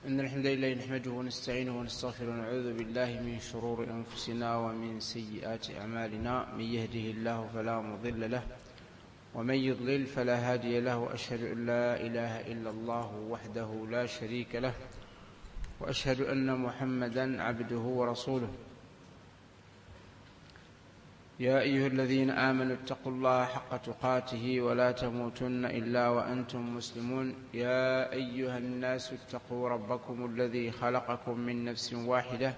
إن الحمد لله نحمده ونستعينه ونستغفره ونعوذ بالله من شرور أنفسنا ومن سيئات أعمالنا. من يهده الله فلا مضل له ومن يضلل فلا هادي له، وأشهد أن لا إله إلا الله وحده لا شريك له، وأشهد أن محمدا عبده ورسوله. يا أيها الذين آمنوا اتقوا الله حق تقاته ولا تموتن إلا وأنتم مسلمون. يا أيها الناس اتقوا ربكم الذي خلقكم من نفس واحدة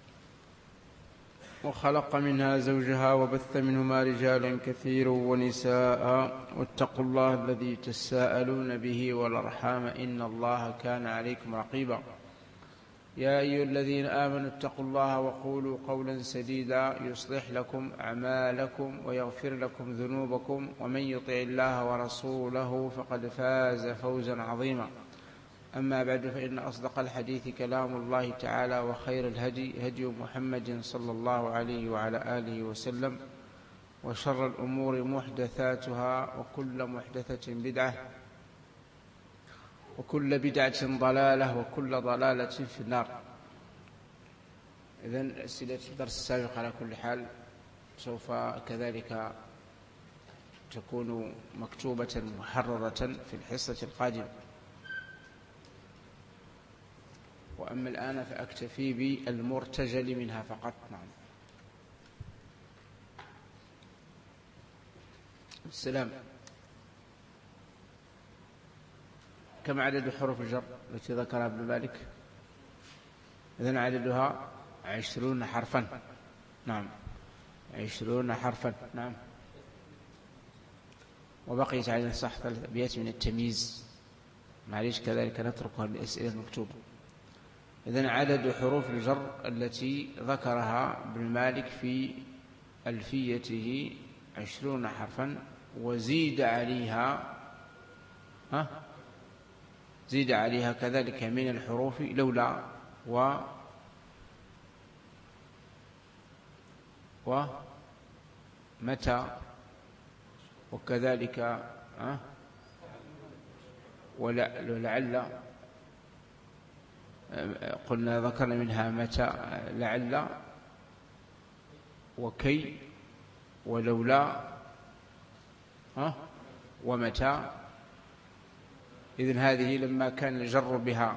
وخلق منها زوجها وبث منهما رجالا كثيرا ونساء، واتقوا الله الذي تساءلون به والأرحام إن الله كان عليكم رقيبا. يا أيها الذين آمنوا اتقوا الله وقولوا قولا سديدا يصلح لكم أعمالكم ويغفر لكم ذنوبكم، ومن يطع الله ورسوله فقد فاز فوزا عظيما. أما بعد، فإن أصدق الحديث كلام الله تعالى، وخير الهدي هدي محمد صلى الله عليه وعلى آله وسلم، وشر الأمور محدثاتها، وكل محدثة بدعة، وكل بدعة ضلالة، وكل ضلالة في النار. إذن أسئلة الدرس السابق على كل حال سوف كذلك تكون مكتوبة محررة في الحصة القادمة، وأما الآن فأكتفي بالمرتجل منها فقط. نعم. السلام. كم عدد حروف الجر التي ذكرها ابن مالك؟ إذن عددها 20 حرفا. نعم، 20 حرفا. نعم. وبقيت على صح 3 أبيات من التمييز، معليش كذلك نتركها للأسئلة المكتوبة. إذن عدد حروف الجر التي ذكرها ابن مالك في ألفيته 20 حرفا، وزيد عليها زيد عليها كذلك من الحروف لولا ومتى، وكذلك ولعل. قلنا ذكرنا منها متى، لعل، وكي، ولولا، ومتى. إذن هذه لما كان الجر بها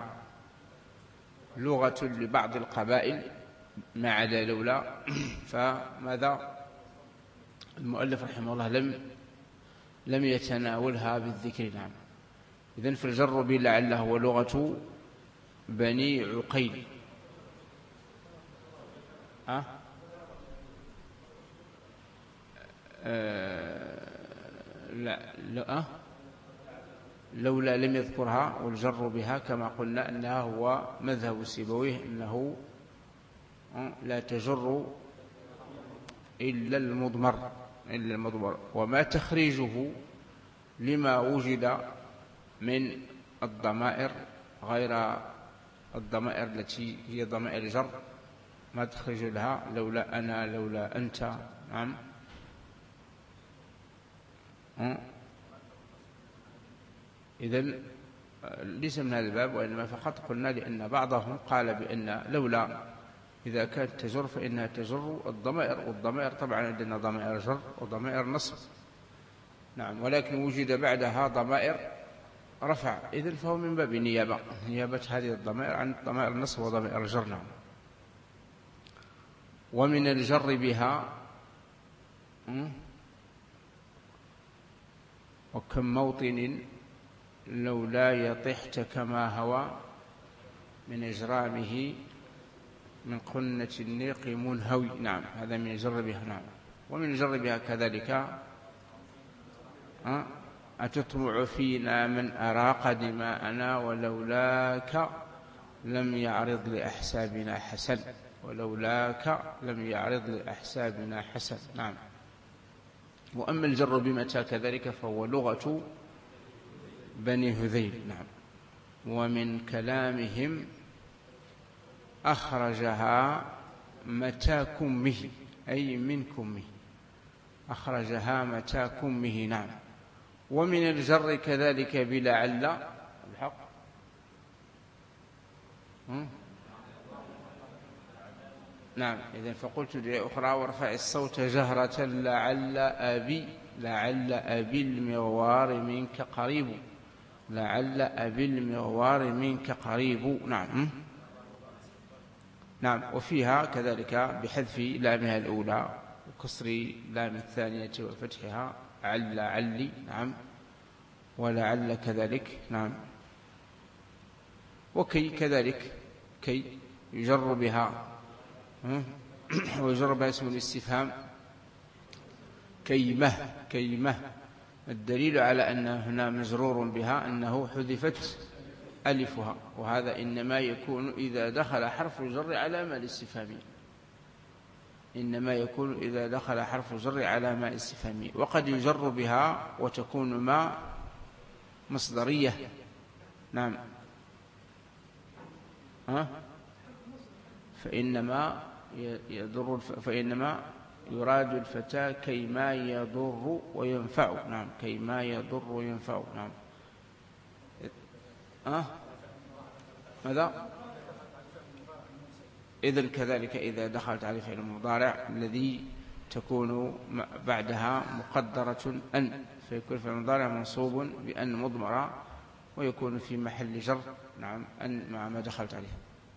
لغة لبعض القبائل ما عدا لولا، فماذا المؤلف رحمه الله لم يتناولها بالذكر. نعم. إذن فالجر بلعل هو لغة بني عقيل. لولا لم يذكرها، والجر بها كما قلنا أنها هو مذهب سيبويه، أنه لا تجر إلا المضمر، وما تخريجه لما وجد من الضمائر غير الضمائر التي هي ضمائر الجر، ما تخرج لها لولا أنا، لولا أنت. نعم. إذن ليس من هذا الباب، وإنما فقط قلنا لأن بعضهم قال بأن لولا إذا كانت تجر فإنها تجر الضمائر، والضمائر طبعا عندنا ضمائر جر وضمائر نصب. نعم. ولكن وجد بعدها ضمائر رفع، إذن فهو من باب نيابة هذه الضمائر عن ضمائر النصب وضمائر الجر. نعم. ومن الجر بها وكم موطن لولا يطحت كما هوى من إجرامه من قنة النيق منهوي. نعم. هذا من الجر بها. نعم. ومن الجر بها كذلك أتطمع فينا من أراق دماءنا ولولاك لم يعرض لأحسابنا حسن، ولولاك لم يعرض لأحسابنا حسن. نعم. وأما الجر بمتى كذلك فهو لغة بني هذيل. نعم. ومن كلامهم أخرجها متى كمه، أي من كمه، أخرجها متى كمه. نعم. ومن الجر كذلك بلعل الحق نعم. إذن فقلت لأخرى وارفع الصوت جهرة لعل أبي المغوار منك قريب، لعل أبي المغوار منك قريب. نعم. نعم. وفيها كذلك بحذف لامها الأولى وكسر لام الثانية وفتحها علي. نعم. ولعل كذلك. نعم. وكي كذلك، كي يجر بها ويجر بها اسم الاستفهام كيمة. الدليل على أن هنا مجرور بها أنه حذفت ألفها، وهذا إنما يكون إذا دخل حرف الجر علامة الاستفهامية، إنما يكون إذا دخل حرف الجر علامة الاستفهامية. وقد يجر بها وتكون ما مصدرية. نعم. فإنما يراد الفتى كيما يضر وينفع. نعم. كيما يضر وينفع. نعم. ماذا؟ إذن كذلك إذا دخلت على فعل المضارع الذي تكون بعدها مقدرة أن، فيكون فعل المضارع منصوب بأن مضمرة ويكون في محل جر. نعم. أن مع ما دخلت عليه.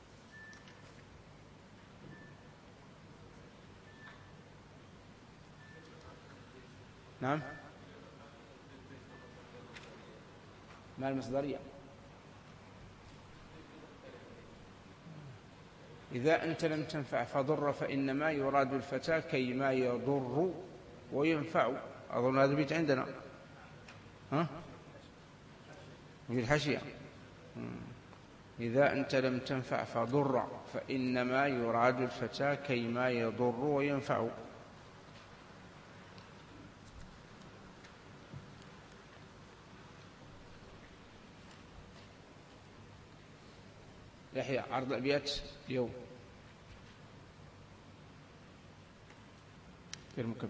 نعم. ما المصدرية؟ إذا أنت لم تنفع فضر فإنما يراد الفتى كيما يضر وينفع. أظن هذا البيت عندنا في الحاشية. إذا أنت لم تنفع فضر فإنما يراد الفتى كيما يضر وينفع. يحيى عرض الأبيات اليوم في المكبر.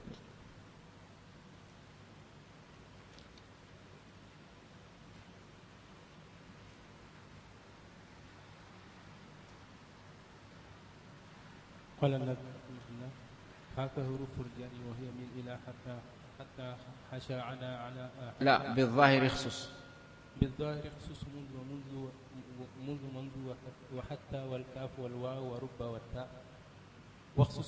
قال النبي هاك حروف الجر وهي من إلى حتى حشى على لا بالظاهر يخصص، بالظاهر يخصص منذ وحتى والكاف والواو ورب والتاء، واخصص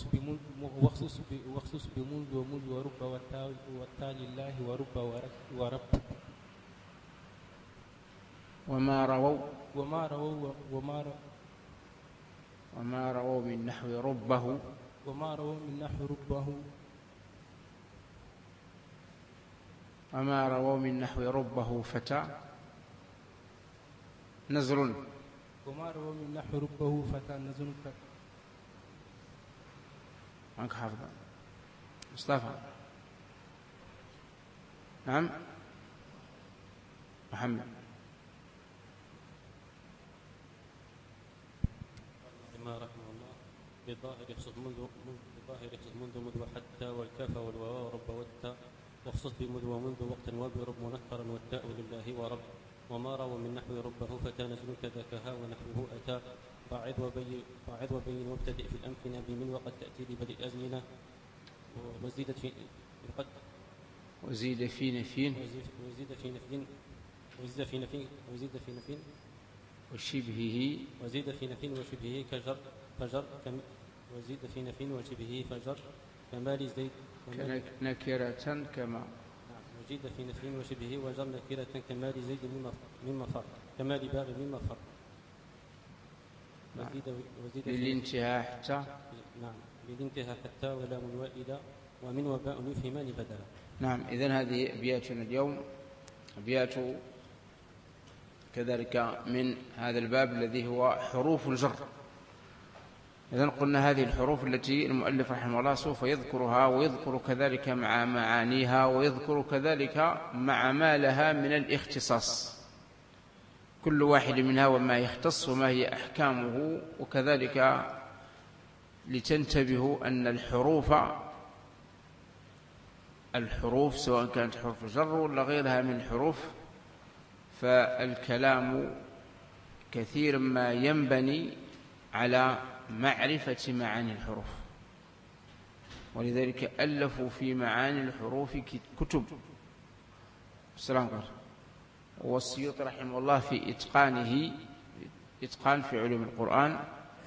بمنذ ومنذ ورب والتاء لله ورب ورب. وما رووا من نحو ربه، وما رووا من نحو ربه، وما رووا من نحو ربه فتى نزل، وما رووا من نحو ربه فتى نزل. عنك حافظ مصطفى. نعم. محمد. ما رحمه الله بالظاهر يخصص منذ وحتى والكاف والواو ورب والتاء، واخصص بمذ ومنذ وقتا وبرب منكرا والتاء لله ورب. وما روى من نحو ربه فتى نزل كذاك ها ونحوه أتى. قاعد وبين وابتدئ في الأمكنة بمن وقد تأتي لبدء أزمنة. وزيد في نفي وشبهه كجر فجر وزيد في نفي وشبهه فجر كمال زيد نكرة كما وزيد في نفي وشبهه وجر نكرة كمال زيد مما فر كمال باغ مما فر. وزيد للانتهاء حتى. نعم. للانتهاء حتى ولام وإلى ومن وباء يفهمان بدلا. نعم. إذن هذه أبياتنا اليوم أبيات كذلك من هذا الباب الذي هو حروف الجر. إذن قلنا هذه الحروف التي المؤلف رحمه الله سوف يذكرها، ويذكر كذلك مع معانيها، ويذكر كذلك مع ما لها من الاختصاص، كل واحد منها وما يختص وما هي أحكامه. وكذلك لتنتبهوا أن الحروف سواء كانت حروف جر ولا غيرها من الحروف، فالكلام كثير ما ينبني على معرفة معاني الحروف، ولذلك ألفوا في معاني الحروف كتب. السلام عليكم. والسيوطي رحمه الله في إتقان في علوم القرآن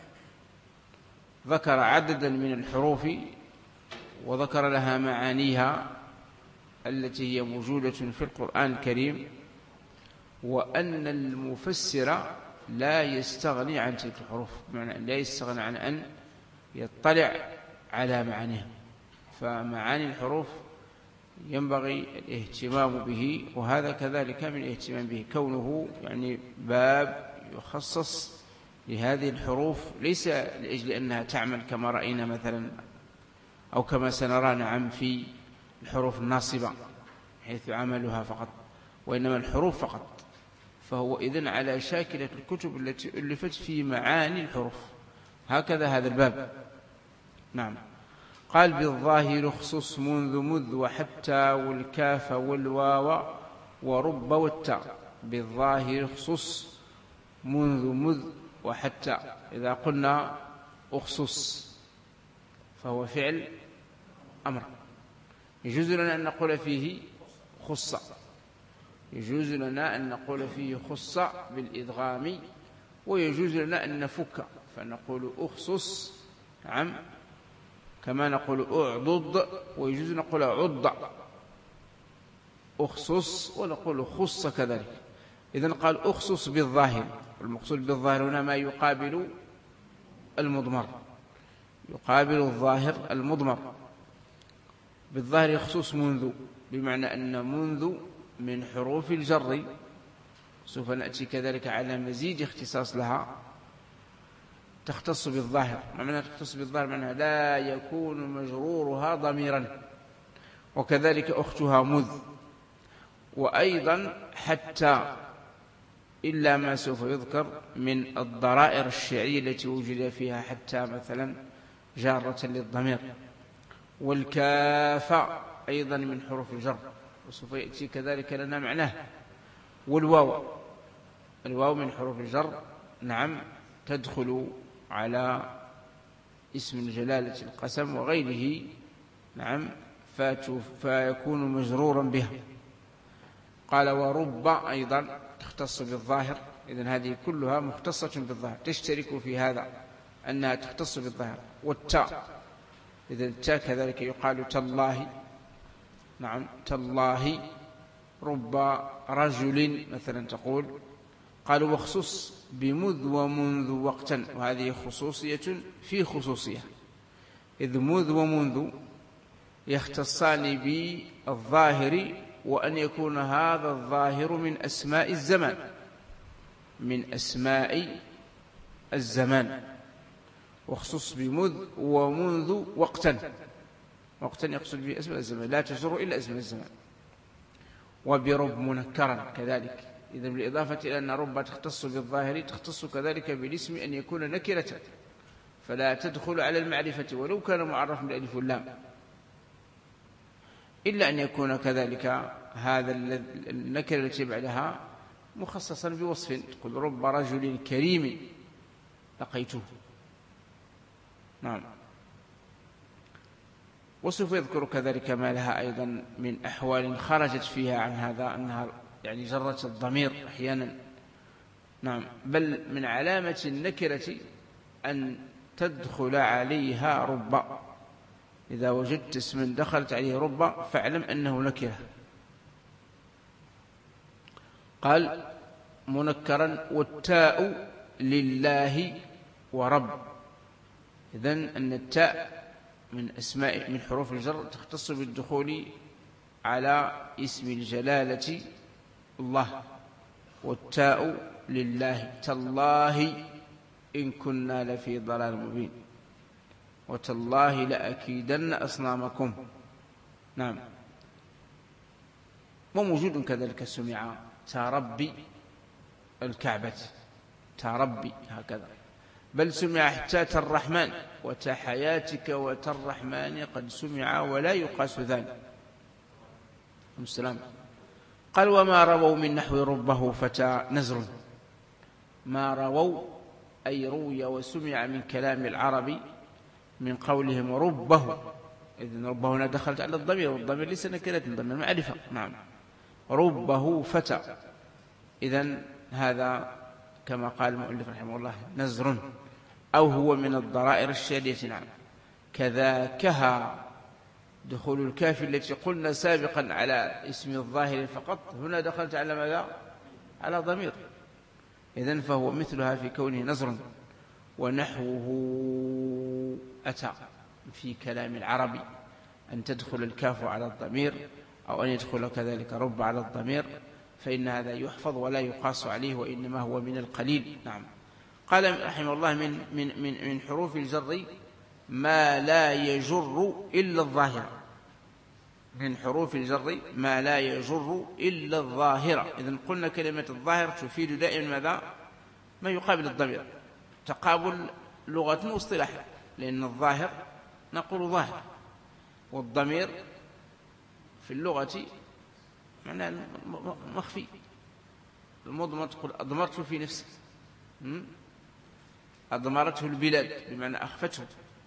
ذكر عددا من الحروف وذكر لها معانيها التي هي موجودة في القرآن الكريم، وأن المفسر لا يستغني عن تلك الحروف، بمعنى لا يستغني عن أن يطلع على معانيها. فمعاني الحروف ينبغي الاهتمام به، وهذا كذلك من الاهتمام به، كونه يعني باب يخصص لهذه الحروف، ليس لأجل أنها تعمل كما رأينا مثلا أو كما سنرى نعم في الحروف الناصبة حيث عملها فقط، وإنما الحروف فقط. فهو إذن على شاكلة الكتب التي ألفت في معاني الحروف، هكذا هذا الباب. نعم. قال بالظاهر اخصص منذ مذ وحتى والكاف والواو ورب والتاء. بالظاهر اخصص منذ مذ وحتى. إذا قلنا اخصص فهو فعل أمر، يجوز لنا أن نقول فيه خص، يجوز لنا أن نقول فيه خص بالإدغام، ويجوز لنا أن نفك فنقول أخصص نعم، كما نقول أعضض، ويجوز نقول عض أخصص ونقول خص كذلك. إذن قال أخصص بالظاهر، والمقصود بالظاهر هنا ما يقابل المضمر، يقابل الظاهر المضمر. بالظاهر يخصص منذ، بمعنى أن منذ من حروف الجر، سوف نأتي كذلك على مزيد اختصاص لها، تختص بالظاهر. ما معنى تختص بالظاهر؟ معنى لا يكون مجرورها ضميرا، وكذلك أختها مذ، وأيضا حتى، إلا ما سوف يذكر من الضرائر الشعرية التي وجد فيها حتى مثلا جارة للضمير. والكاف أيضا من حروف الجر، وسوف يأتي كذلك لنا معناه. والواو، الواو من حروف الجر نعم، تدخل على اسم الجلالة القسم وغيره نعم، فيكون مجرورا بها. قال ورب أيضا تختص بالظاهر. إذن هذه كلها مختصة بالظاهر، تشترك في هذا أنها تختص بالظاهر. والتاء، إذن التاء كذلك يقال تالله نعم، تالله. رب رجل مثلا تقول. قالوا واخصص بمذ ومنذ وقتا، وهذه خصوصية في خصوصية، إذ مذ ومنذ يختصان بالظاهر، وأن يكون هذا الظاهر من أسماء الزمان، من أسماء الزمان. واخصص بمذ ومنذ وقتا، وقتا يقصد به أسماء الزمان، لا تجر إلا أسماء الزمان. وبرب منكرا كذلك. إذن بالإضافة إلى أن رب تختص بالظاهر، تختص كذلك بالاسم أن يكون نكرة، فلا تدخل على المعرفة ولو كان معرف بالألف واللام، إلا أن يكون كذلك هذا النكرة التي بعدها مخصصا بوصف، تقول رب رجل كريم لقيته نعم. وسوف يذكر كذلك ما لها أيضا من أحوال خرجت فيها عن هذا، أنها يعني جرت الضمير أحيانا نعم. بل من علامة النكرة أن تدخل عليها رب، إذا وجدت اسما دخلت عليه رب فاعلم أنه نكرة. قال منكرا. والتاء لله ورب. إذن أن التاء من أسماء من حروف الجر تختص بالدخول على اسم الجلالة الله. والتاء لله. تالله إن كنا لفي ضلال مبين، وتالله لأكيدن أصنامكم نعم. وموجود كذلك سمع تربي الكعبة، تربي هكذا. بل سمع حتى الرحمن، وتحياتك وتالرحمن قد سمع ولا يقاس ذلك. السلام. قال وما رووا من نحو ربه فتى نزر. ما رووا أي روي وسمع من كلام العرب من قولهم ربه. إذن ربه هنا دخلت على الضمير، والضمير ليس نكرة، ضمير معرفة. نعم، ربه فتى. إذن هذا كما قال المؤلف رحمه الله نزر، أو هو من الضرائر الشادية. نعم، كذاكها دخول الكاف التي قلنا سابقا على اسم الظاهر فقط، هنا دخلت على ماذا؟ على ضمير. إذن فهو مثلها في كونه نزر. ونحوه أتى في كلام العربي أن تدخل الكاف على الضمير، أو أن يدخل كذلك رب على الضمير، فإن هذا يحفظ ولا يقاس عليه، وإنما هو من القليل. نعم. قال رحمه الله من حروف الجر ما لا يجر إلا الظاهر. من حروف الجر ما لا يجر إلا الظاهر. إذن قلنا كلمة الظاهر تفيد دائما ماذا؟ ما يقابل الضمير، تقابل لغة واصطلاحا، لأن الظاهر نقول ظاهر، والضمير في اللغة معناه مخفي. المضمر تقول أضمرته في نفسه، أضمرته البلاد بمعنى أخفته.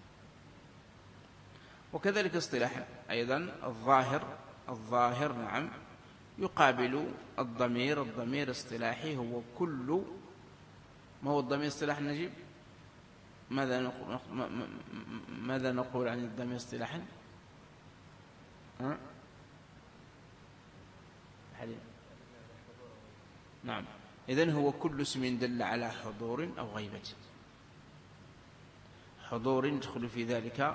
وكذلك اصطلاحا أيضا الظاهر نعم يقابل الضمير. الضمير اصطلاحي هو كل ما هو الضمير اصطلاح نجيب. ماذا نقول عن الضمير اصطلاحا؟ نعم، إذن هو كل اسم دل على حضور أو غيبة. حضور يدخل في ذلك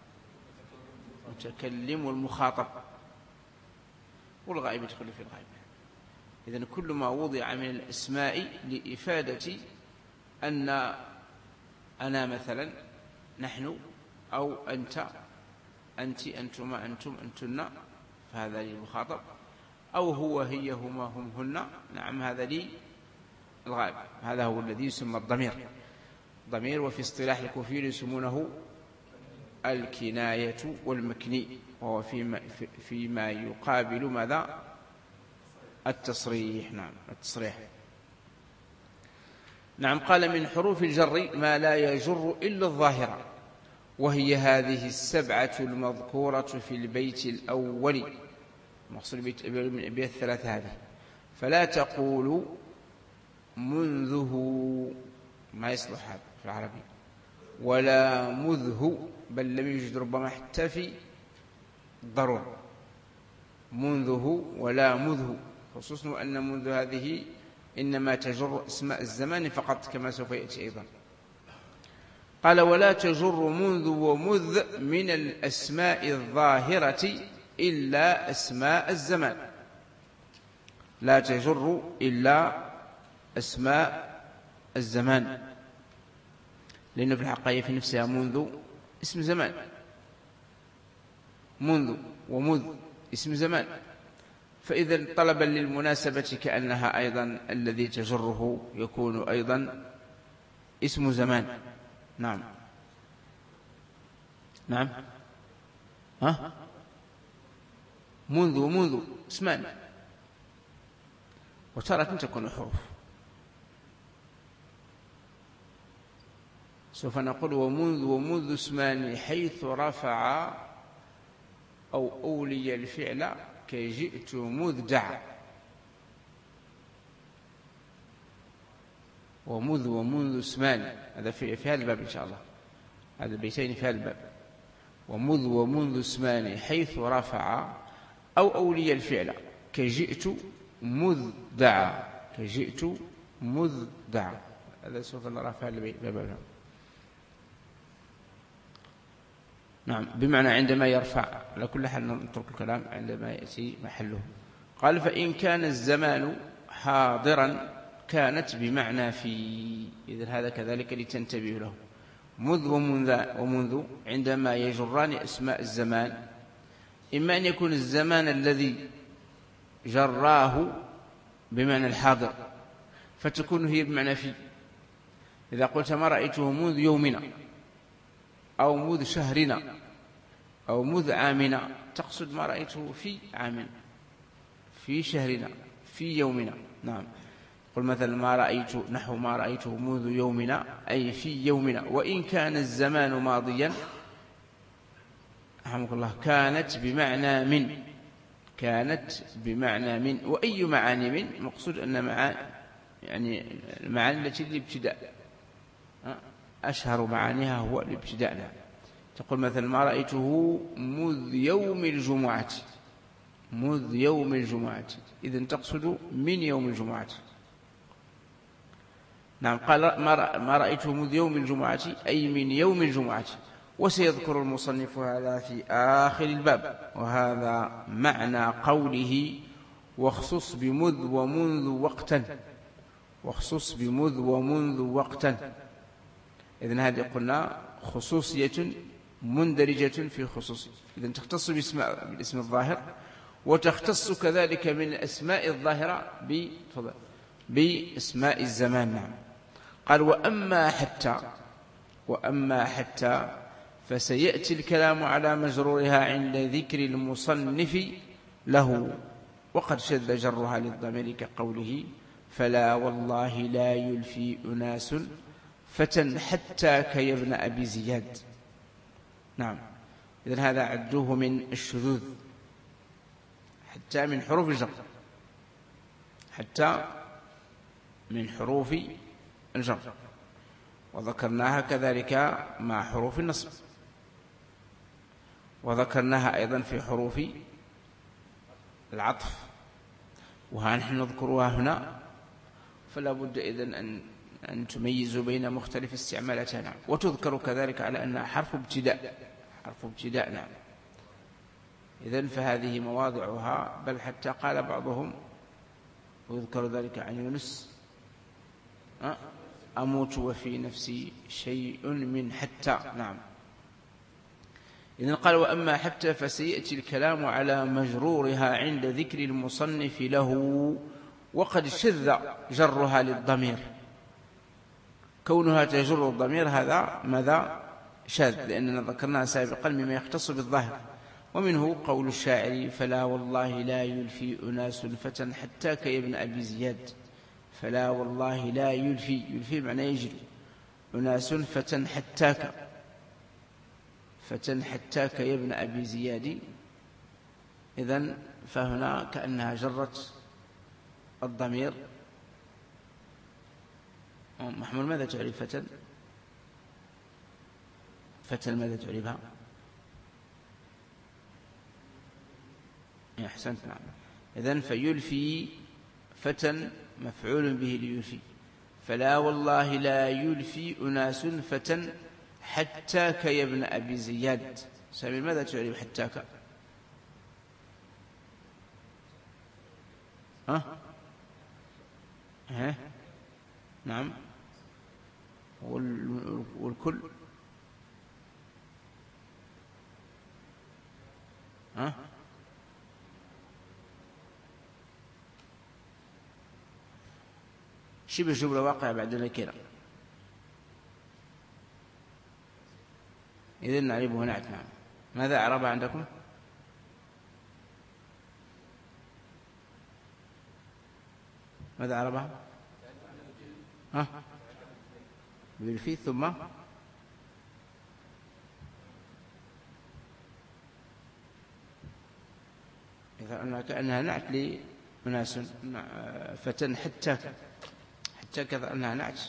متكلم والمخاطب، والغائب يدخل في الغائب. إذن كل ما وضع من الأسماء لإفادة أن أنا مثلا، نحن، أو أنت، أنت، أنتما، أنتم، أنتن، فهذا للمخاطب، أو هو، هي، هما، هم، هن، نعم، هذا لي الغائب. هذا هو الذي يسمى الضمير. ضمير، وفي اصطلاح الكوفيين يسمونه الكناية والمكني، وهو فيما يقابل ماذا؟ التصريح. نعم، التصريح. نعم. قال من حروف الجر ما لا يجر إلا الظاهرة، وهي هذه السبعة المذكورة في البيت الأول. مقصود البيت الثلاثة هذه. فلا تقول منذه، ما يصلح هذا في العربي، ولا مذه، بل لم يوجد ربما حتى في الضرورة منذه ولا مذه، خصوصا أن منذ هذه إنما تجر اسماء الزمان فقط، كما سوف يأتي أيضا. قال ولا تجر منذ ومذ من الأسماء الظاهرة إلا أسماء الزمان. لا تجر إلا أسماء الزمان، لأنه في الحقيقة في نفسها منذ اسم زمان، منذ ومذ اسم زمان، فإذا طلبا للمناسبة كأنها أيضا الذي تجره يكون أيضا اسم زمان. نعم. نعم. منذ ومنذ اسمان، وتارة تكون حروف. سوف نقول ومنذ ومنذ اسمان حيث رفع أو أولي الفعل كجئت مذ دعا. ومذ ومنذ اسمان، هذا في هذا الباب إن شاء الله، هذا البيتين في هذا الباب. ومذ ومنذ اسمان حيث رفع أو أولي الفعل كجئت مذ دعا. كجئت مذ دعا، هذا سوف نرى في هذا الباب. نعم، بمعنى عندما يرفع. على كل حال نترك الكلام عندما يأتي محله. قال فإن كان الزمان حاضرا كانت بمعنى في. إذن هذا كذلك لتنتبه له. مذ ومنذ عندما يجران أسماء الزمان، إما أن يكون الزمان الذي جراه بمعنى الحاضر، فتكون هي بمعنى في. إذا قلت ما رأيته منذ يومنا، أو مذ شهرنا، أو مذ عامنا، تقصد ما رأيته في عامنا، في شهرنا، في يومنا. نعم. قل مثلا ما رأيت نحو ما رأيته منذ يومنا أي في يومنا. وإن كان الزمان ماضيا رحمك الله كانت بمعنى من، كانت بمعنى من. وأي معاني من مقصود أن يعني المعاني التي للابتداء، أشهر معانيها هو الابتداء. تقول مثلا ما رأيته مذ يوم الجمعة، مذ يوم الجمعة، إذن تقصد من يوم الجمعة. نعم، قال ما رأيته مذ يوم الجمعة أي من يوم الجمعة. وسيذكر المصنف هذا في آخر الباب، وهذا معنى قوله واخصص بمذ ومنذ وقتا، واخصص بمذ ومنذ وقتا. إذن هذه قلنا خصوصية مندرجة في خصوصية، إذن تختص بالاسم الظاهر، وتختص كذلك من الأسماء الظاهرة باسماء الزمان. نعم. قال وأما حتى فسيأتي الكلام على مجرورها عند ذكر المصنف له، وقد شذ جرها للضمير كقوله فلا والله لا يلفي أناس فتى حتى كي ابن أبي زياد. نعم، إذن هذا عدوه من الشذوذ، حتى من حروف الجر، حتى من حروف الجر، وذكرناها كذلك مع حروف النصب، وذكرناها أيضا في حروف العطف، وها نحن نذكرها هنا، فلا بد إذن أن تميزوا بين مختلف استعمالاتها. نعم. وتذكر كذلك على أنها حرف ابتداء، حرف ابتداء. نعم. إذن فهذه مواضعها، بل حتى قال بعضهم ويذكر ذلك عن يونس أموت وفي نفسي شيء من حتى. نعم. إذن قال وأما حتى فسيأتي الكلام على مجرورها عند ذكر المصنف له، وقد شذ جرها للضمير. كونها تجر الضمير هذا ماذا شاذ، لأننا ذكرناها سابقا مما يختص بالظاهر. ومنه قول الشاعر فلا والله لا يلفي أناس فتى حتى كي ابن أبي زياد. فلا والله لا يلفي معنى يجري أناس فتى حتاك، فتى حتاك يا ابن أبي زياد. إذن فهنا كأنها جرت الضمير. محمود ماذا تعرف فتى؟ فتى ماذا تعرفها؟ أحسنت. نعم. إذن فيلفي فتى مفعول به ليلفي. فلا والله لا يلفي أناس فتى حتاك يا ابن أبي زياد. سامي ماذا تعرف حتاك؟ نعم. والكل شبه جملة واقعة بعد النكرة، إذن نعربه نعت. نعم. ماذا أعرب عندكم؟ ماذا أعربها؟ بالفي ثم كأنها نعت لمناس فتن حتاك، حتى كذا أنها نعت.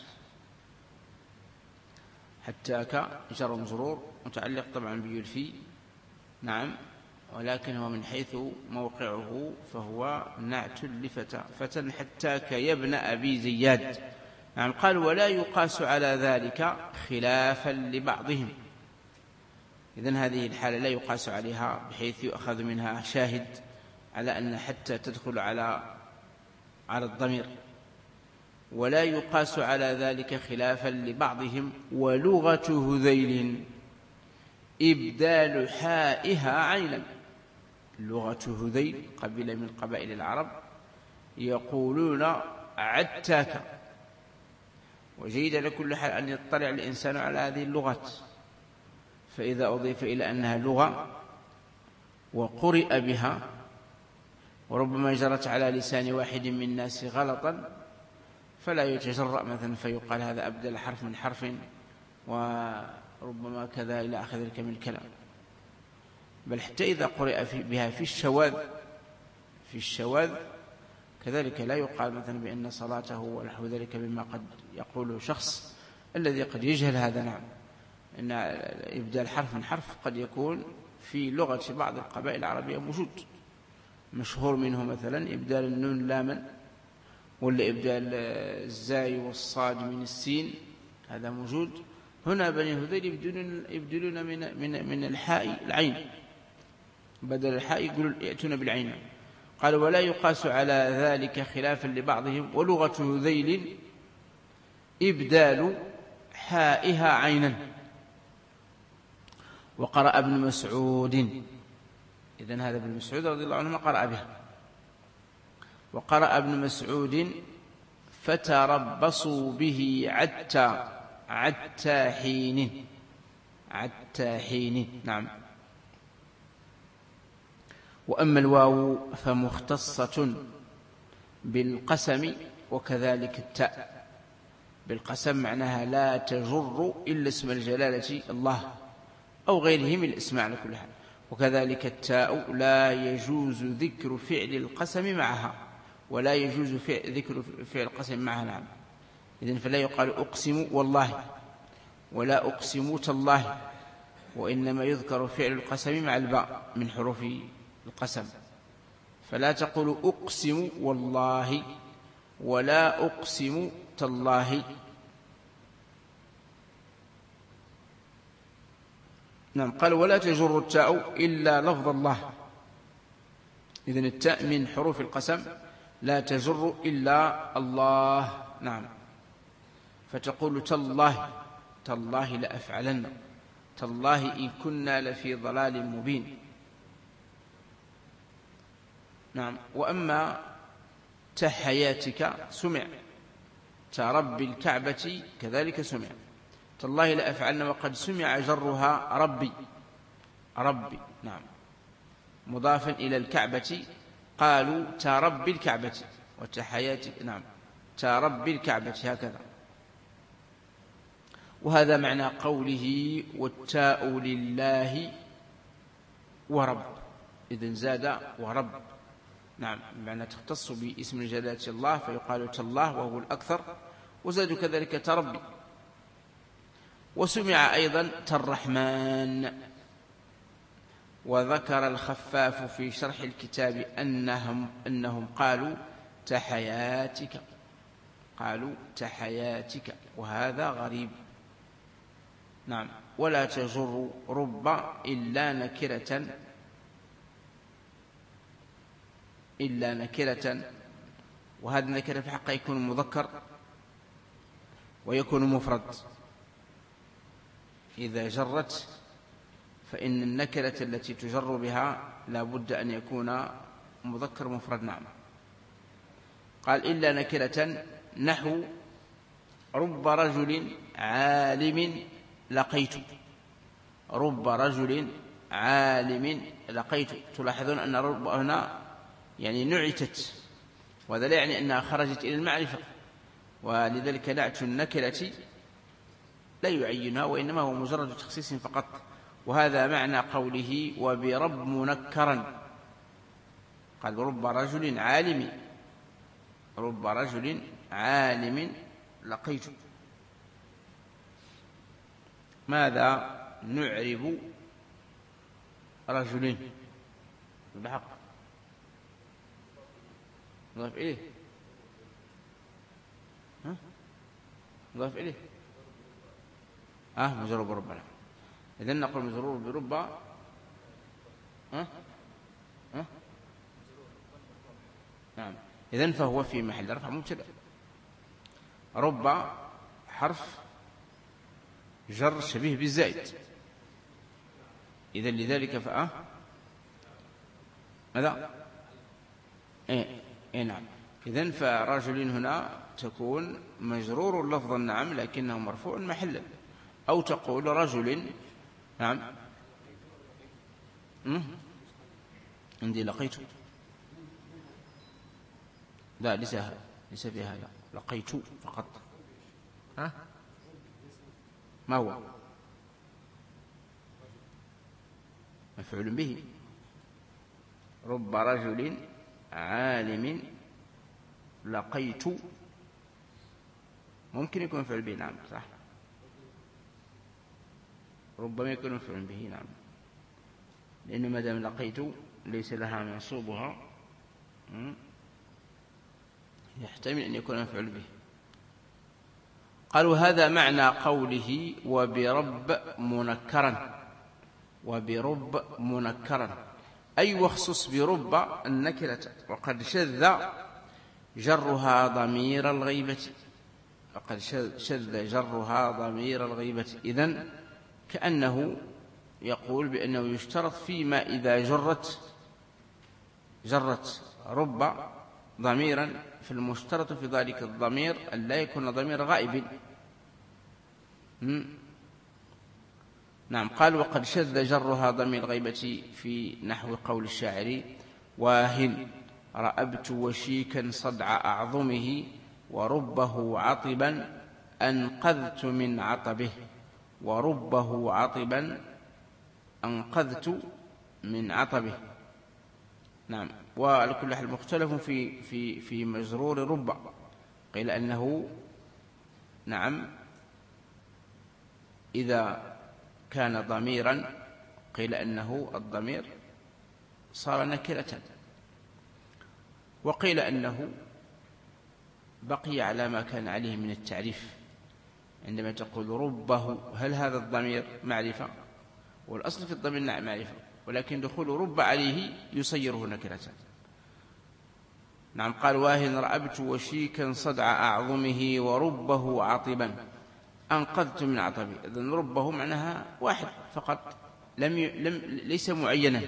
حتاك جر مجرور متعلق طبعا بيلفي. نعم. ولكن هو من حيث موقعه فهو نعت لفتى، فتى حتاك يا ابن أبي زياد. نعم. قال ولا يقاس على ذلك خلافا لبعضهم. إذن هذه الحالة لا يقاس عليها بحيث يؤخذ منها شاهد على أن حتى تدخل على الضمير، ولا يقاس على ذلك خلافا لبعضهم. ولغة هذيل إبدال حائها عينا. لغة هذيل قبيلة من قبائل العرب يقولون عتاك. وجيد لكل حال أن يطلع الإنسان على هذه اللغات، فإذا أضيف إلى أنها لغة وقرئ بها وربما جرت على لسان واحد من الناس غلطا، فلا يتجرأ مثلا فيقال هذا أبدل حرف من حرف وربما كذا إلى آخر ذلك من الكلام. بل حتى إذا قرئ بها في الشواذ كذلك لا يقال مثلا بأن صلاته ونحو ذلك بما قد يقوله شخص الذي قد يجهل هذا. نعم، إن إبدال حرف من حرف قد يكون في لغة بعض القبائل العربية موجود، مشهور منه مثلا إبدال النون لاما، ولا إبدال الزاي والصاد من السين، هذا موجود. هنا بني هذيل يبدلون من الحاء العين، بدل الحاء يقولون يأتون بالعين. قال ولا يقاس على ذلك خلافا لبعضهم، ولغة هذيل إبدال حائها عينا. وقرأ ابن مسعود، إذن هذا ابن مسعود رضي الله عنه قرأ بها. وقرأ ابن مسعود فتربصوا به عتى حين. نعم. وأما الواو فمختصة بالقسم وكذلك التاء. بالقسم معناها لا تجر إلا اسم الجلالة الله أو غيره من الاسماء على كل حال. وكذلك التاء لا يجوز ذكر فعل القسم معها، ولا يجوز ذكر فعل القسم معها. نعم. إذن فلا يقال أقسم والله، ولا أقسم تالله، وإنما يذكر فعل القسم مع الباء من حروف القسم. فلا تقول أقسم والله ولا أقسم تالله. نعم. قال ولا تجر التاء إلا لفظ الله. إذن التاء من حروف القسم لا تجر إلا الله. نعم. فتقول تالله لأفعلن، تالله إن كنا لفي ضلال مبين. نعم. وأما تحياتك سمع، ترب الكعبة كذلك سمع. تالله لأفعلن وقد سمع جرها ربي. نعم. مضافا إلى الكعبة قالوا ترب الكعبة، وتحياتك نعم ترب الكعبة هكذا. وهذا معنى قوله والتاء لله ورب. إذن زاد ورب. نعم، معنى تختص باسم جلالة الله فيقال تالله وهو الأكثر، وزاد كذلك تربي. وسمع أيضا تالرحمن. وذكر الخفاف في شرح الكتاب أنهم قالوا تحياتك، وهذا غريب. نعم. ولا تجر رب إلا نكرة، وهذا النكرة في حقه يكون مذكر ويكون مفرد. إذا جرت فإن النكرة التي تجر بها لا بد أن يكون مذكر مفرد. نعم. قال إلا نكرة نحو رب رجل عالم لقيت. رب رجل عالم لقيت. تلاحظون أن رب هنا يعني نعتت، وهذا لا يعني أنها خرجت إلى المعرفة، ولذلك نعت النكرة لا يعينها، وإنما هو مجرد تخصيص فقط. وهذا معنى قوله وبرب منكرا. قال رب رجل عالم لقيت. ماذا نعرب رجلين بحق مضاف إليه؟ مضاف إليه مجرور برب. إذن نقول مجرور برب نعم. إذن فهو في محل رفع مبتدأ. رب حرف جر شبيه بالزائد. إذن لذلك ماذا؟ نعم. إذن فرجل هنا تكون مجرور لفظا نعم، لكنه مرفوع محلا. أو تقول رجل نعم عندي لقيت. لا ليس في هذا. لقيت فقط. ها؟ ما هو؟ مفعول به. رب رجل عالم لقيت، ممكن يكون مفعول به، نعم صح، ربما يكون مفعول به، نعم، لأنه ما دام لقيت ليس لها منصوبها يحتمل أن يكون مفعول به. قالوا هذا معنى قوله وبرب منكرا، وبرب منكرا، أي واخصص برب النكرة، وقد شذ جرها ضمير الغيبة، وقد شذ جرها ضمير الغيبة. إذن كأنه يقول بأنه يشترط فيما إذا جرت رب ضميرا، في المشترط في ذلك الضمير أن لا يكون ضمير غائب. نعم. قال وقد شذ جرها ضمير الغيبة في نحو قول الشاعر واهن رأبت وشيكا صدع أعظمه وربه عطبا أنقذت من عطبه، وربه عطبا أنقذت من عطبه. نعم. وعلى كل حال مختلف في مجرور رب، قيل أنه نعم إذا كان ضميرا قيل أنه الضمير صار نكرة، وقيل أنه بقي على ما كان عليه من التعريف. عندما تقول ربه، هل هذا الضمير معرفة؟ والأصل في الضمير نعم معرفة، ولكن دخول رب عليه يصيره نكرة. نعم. قال واهن رأبت وشيكا صدع أعظمه وربه عطبا أنقذت من عطبه. إذن ربه معناها واحد فقط، ليس معينا.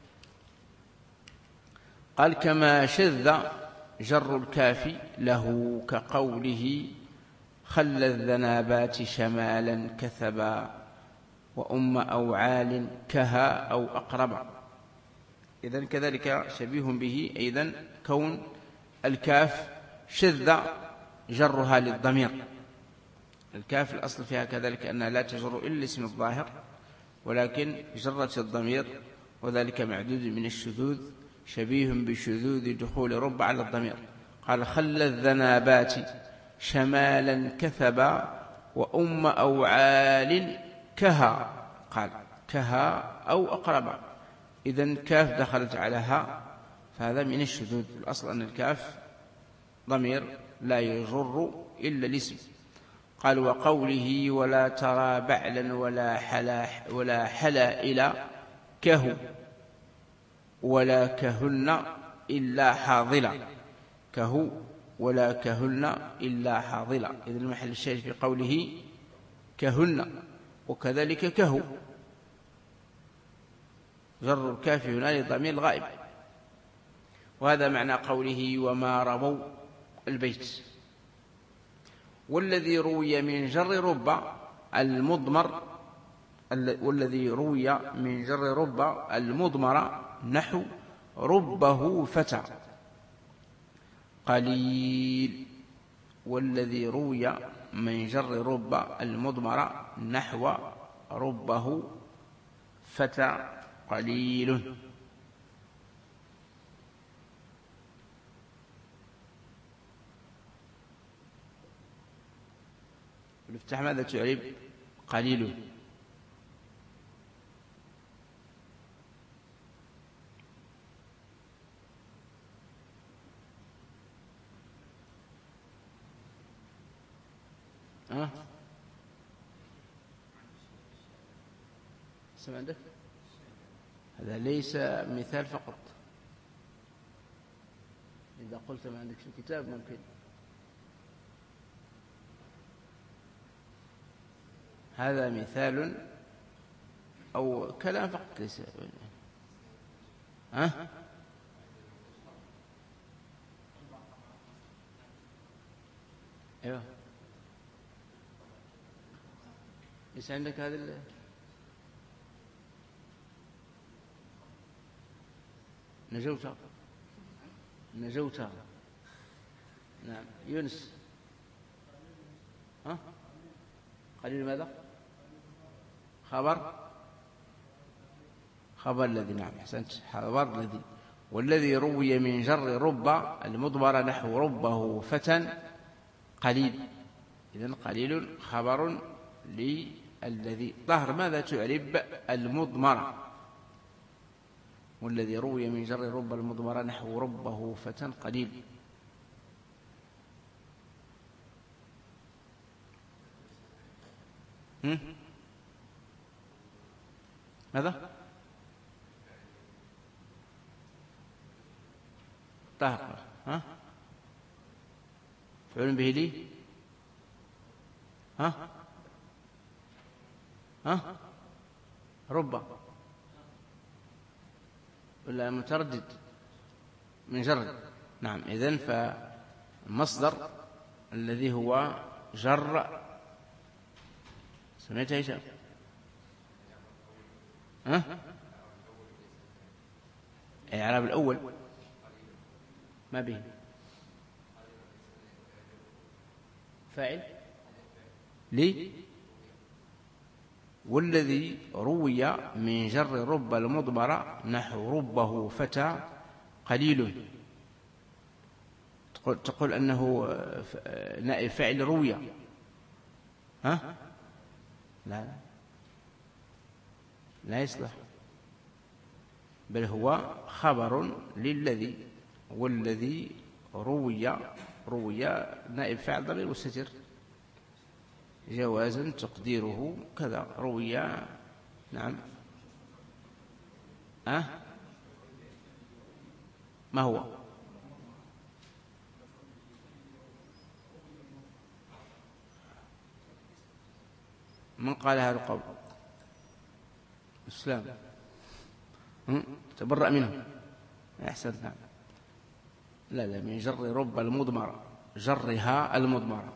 قال كما شذ جر الكاف له كقوله خل الذنابات شمالا كثبا وأم أو عال كها أو أقرب. إذن كذلك شبيه به أيضا كون الكاف شذ جرها للضمير. الكاف الأصل فيها كذلك أنها لا تجر إلا الاسم الظاهر، ولكن جرت الضمير، وذلك معدود من الشذوذ، شبيه بشذوذ دخول رب على الضمير. قال خل الذنابات شمالا كثبا وأم أو عال كها، قال كها أو أقرب. إذن كاف دخلت على ها، فهذا من الشذوذ. الأصل أن الكاف ضمير لا يجر إلا الاسم. قال وقوله ولا ترى بعلا ولا حلا إلى كه ولا كهن إلا حاضلا، كه ولا كهن إلا حاضلا. إذن المحل الشاهد في قوله كهن، وكذلك كهو، جر الكاف هنا لضمير الغائب. وهذا معنى قوله وما رووا البيت. والذي روي من جر رب المضمر، والذي روي من جر رب المضمر نحو ربه فتى قليل. والذي روي من جر رب المضمر نحو ربه فتى قليل. الافتح ماذا تعرب؟ قليل. سمع عندك؟ هذا ليس مثال فقط، إذا قلت ما عندك في الكتاب ممكن. هذا مثال أو كلام فقط ليس. أيوه، ليس عندك هذا نجوت. نعم. يونس ها؟ قليل ماذا؟ خبر الذي، نعم أحسنت، خبر الذي. والذي روي من جر رب المضمر نحو ربه فتى قليل. إذن قليل خبر للذي. ظهر ماذا تعرب المضمر؟ والذي روي من جر رب المضمر نحو ربه فتى قليل. ماذا؟ طهر. ها؟ فعل به لي. ها؟ ها؟ رب ولا متردد من جر. نعم. إذن فالمصدر الذي هو جر سمعت هشام؟ ها؟ إعراب الأول ما به فاعل لي. والذي روي من جر رب المضمر نحو ربه فتى قليل. تقول أنه نائب فاعل روي. ها؟ لا يصلح، بل هو خبر للذي. والذي روي نائب فاعل ضمير مستتر جوازا تقديره كذا روي. نعم. ما هو؟ من قال هذا القول؟ الإسلام تبرأ منه. أحسن. نعم. لا من جر رب المضمرة، جرها المضمرة،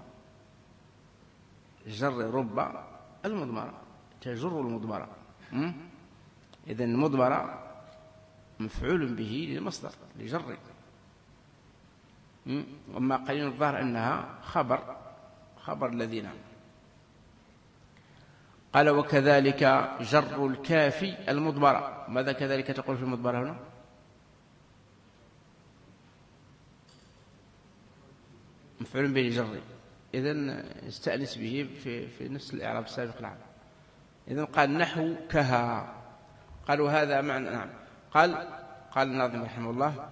جر رب المضمرة تجر المضمرة. إذن المضمرة مفعول به للمصدر لجر. وما قليل الظاهر أنها خبر الذين. قال وكذلك جر الكافي المضمرة. ماذا كذلك تقول في المضمرة هنا؟ مفعول به لجر. إذن استأنس به في نفس الإعراب السابق. نعم. إذن قال نحو كها. قالوا هذا معنى. نعم. قال الناظم رحمه الله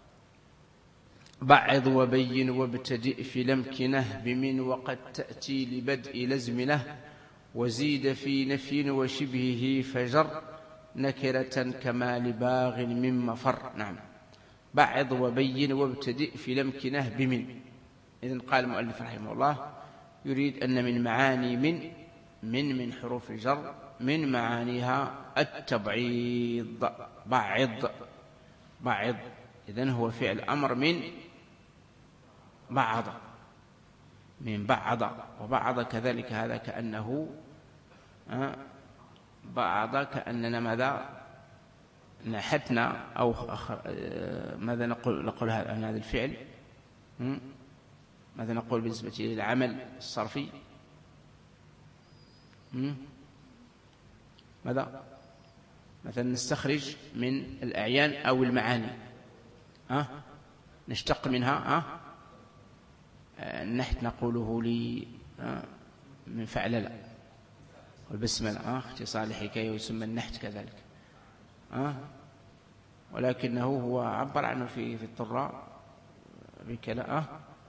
بعض وبين وابتدئ في الأمكنة بمن وقد تأتي لبدء لزمنه وزيد في نفي وشبهه فجر نكرة كما لباغ من مفر. نعم. بعض وبين وابتدئ في الأمكنة بمن. إذن قال المؤلف رحمه الله يريد أن من معاني من حروف الجر من معانيها التبعيض. بعض. إذن هو فعل أمر من بعض، وبعض كذلك هذا كأنه بعض كأننا ماذا نحتنا أو ماذا نقول هذا الفعل. ماذا نقول بالنسبة للعمل الصرفي؟ ماذا مثلا نستخرج من الأعيان أو المعاني نشتق منها النحت نقوله لي من فعللة والبسملة اختصار الحكاية ويسمى النحت كذلك. ولكنه هو عبر عنه في الطراء بكلا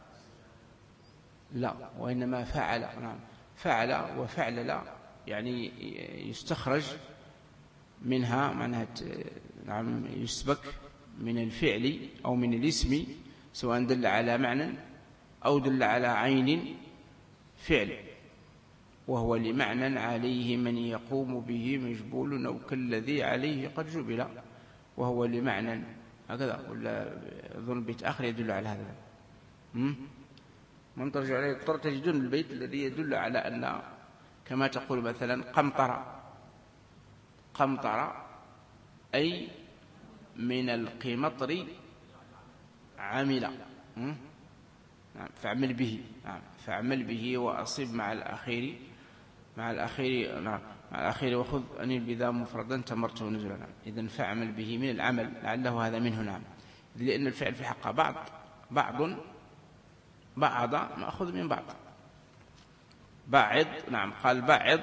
لا، وإنما فعل. نعم. فعل وفعلل يعني يستخرج منها معناها نعم يسبك من الفعل أو من الاسم سواء دل على معنى أو دل على عين فعل، وهو لمعنى عليه من يقوم به مجبول أو كالذي عليه قد جبل، وهو لمعنى هكذا. ولا أظن بيت آخر يدل على هذا. من ترجع عليه تجدون البيت الذي يدل على أن كما تقول مثلا قمطر أي من القمطر عمل. نعم فاعمل به، نعم فاعمل به وأصب مع الأخير نعم مع الأخير وخذ أنيل بذا مفردا تمرته نزلا. إذن فاعمل به من العمل، لعله هذا منه. نعم لأن الفعل في الحق بعض مأخذ من بعض. بعض، نعم قال بعض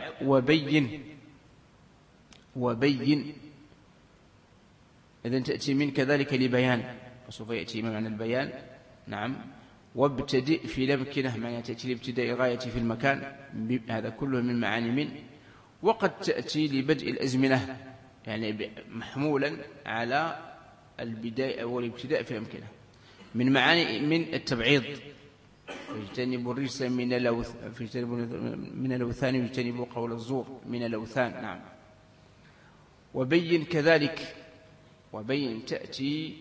وبين إذن تأتي من كذلك لبيان، وسوف يأتي معنى البيان. نعم وابتدئ في الأمكنة، معنى تأتي لابتداء الغاية في المكان، هذا كله من معاني من. وقد تأتي لبدء الأزمنة، يعني محمولا على البداية والابتداء في الأمكنة. من معاني من التبعيض، فاجتنبوا الرجس من الأوثان واجتنبوا قول الزور من الأوثان. نعم وبين كذلك، وبين تأتي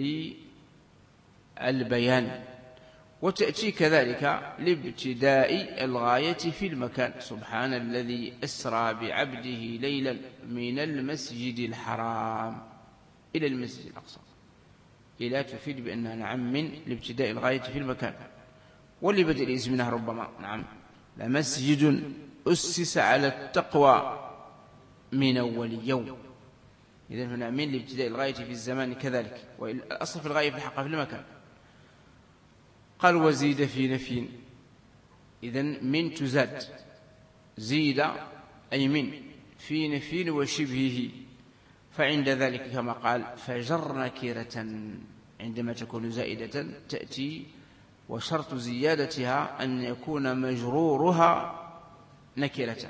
للبيان، وتأتي كذلك لابتداء الغاية في المكان. سبحان الذي أسرى بعبده ليلا من المسجد الحرام إلى المسجد الأقصى، إلى تفيد بأنها نعم من لابتداء الغاية في المكان ولبدء الإزمنة ربما. نعم لمسجد أسس على التقوى من أول يوم. إذن هنا من لابتداء الغاية في الزمان كذلك، والأصل في الغاية في الحق في المكان. قال وزيد في نفي، إذن من تزاد، زيد أي من في نفي وشبهه. فعند ذلك كما قال فجر نكرة، عندما تكون زائدة تأتي وشرط زيادتها أن يكون مجرورها نكرة.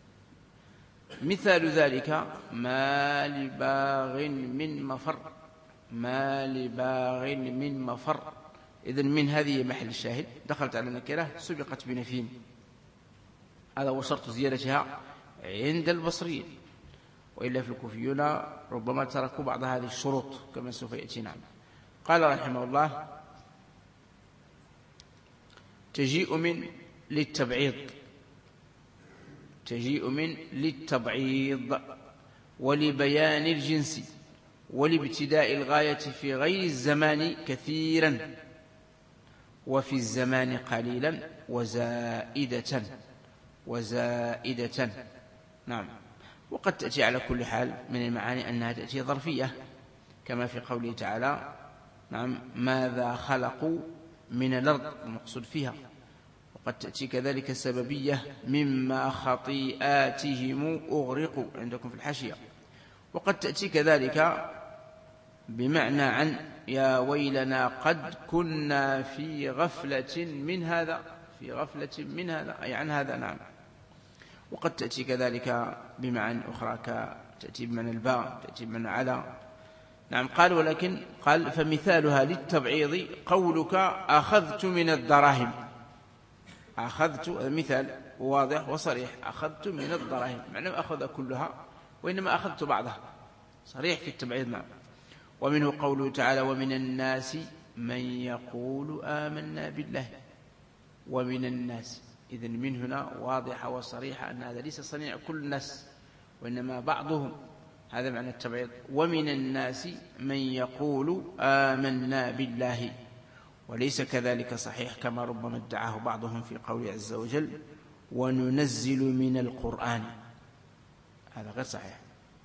مثال ذلك ما لباغ من مفر، ما لباغ من مفر. إذن من هذه محل الشاهد، دخلت على النكرة سبقت بنفي، هذا هو شرط زيادتها عند البصريين، وإلا في الكوفيون ربما تركوا بعض هذه الشروط كما سوف يأتي. نعم قال رحمه الله تجيء من للتبعيض، تجيء من للتبعيض ولبيان الجنس ولابتداء الغاية في غير الزمان كثيرا وفي الزمان قليلا وزائدة. نعم وقد تأتي على كل حال من المعاني أنها تأتي ظرفية، كما في قوله تعالى نعم ماذا خلقوا من الأرض المقصود فيها. وقد تأتي كذلك سببية مما خطيئاتهم أغرقوا عندكم في الحاشية. وقد تأتي كذلك بمعنى عن يا ويلنا قد كنا في غفلة من هذا، في غفلة من هذا أي عن هذا. نعم وقد تأتي كذلك بمعنى أخرى، تأتي بمعنى الباء، تأتي بمعنى على. نعم قال ولكن قال فمثالها للتبعيض قولك أخذت من الدراهم. أخذت مثال واضح وصريح، أخذت من الدراهم، معنى ما أخذ كلها وإنما أخذت بعضها، صريح في التبعيض. نعم ومنه قوله تعالى ومن الناس من يقول آمنا بالله، ومن الناس. إذن من هنا واضحة وصريحة أن هذا ليس صنيع كل الناس وإنما بعضهم، هذا معنى التبعيض. ومن الناس من يقول آمنا بالله، وليس كذلك صحيح كما ربما ادعاه بعضهم في قوله عز وجل وننزل من القرآن، هذا غير صحيح.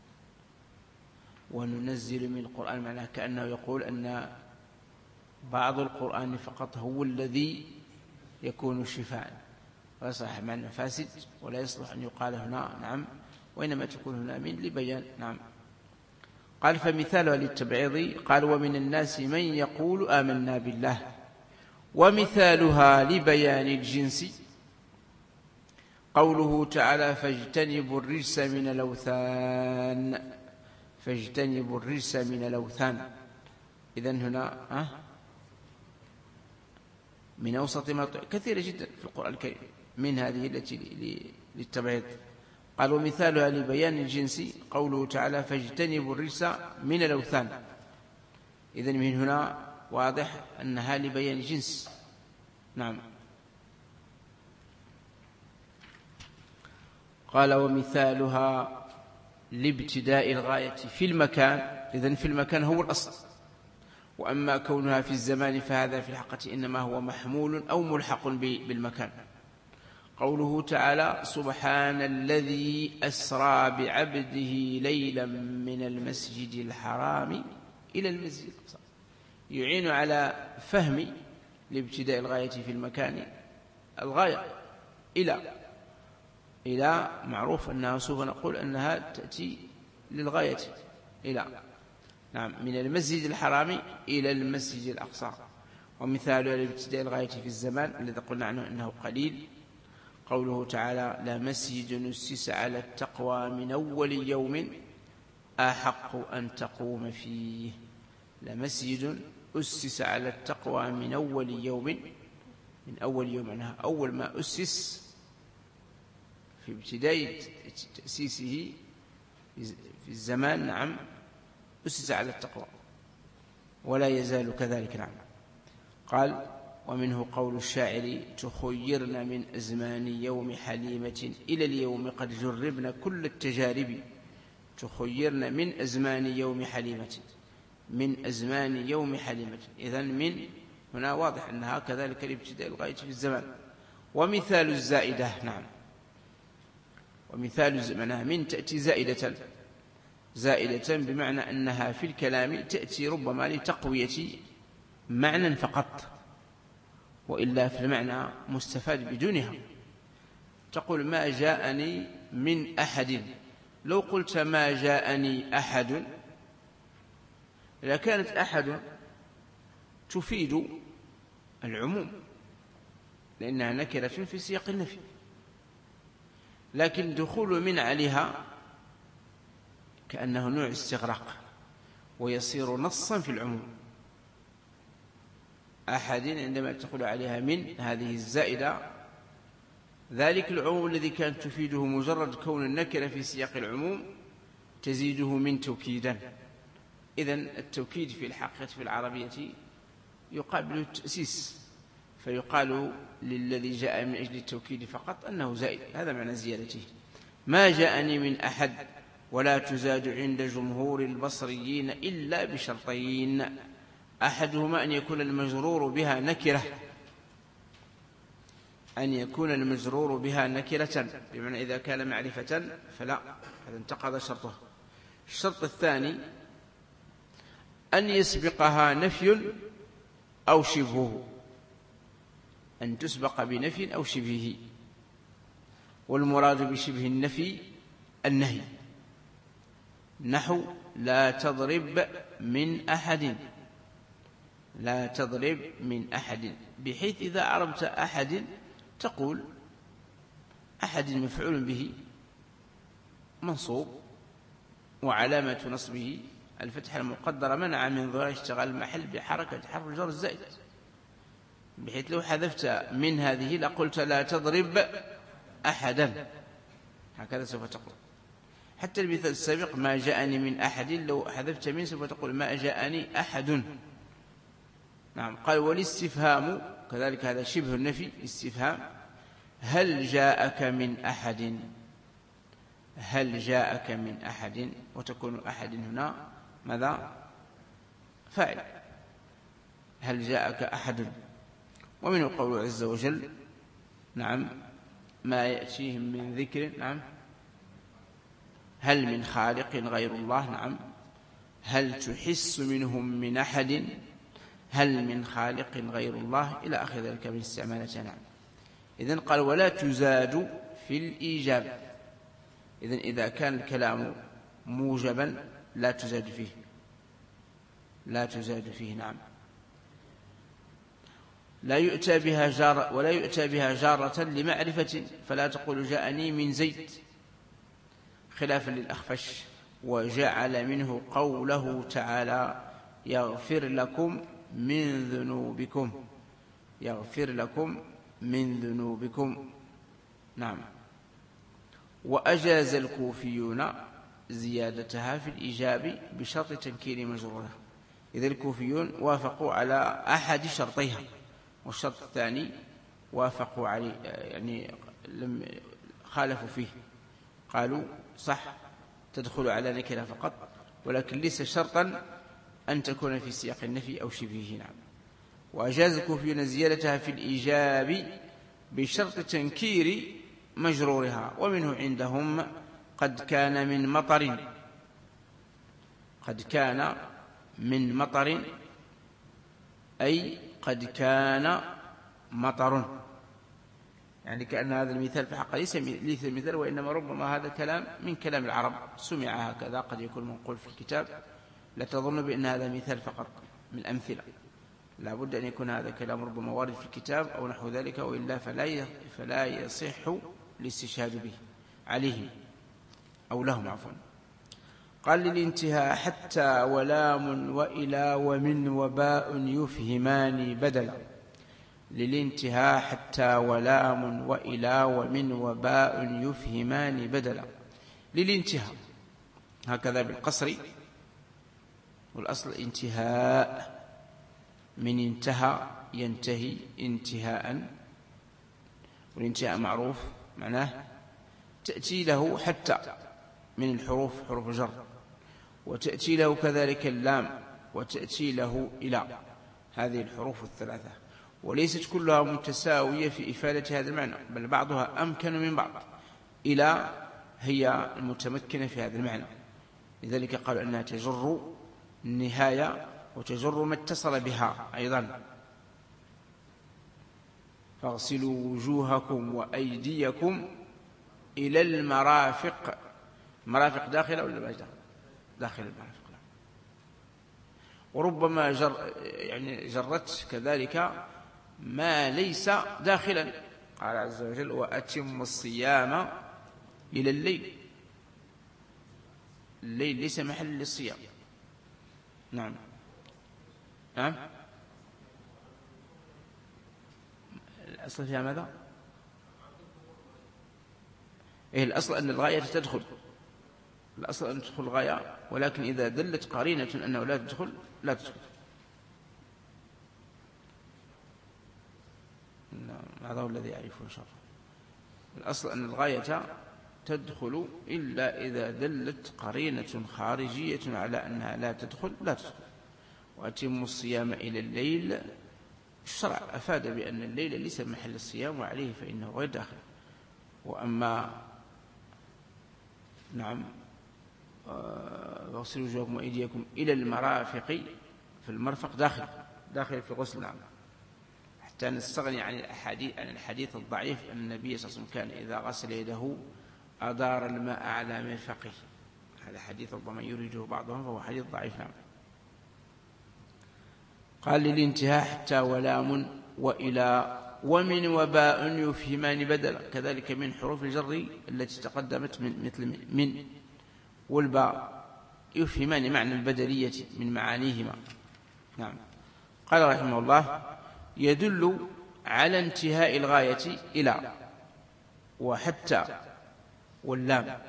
وننزل من القرآن معناه كأنه يقول أن بعض القرآن فقط هو الذي يكون شفاء، غير صحيح، معنى فاسد ولا يصلح أن يقال هنا. نعم وإنما تكون هنا من لبيان. نعم قال فمثالها للتبعيض قال ومن الناس من يقول آمنا بالله. ومثالها لبيان الجنس قوله تعالى فاجتنبوا الرجس من الأوثان، فاجتنبوا الرجس من الأوثان. إذن هنا من أوسط ما كثيرة جدا في القرآن الكريم من هذه التي للتبعيض. قال ومثالها لبيان الجنس قوله تعالى فاجتنبوا الرجس من الأوثان. إذن من هنا واضح أنها لبيان الجنس. نعم قال ومثالها لابتداء الغاية في المكان. إذن في المكان هو الأصل، وأما كونها في الزمان فهذا في الحقيقة إنما هو محمول أو ملحق بالمكان. قوله تعالى سبحان الذي أسرى بعبده ليلا من المسجد الحرام إلى المسجد الأقصى، يعين على فهم لابتداء الغاية في المكان. الغاية إلى معروف أنها سوف نقول أنها تأتي للغاية إلى، نعم، من المسجد الحرام إلى المسجد الأقصى. ومثال لابتداء الغاية في الزمان الذي قلنا عنه أنه قليل قوله تعالى لمسجد أسس على التقوى من أول يوم أحق أن تقوم فيه. لمسجد أسس على التقوى من أول يوم، من أول يوم معناها أول ما أسس في ابتداء تأسيسه في الزمان، نعم، أسس على التقوى ولا يزال كذلك. نعم. قال ومنه قول الشاعر تخيرن من أزمان يوم حليمة إلى اليوم قد جربنا كل التجارب. تخيرن من أزمان يوم حليمة، من أزمان يوم حليمة، إذن من هنا واضح أنها كذلك لابتداء الغاية في الزمان. ومثال الزائدة، نعم، ومثال معناها من تأتي زائدة بمعنى أنها في الكلام تأتي ربما لتقوية معنى فقط، وإلا في المعنى مستفاد بدونها. تقول ما جاءني من أحد، لو قلت ما جاءني أحد لكانت أحد تفيد العموم لأنها نكرة في سياق النفي، لكن دخول من عليها كأنه نوع استغراق ويصير نصا في العموم. أحد عندما تدخل عليها من هذه الزائدة ذلك العموم الذي كانت تفيده مجرد كون النكرة في سياق العموم تزيده من توكيدا. إذن التوكيد في الحقيقة في العربية يقابل التأسيس، فيقال للذي جاء من أجل التوكيد فقط أنه زائد، هذا معنى زيادته. ما جاءني من أحد ولا تزاد عند جمهور البصريين إلا بشرطين، أحدهما أن يكون المجرور بها نكرة، أن يكون المجرور بها نكرة بمعنى إذا كان معرفة فلا، هذا انتقض شرطه. الشرط الثاني أن يسبقها نفي أو شبهه، أن تسبق بنفي أو شبهه، والمراد بشبه النفي النهي، نحو لا تضرب من أحد، لا تضرب من أحد، بحيث إذا عرفت أحد تقول أحد مفعول به منصوب وعلامة نصبه الفتحة المقدرة منع من ظهور اشتغال المحل بحركة حرف الجر الزائد، بحيث لو حذفت من هذه لقلت لا تضرب أحدا، هكذا سوف تقول. حتى المثال السابق ما جاءني من أحد لو حذفت من سوف تقول ما جاءني أحد. نعم. قال والاستفهام كذلك هذا شبه النفي، استفهام هل جاءك من أحد، هل جاءك من أحد، وتكون أحد هنا ماذا؟ فاعل، هل جاءك أحد. ومنه قوله عز وجل نعم ما يأتيهم من ذكر، نعم، هل من خالق غير الله، نعم، هل تحس منهم من أحد، هل من خالق غير الله، إلى آخر ذلك من استعمالاتها. نعم. إذن قال ولا تزاد في الإيجاب، إذن إذا كان الكلام موجبا لا تزاد فيه، لا تزاد فيه. نعم. لا يؤتى بها جارة ولا يؤتى بها جارة لمعرفة، فلا تقول جاءني من زيد، خلافا للأخفش. وجعل منه قوله تعالى يغفر لكم من ذنوبكم، يغفر لكم من ذنوبكم. نعم. وأجاز الكوفيون زيادتها في الإيجاب بشرط تنكير مجرورها، إذا الكوفيون وافقوا على أحد شرطيها، والشرط الثاني وافقوا عليه، يعني لم خالفوا فيه، قالوا صح تدخل على نكرة فقط، ولكن ليس شرطا أن تكون في سياق النفي أو شبهه. نعم. وأجاز الكوفيون زيادتها في الإيجاب بشرط تنكير مجرورها، ومنه عندهم قد كان من مطر، قد كان من مطر أي قد كان مطر، يعني كأن هذا المثال في حق ليس مثال، وإنما ربما هذا كلام من كلام العرب سمع هكذا، قد يكون منقول في الكتاب، لا تظن بأن هذا مثال فقط من أمثلة، لا بد أن يكون هذا كلام ربما وارد في الكتاب أو نحو ذلك، وإلا فلا يصح الاستشهاد به عليهم أو لهم عفوا. قال للانتهاء حتى ولام وإلى ومن وباء يفهمان بدلا، للانتهاء حتى ولام وإلى ومن وباء يفهمان بدلا. للانتهاء هكذا بالقصر، والأصل انتهاء، من انتهى ينتهي انتهاء، والانتهاء معروف معناه تأتي له حتى من الحروف حروف جر، وتأتي له كذلك اللام، وتأتي له إلى، هذه الحروف الثلاثة، وليست كلها متساوية في إفادة هذا المعنى، بل بعضها أمكن من بعض. إلى هي المتمكنة في هذا المعنى، لذلك قالوا أنها تجر النهاية وتجر ما اتصل بها أيضا. فاغسلوا وجوهكم وأيديكم إلى المرافق، مرافق داخلة ولا ما داخل المرافق؟ وربما جرت كذلك ما ليس داخلا، قال عز وجل وأتم الصيام إلى الليل، الليل ليس محل للصيام. نعم. نعم. الأصل فيها ماذا؟ الأصل أن الغاية تدخل، الأصل أن تدخل الغاية، ولكن إذا دلت قرينة أنه لا تدخل لا تدخل. هذا هو الذي يعرفه إن شاء الله. الأصل أن الغاية تدخل إلا إذا دلت قرينة خارجية على أنها لا تدخل لا تدخل. وأتموا الصيام إلى الليل، الشرع أفاد بأن الليل ليس محل الصيام، وعليه فإنه غير داخل. وأما نعم واغسلوا وجوهكم وأيديكم إلى المرافق، في المرفق داخل في الغسل. نعم. حتى نستغني عن الحديث الضعيف أن النبي صلى الله عليه وسلم كان إذا غسل يده أدار الماء على مرفقه، هذا حديث ربما يريده بعضهم فهو حديث ضعيف. نعم. قال للانتهاء حتى ولام وإلى ومن وباء يفهمان بدلا، كذلك من حروف الجر التي تقدمت مثل من والباء يفهمان معنى البدلية من معانيهما. نعم. قال رحمه الله يدل على انتهاء الغاية إلى وحتى واللام،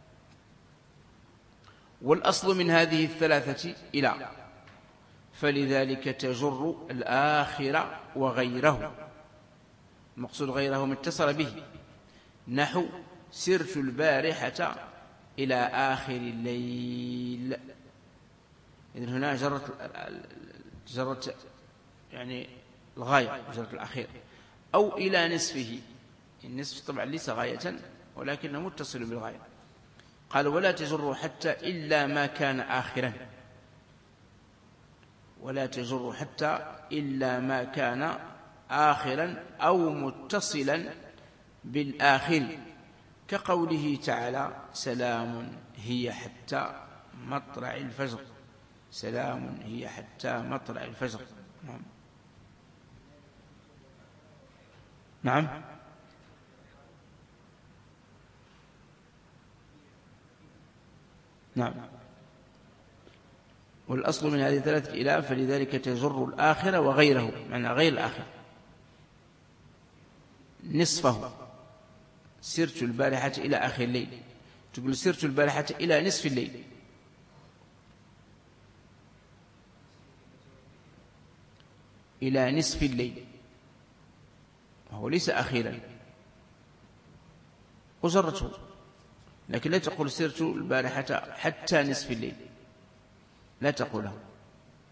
والأصل من هذه الثلاثة إلى، فلذلك تجر الآخر وغيره، المقصود غيره متصل به، نحو سرت البارحة إلى آخر الليل، إذن هنا جرت يعني الغاية، جرت الأخير، أو إلى نصفه، النصف طبعا ليس غاية ولكنه متصل بالغاية. قال ولا تجر حتى إلا ما كان آخرا، ولا تجر حتى إلا ما كان آخرا أو متصلا بالآخر، كقوله تعالى سلام هي حتى مطلع الفجر، سلام هي حتى مطلع الفجر. نعم. نعم. نعم. والأصل من هذه الثلاثة إلى، فلذلك تجر الآخرة وغيره، معنى غير الآخر، نصفه، سرت البارحة إلى آخر الليل، تقول سرت البارحة إلى نصف الليل، إلى نصف الليل، وهو ليس أخيرا، وجرته، لكن لا تقول سرت البارحة حتى نصف الليل، لا تقوله،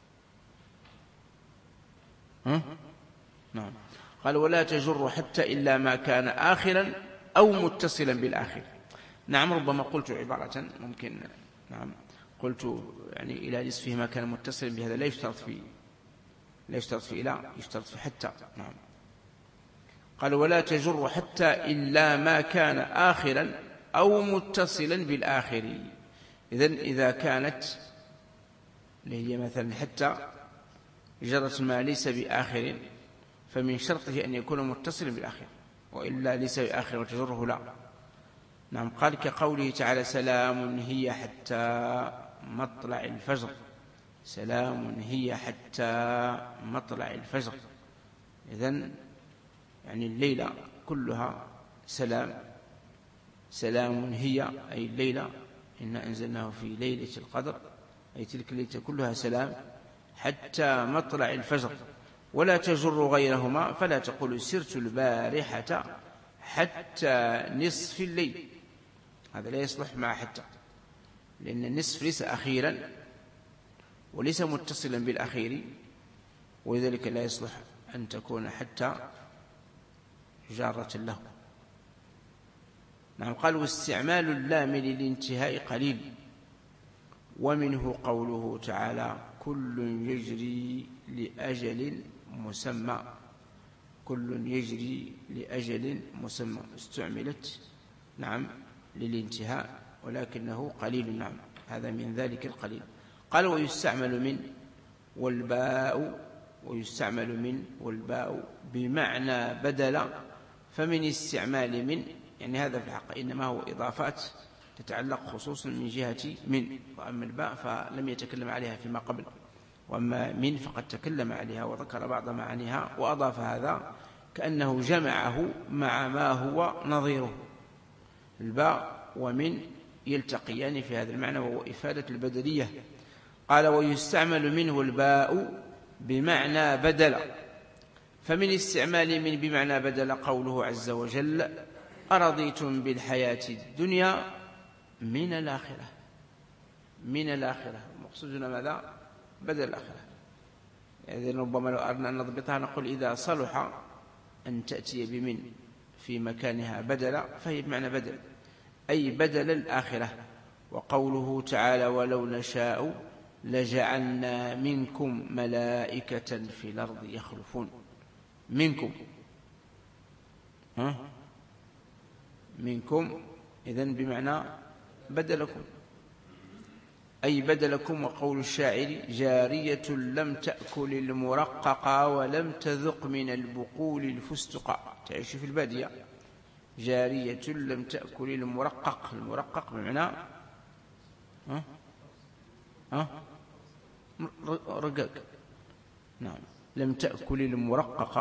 نعم. قال ولا تجر حتى إلا ما كان آخرا أو متصلا بالآخر. نعم، ربما قلت عبارة ممكن، نعم، قلت يعني إلى نصفه ما كان متصلا بهذا، لا يشترط في إلى، يشترط في حتى. نعم. قال ولا تجر حتى إلا ما كان آخرا أو متصلا بالآخر. إذن إذا كانت اللي هي مثلا حتى جرت ما ليس بآخر، فمن شرطه أن يكون متصلا بالآخر، وإلا ليس بآخر وتجره لا. نعم. قال كقوله تعالى سلام هي حتى مطلع الفجر. سلام هي حتى مطلع الفجر. إذن يعني الليلة كلها سلام. سلام هي أي الليلة، إنا أنزلناه في ليلة القدر، أي تلك الليلة كلها سلام حتى مطلع الفجر. ولا تجر غيرهما، فلا تقول سرت البارحة حتى نصف الليل، هذا لا يصلح مع حتى، لأن النصف ليس أخيرا وليس متصلا بالأخير، ولذلك لا يصلح أن تكون حتى جارة له. نعم. قال واستعمال اللام للانتهاء قليل، ومنه قوله تعالى كل يجري لأجل مسمى. كل يجري لأجل مسمى استعملت، نعم، للانتهاء، ولكنه قليل. نعم، هذا من ذلك القليل. قال ويستعمل من والباء، ويستعمل من والباء بمعنى بدل. فمن استعمال من، يعني هذا في الحق إنما هو إضافات تتعلق خصوصا من جهة من، وأما الباء فلم يتكلم عليها فيما قبل، وأما من فقد تكلم عليها وذكر بعض معانيها وأضاف هذا كأنه جمعه مع ما هو نظيره. الباء ومن يلتقيان في هذا المعنى، وهو إفادة البدلية. قال ويستعمل منه الباء بمعنى بدل. فمن استعمال من بمعنى بدل قوله عز وجل أرضيتم بالحياة الدنيا من الآخرة. من الآخرة مقصودنا ماذا؟ بدل الآخرة. يعني ربما لو أردنا أن نضبطها نقول إذا صلح أن تأتي بمن في مكانها بدل فهي بمعنى بدل، أي بدل الآخرة. وقوله تعالى ولو نشاء لجعلنا منكم ملائكة في الأرض يخلفون. منكم، منكم إذن بمعنى بدلكم، أي بدلكم. وقول الشاعر جارية لم تأكل المرقق ولم تذق من البقول الفستق. تعيش في البادية. جارية لم تأكل المرقق. المرقق بمعنى رقاق. نعم. لم تأكل المرقق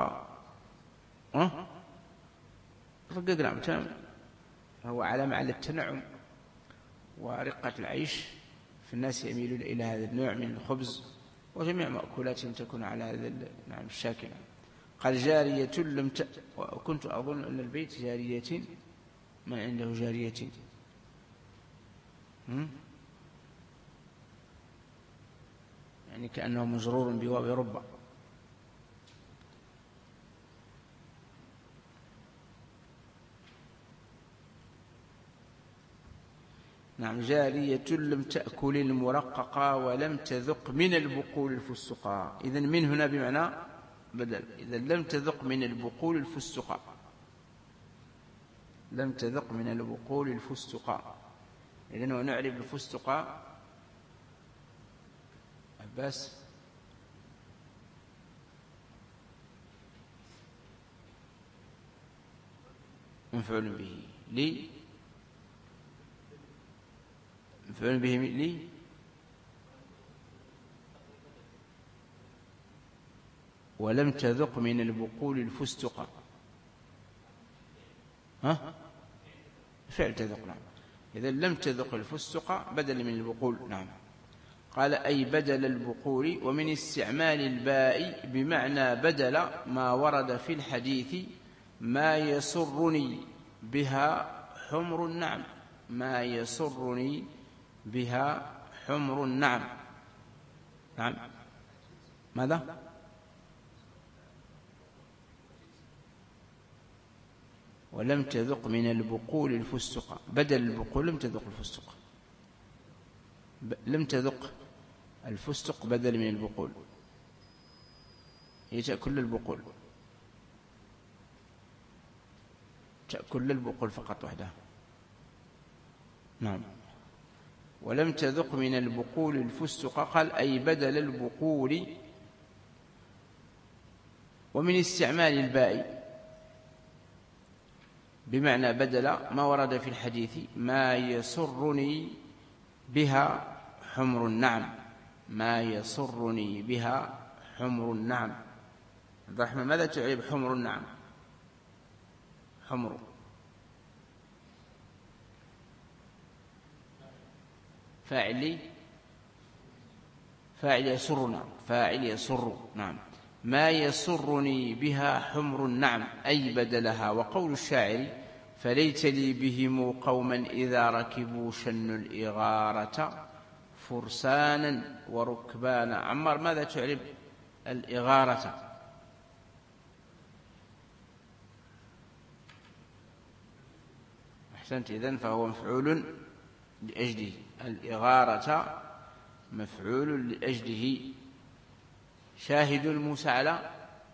رقاق. نعم تمام. هو علامة على التنعم ورقة العيش، في الناس يميلون إلى هذا النوع من الخبز وجميع مأكولاتهم تكون على هذا نعم الشاكل. قال جارية لم وكنت أظن أن البيت جارية، من عنده جارية؟ يعني كأنه مجرور بواو ربع. نعم. جارية لم تأكل المرققة ولم تذق من البقول الفستقاء. إذن من هنا بمعنى بدل. إذن لم تذق من البقول الفستقاء. لم تذق من البقول الفستقاء. إذن ونعرف الفستقاء عباس مفعول به لي، مفعول به لي ولم تذق من البقول الفستق. فعل تذق. نعم. إذا لم تذق الفستق بدل من البقول. نعم. قال أي بدل البقول. ومن استعمال الباء بمعنى بدل ما ورد في الحديث ما يسرني بها حمر النعم. ما يسرني بها حمر النعم. نعم. ماذا؟ ولم تذق من البقول الفستق، بدل البقول لم تذق الفستق، لم تذق الفستق بدل من البقول، هي تأكل البقول، تأكل البقول فقط وحدها. نعم. ولم تذق من البقول الفستق، قال أي بدل البقول. ومن استعمال الباء بمعنى بدل ما ورد في الحديث ما يسرني بها حمر النعم، ما يسرني بها حمر النعم. عبد الرحمن ماذا تعرف حمر النعم؟ حمر فاعل يسرنا، فاعل يسر. نعم. ما يسرني بها حمر النعم أي بدلها. وقول الشاعر فليت لي بهم قوما إذا ركبوا شنوا الإغارة فرسانا وركبانا. عمار ماذا تعرف الإغارة؟ أحسنت. إذن فهو مفعول لأجله، الإغارة مفعول لأجله. شاهد موسى على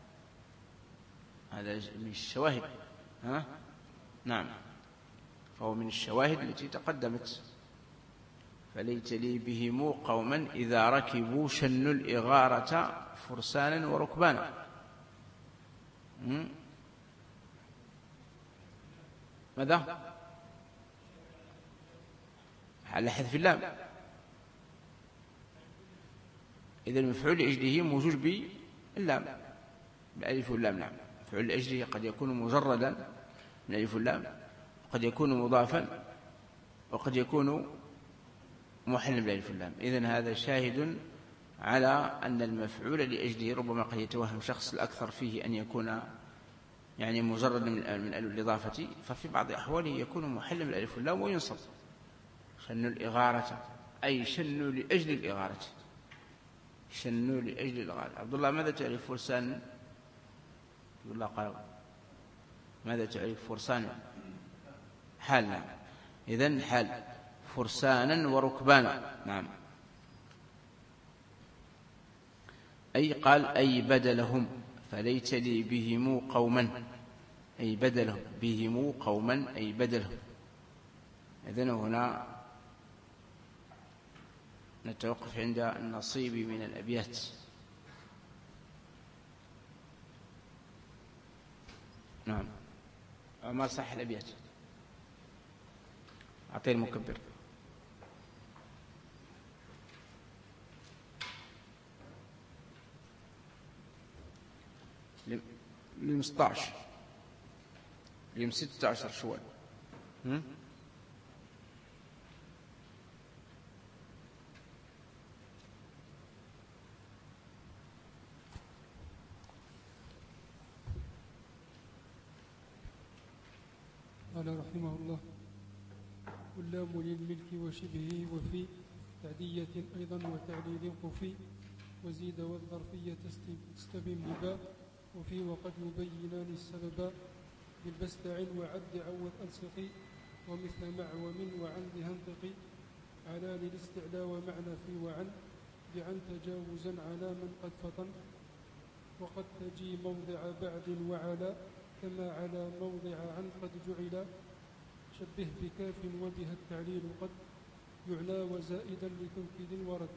هذا من الشواهد، ها؟ نعم، فهو من الشواهد التي تقدمت. فليت لي بهم قوما إذا ركبوا شنوا الإغارة فرسانا وركبانا. ماذا؟ على حذف اللام. إذا المفعول لأجله موجود باللام، بالألف واللام. نعم. المفعول لأجله قد يكون مجردا من الألف واللام، وقد يكون مضافا، وقد يكون محلا بالألف واللام. إذن هذا شاهد على أن المفعول لأجله ربما قد يتوهم شخص الأكثر فيه أن يكون يعني مجرد من الإضافة، ففي بعض أحواله يكون محلا بالألف واللام وينصب. شنوا الإغارة أي شنوا لأجل الإغارة، شنوا لأجل الإغارة. عبد الله ماذا تعرف فرسان؟ عبد الله قال ماذا تعرف فرسان؟ حال. نعم. إذن حال فرسانا وركبانا. نعم. أي قال أي بدلهم فليت لي بهم قوما، أي بدلهم، بهم قوما أي بدلهم. إذن هنا نتوقف عند النصيب من الأبيات. نعم. ما صح الأبيات؟ أعطي المكبر. لم 16 لم 16 شوال. قال رحمه الله واللام للملك وشبهه وفي تعدية أيضا وتعليل قفي وزيد والظرفية استبن بباء وفي وقد يبينان السبب بالبستع وعد عوض ألصقي ومثل مع ومن وعن بهنطقي على للاستعلاء ومعنى في وعن بعن تجاوزا على من قد فطن وقد تجي موضع بعد وعلى كما على موضع عن قد جعل شبه بكاف وبها التعليل قد يعنى وزائدا لتوكيد ورد.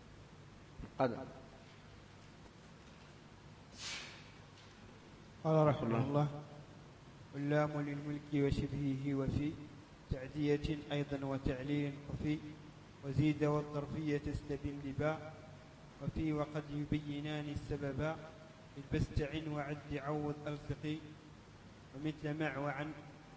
قال رحمه الله واللام للملك وشبهه وفي تعدية أيضا وتعليل وفي وزيد والظرفية استبن بباء وفي وقد يبينان السببا بالبستع وعد عوض ألصقي ومثل مع وعن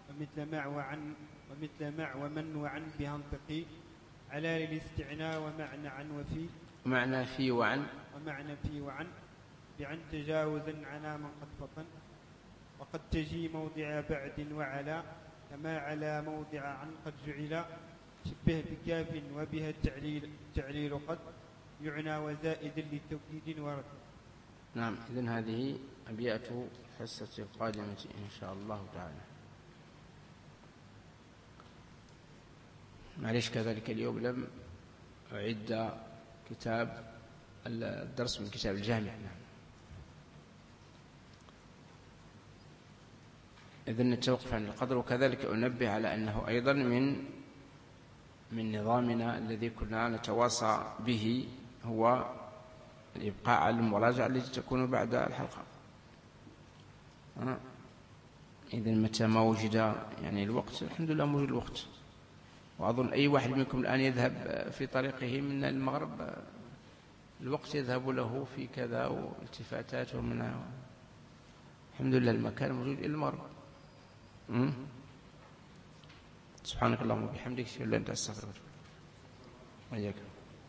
ومثل مع ومن وعن بهنطقي على للاستعناء ومعنى عن وفي ومعنى في وعن بعن تجاوزا على من قد فطن وقد تجي موضع بعد وعلى كما على موضع عن قد جعل شبه بكاف وبها التعليل قد يعنى وزائد للتوكيد ورد. نعم. إذن هذه أبيات الحصة القادمة إن شاء الله تعالى. معليش كذلك اليوم لم أعد كتاب الدرس من كتاب الجامع. إذن نتوقف عن القدر. وكذلك أنبه على أنه أيضا من نظامنا الذي كنا نتواصى به هو الإبقاء على المراجعة التي تكون بعد الحلقة. إذن متى ما وجد يعني الوقت، الحمد لله موجود الوقت. وأظن أي واحد منكم الآن يذهب في طريقه من المغرب الوقت يذهب له في كذا والتفاتات ومنها، الحمد لله المكان موجود إلى المغرب. سبحانك اللهم وبحمدك أشهد أن لا إله إلا أنت أستغفرك وأتوب إليك. وإياك.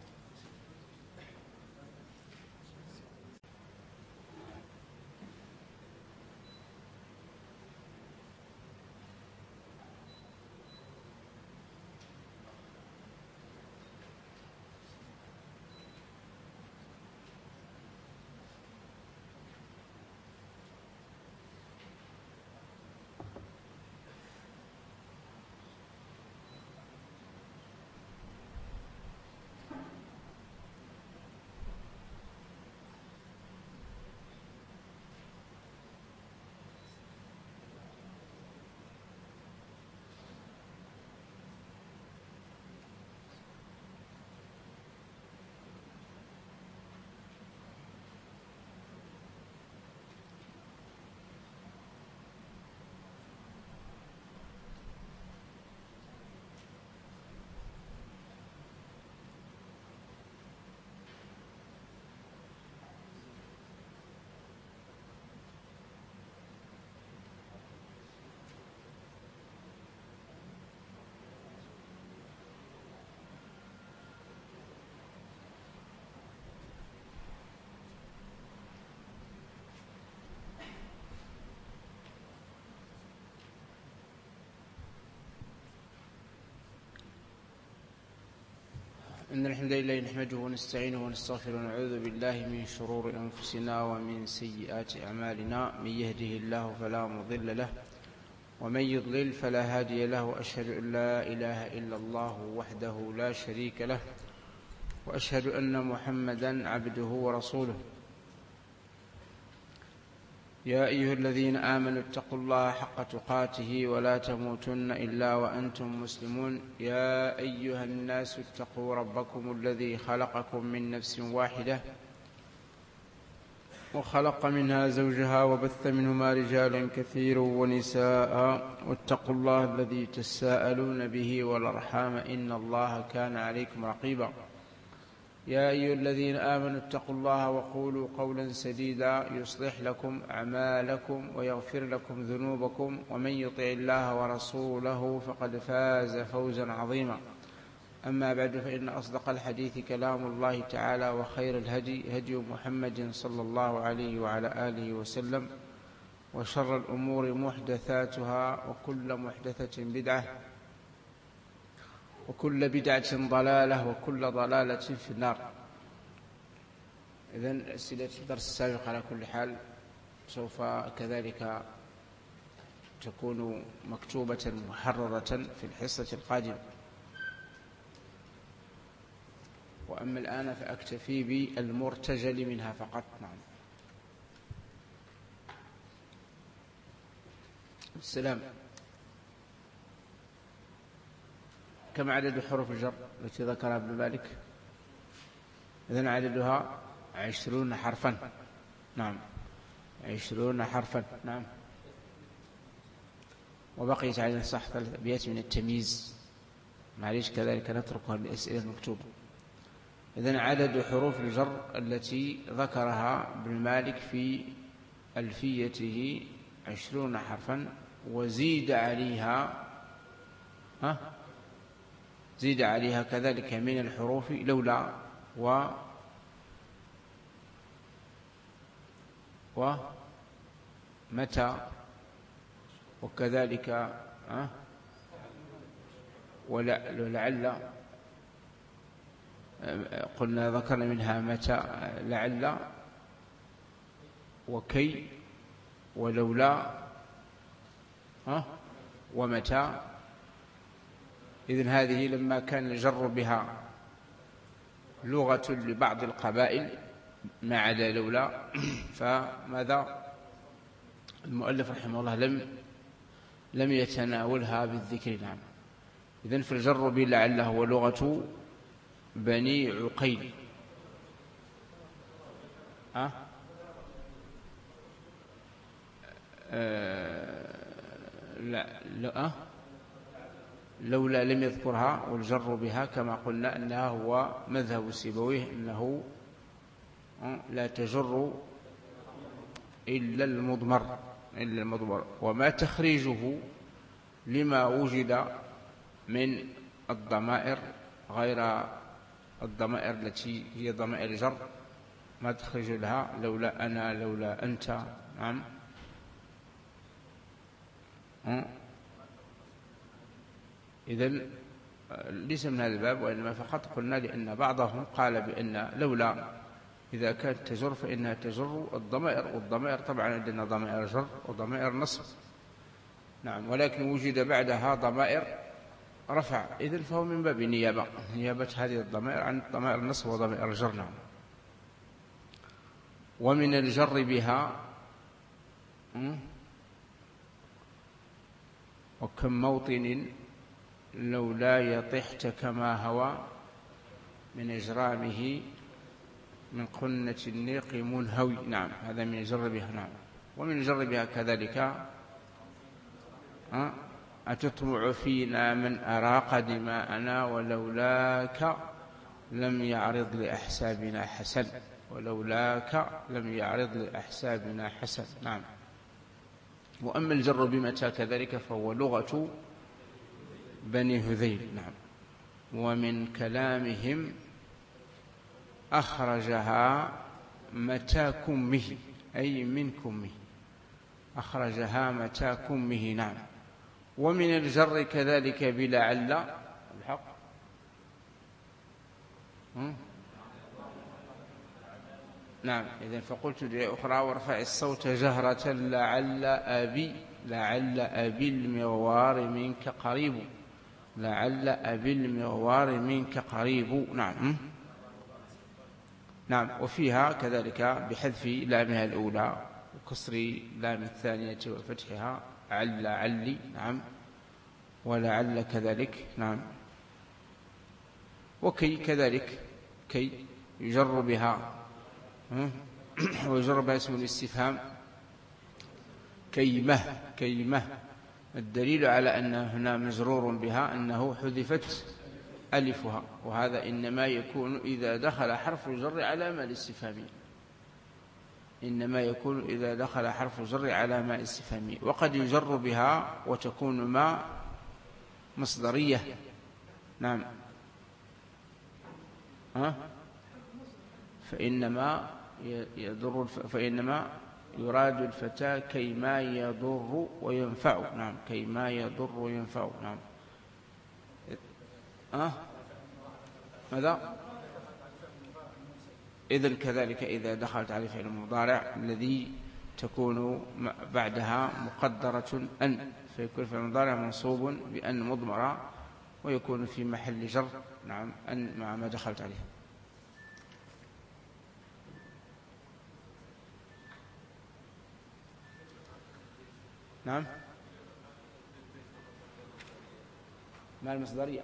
إن الحمد لله نحمده ونستعينه ونستغفره ونعوذ بالله من شرور أنفسنا ومن سيئات أعمالنا. من يهده الله فلا مضل له ومن يضلل فلا هادي له. وأشهد أن لا إله إلا الله وحده لا شريك له وأشهد أن محمدا عبده ورسوله. يا أيها الذين آمنوا اتقوا الله حق تقاته ولا تموتن إلا وأنتم مسلمون. يا أيها الناس اتقوا ربكم الذي خلقكم من نفس واحدة وخلق منها زوجها وبث منهما رجالا كثيرا ونساء واتقوا الله الذي تساءلون به والأرحام إن الله كان عليكم رقيبا. يا أيها الذين آمنوا اتقوا الله وقولوا قولا سديدا يصلح لكم أعمالكم ويغفر لكم ذنوبكم ومن يطع الله ورسوله فقد فاز فوزا عظيما. أما بعد فإن أصدق الحديث كلام الله تعالى وخير الهدي هدي محمد صلى الله عليه وعلى آله وسلم وشر الأمور محدثاتها وكل محدثة بدعة وكل بدعة ضلالة وكل ضلالة في النار. إذن أسئلة الدرس السابق على كل حال سوف كذلك تكون مكتوبة محررة في الحصة القادمة. وأما الآن فأكتفي بالمرتجل منها فقط. نعم. السلام. كم عدد حروف الجر التي ذكرها ابن مالك؟ إذن عددها 20 حرفا. نعم 20 حرفا. نعم. وبقيت على الصح 3 أبيات من التمييز، معليش كذلك نتركها للأسئلة المكتوبة. إذن عدد حروف الجر التي ذكرها ابن مالك في ألفيته 20 حرفا، وزيد عليها زيد عليها كذلك من الحروف لولا ومتى وكذلك ولعل. قلنا ذكرنا منها متى لعل وكي ولولا ومتى إذن هذه لما كان الجر بها لغة لبعض القبائل ما عدا لولا، فماذا المؤلف رحمه الله لم يتناولها بالذكر. نعم. إذن فالجر بلعل هو لغة بني عقيل. لولا لم يذكرها، والجر بها كما قلنا أنها هو مذهب سيبويه، أنه لا تجر إلا المضمر، وما تخريجه لما وجد من الضمائر غير الضمائر التي هي ضمائر الجر، ما تخرج لها لولا أنا لولا أنت. نعم. إذن ليس من هذا الباب، وإنما فقط قلنا لأن بعضهم قال بأن لولا إذا كانت تجر فإنها تجر الضمائر، والضمائر طبعا عندنا ضمائر جر وضمائر نصب. نعم. ولكن وجد بعدها ضمائر رفع، إذن فهو من باب نيابة هذه الضمائر عن ضمائر النصب وضمائر الجر. نعم. ومن الجر بها وكم موطن لولا يطحت كما هوى من إجرامه من قنة النيق منهوي. نعم. هذا من الجر بها. نعم. ومن الجر بها كذلك أتطمع فينا من أراق دماءنا ولولاك لم يعرض لأحسابنا حسن، ولولاك لم يعرض لأحسابنا حسن. نعم. وأما الجر بمتى كذلك فهو لغة بني هذيل. نعم. ومن كلامهم أخرجها متى كمه، أي من كمه، أخرجها متى كمه. نعم. ومن الجر كذلك بلعل الحق. نعم. إذن فقلت لأخرى وارفع الصوت جهرة لعل أبي المغوار منك قريب، لعل أبي المغوار منك قريب. نعم. نعم. وفيها كذلك بحذف لامها الأولى وكسر لام الثانية وفتحها علي. نعم. ولعل كذلك. نعم. وكي كذلك، كي يجر بها ويجر بها اسم الاستفهام كيمة. الدليل على أن هنا مجرور بها أنه حذفت ألفها، وهذا إنما يكون إذا دخل حرف الجر على ما الاستفهامي، إنما يكون إذا دخل حرف الجر على ما الاستفهامي. وقد يجر بها وتكون ما مصدرية. نعم. فإنما يراد الفتى كيما يضر وينفع. نعم. كيما يضر وينفع. نعم. ماذا؟ إذن كذلك إذا دخلت على فعل المضارع الذي تكون بعدها مقدرة أن، فيكون فعل المضارع منصوب بأن مضمرة ويكون في محل جر. نعم. أن مع ما دخلت عليه. نعم. ما المصدرية؟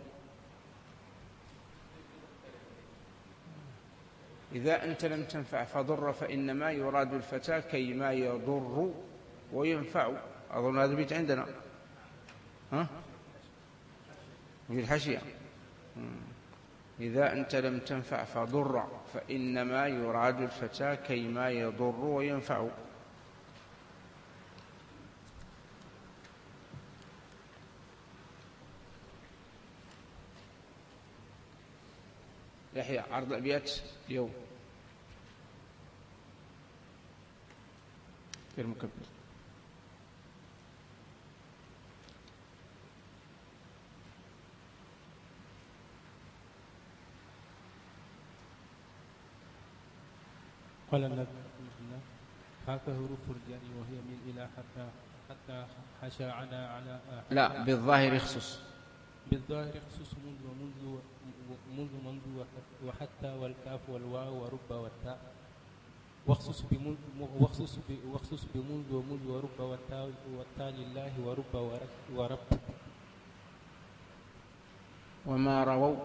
إذا أنت لم تنفع فضر فإنما يراد الفتى كيما يضر وينفع. أظن هذا البيت عندنا في الحاشية. إذا أنت لم تنفع فضر فإنما يراد الفتى كيما يضر وينفع. يحيى عرض الأبيات اليوم في المكبر. قال النبي هاك حروف الجر وهي من إلى حتى حشى على لا بالظاهر يخصص. بالظاهر خصوص منذ وحتى والكاف والواو ورب والتاء واخصص بمنذ ومنذ ورب والتاء لله ورب ورب وما رووا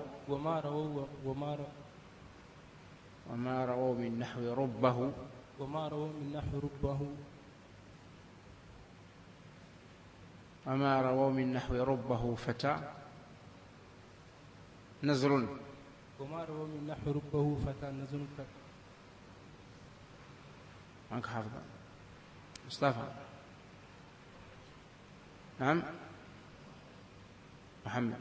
من نحو ربه وما رووا من نحو ربه وما رووا من نحو ربه فتى نزر وما رووا من نحو ربه فتى نزر معك حافظ مصطفى نعم محمد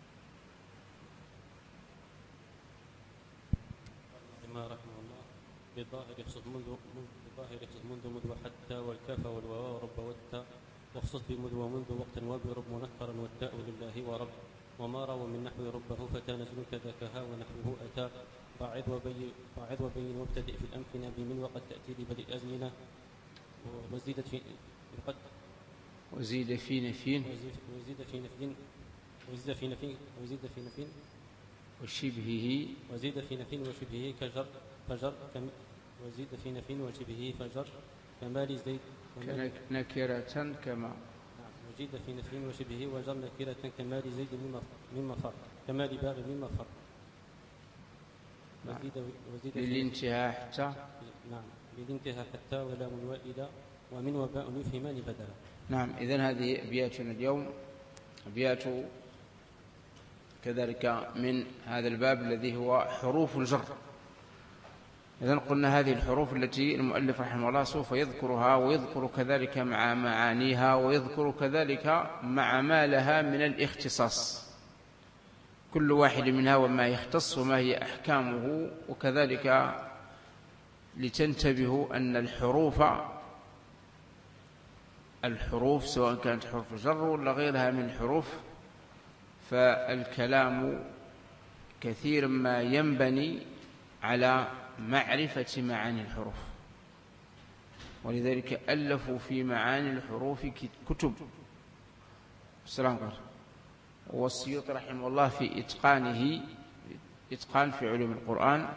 رحمه الله بالظاهر يخصص منذ وحتى والكاف والواو ورب والتاء واخصص بمذ ومنذ وقتا وبرب منكرا والتاء لله ورب وما روى من نحو ربه فتى نزل كذاكها ونحوه أتى باعض وبين وابتدئ في الأمكنة بمن وقد تأتي لبدء الأزمنة وزيد في نفين وشبهه كجر فجر وزيد في نفي وشبهه فجر كمال زيد نكرة كما وزيد في نفي وشبهه وجر نكرة كمال زيد مما فرق كمال باغ مما فرق وزيد للانتهاء حتى نعم للانتهاء حتى ولا من وإلى ومن وباء يفهمان بدلا. نعم. إذن هذه أبياتنا اليوم أبيات كذلك من هذا الباب الذي هو حروف الجر. إذن قلنا هذه الحروف التي المؤلف رحمه الله سوف يذكرها ويذكر كذلك مع معانيها ويذكر كذلك مع ما لها من الاختصاص، كل واحد منها وما يختص وما هي أحكامه، وكذلك لتنتبهوا أن الحروف سواء كانت حروف الجر ولا غيرها من الحروف فالكلام كثير ما ينبني على معرفة معاني الحروف، ولذلك ألفوا في معاني الحروف كتب. السلام عليكم. والسيوطي رحمه الله في إتقان في علوم القرآن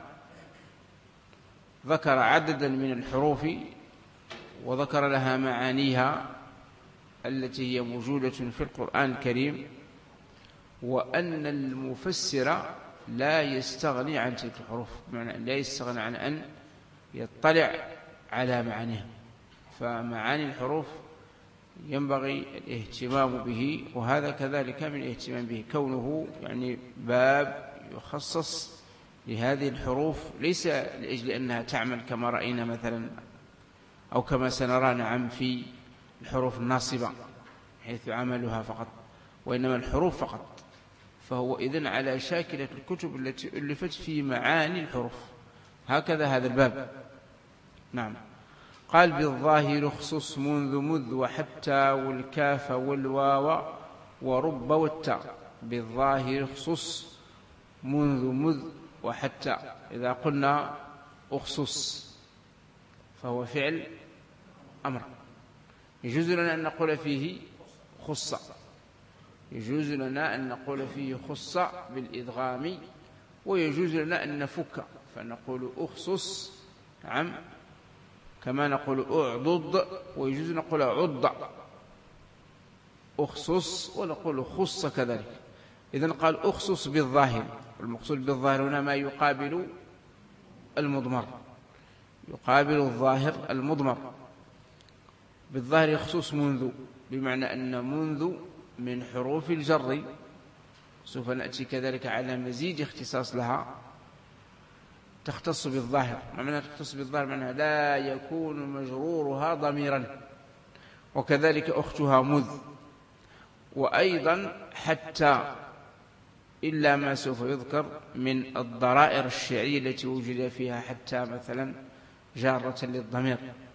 ذكر عددا من الحروف وذكر لها معانيها التي هي موجودة في القرآن الكريم، وأن المفسر لا يستغني عن تلك الحروف، بمعنى لا يستغني عن أن يطلع على معانيها. فمعاني الحروف ينبغي الاهتمام به، وهذا كذلك من الاهتمام به كونه يعني باب يخصص لهذه الحروف، ليس لأجل أنها تعمل كما رأينا مثلا أو كما سنرى نعم في الحروف الناصبة حيث عملها فقط، وإنما الحروف فقط. فهو إذن على شاكلة الكتب التي ألفت في معاني الحروف، هكذا هذا الباب. نعم. قال بالظاهر اخصص مذ وحتى والكاف والواو ورب والتاء. بالظاهر اخصص مذ وحتى. إذا قلنا اخصص فهو فعل أمر، يجوز لنا أن نقول فيه خص، يجوز لنا أن نقول فيه خص بالإدغام، ويجوز لنا أن نفك فنقول أخصص نعم كما نقول أعضد، ويجوز نقول عض أخصص ونقول خص كذلك. إذن قال أخصص بالظاهر، والمقصود بالظاهر هنا ما يقابل المضمر، يقابل الظاهر المضمر. بالظاهر يخصص منذ، بمعنى أن منذ من حروف الجر، سوف نأتي كذلك على مزيد اختصاص لها، تختص بالظاهر. ما معنى تختص بالظاهر؟ معنى لا يكون مجرورها ضميرا، وكذلك أختها مذ، وأيضا حتى، إلا ما سوف يذكر من الضرائر الشعرية التي وجد فيها حتى مثلا جارة للضمير.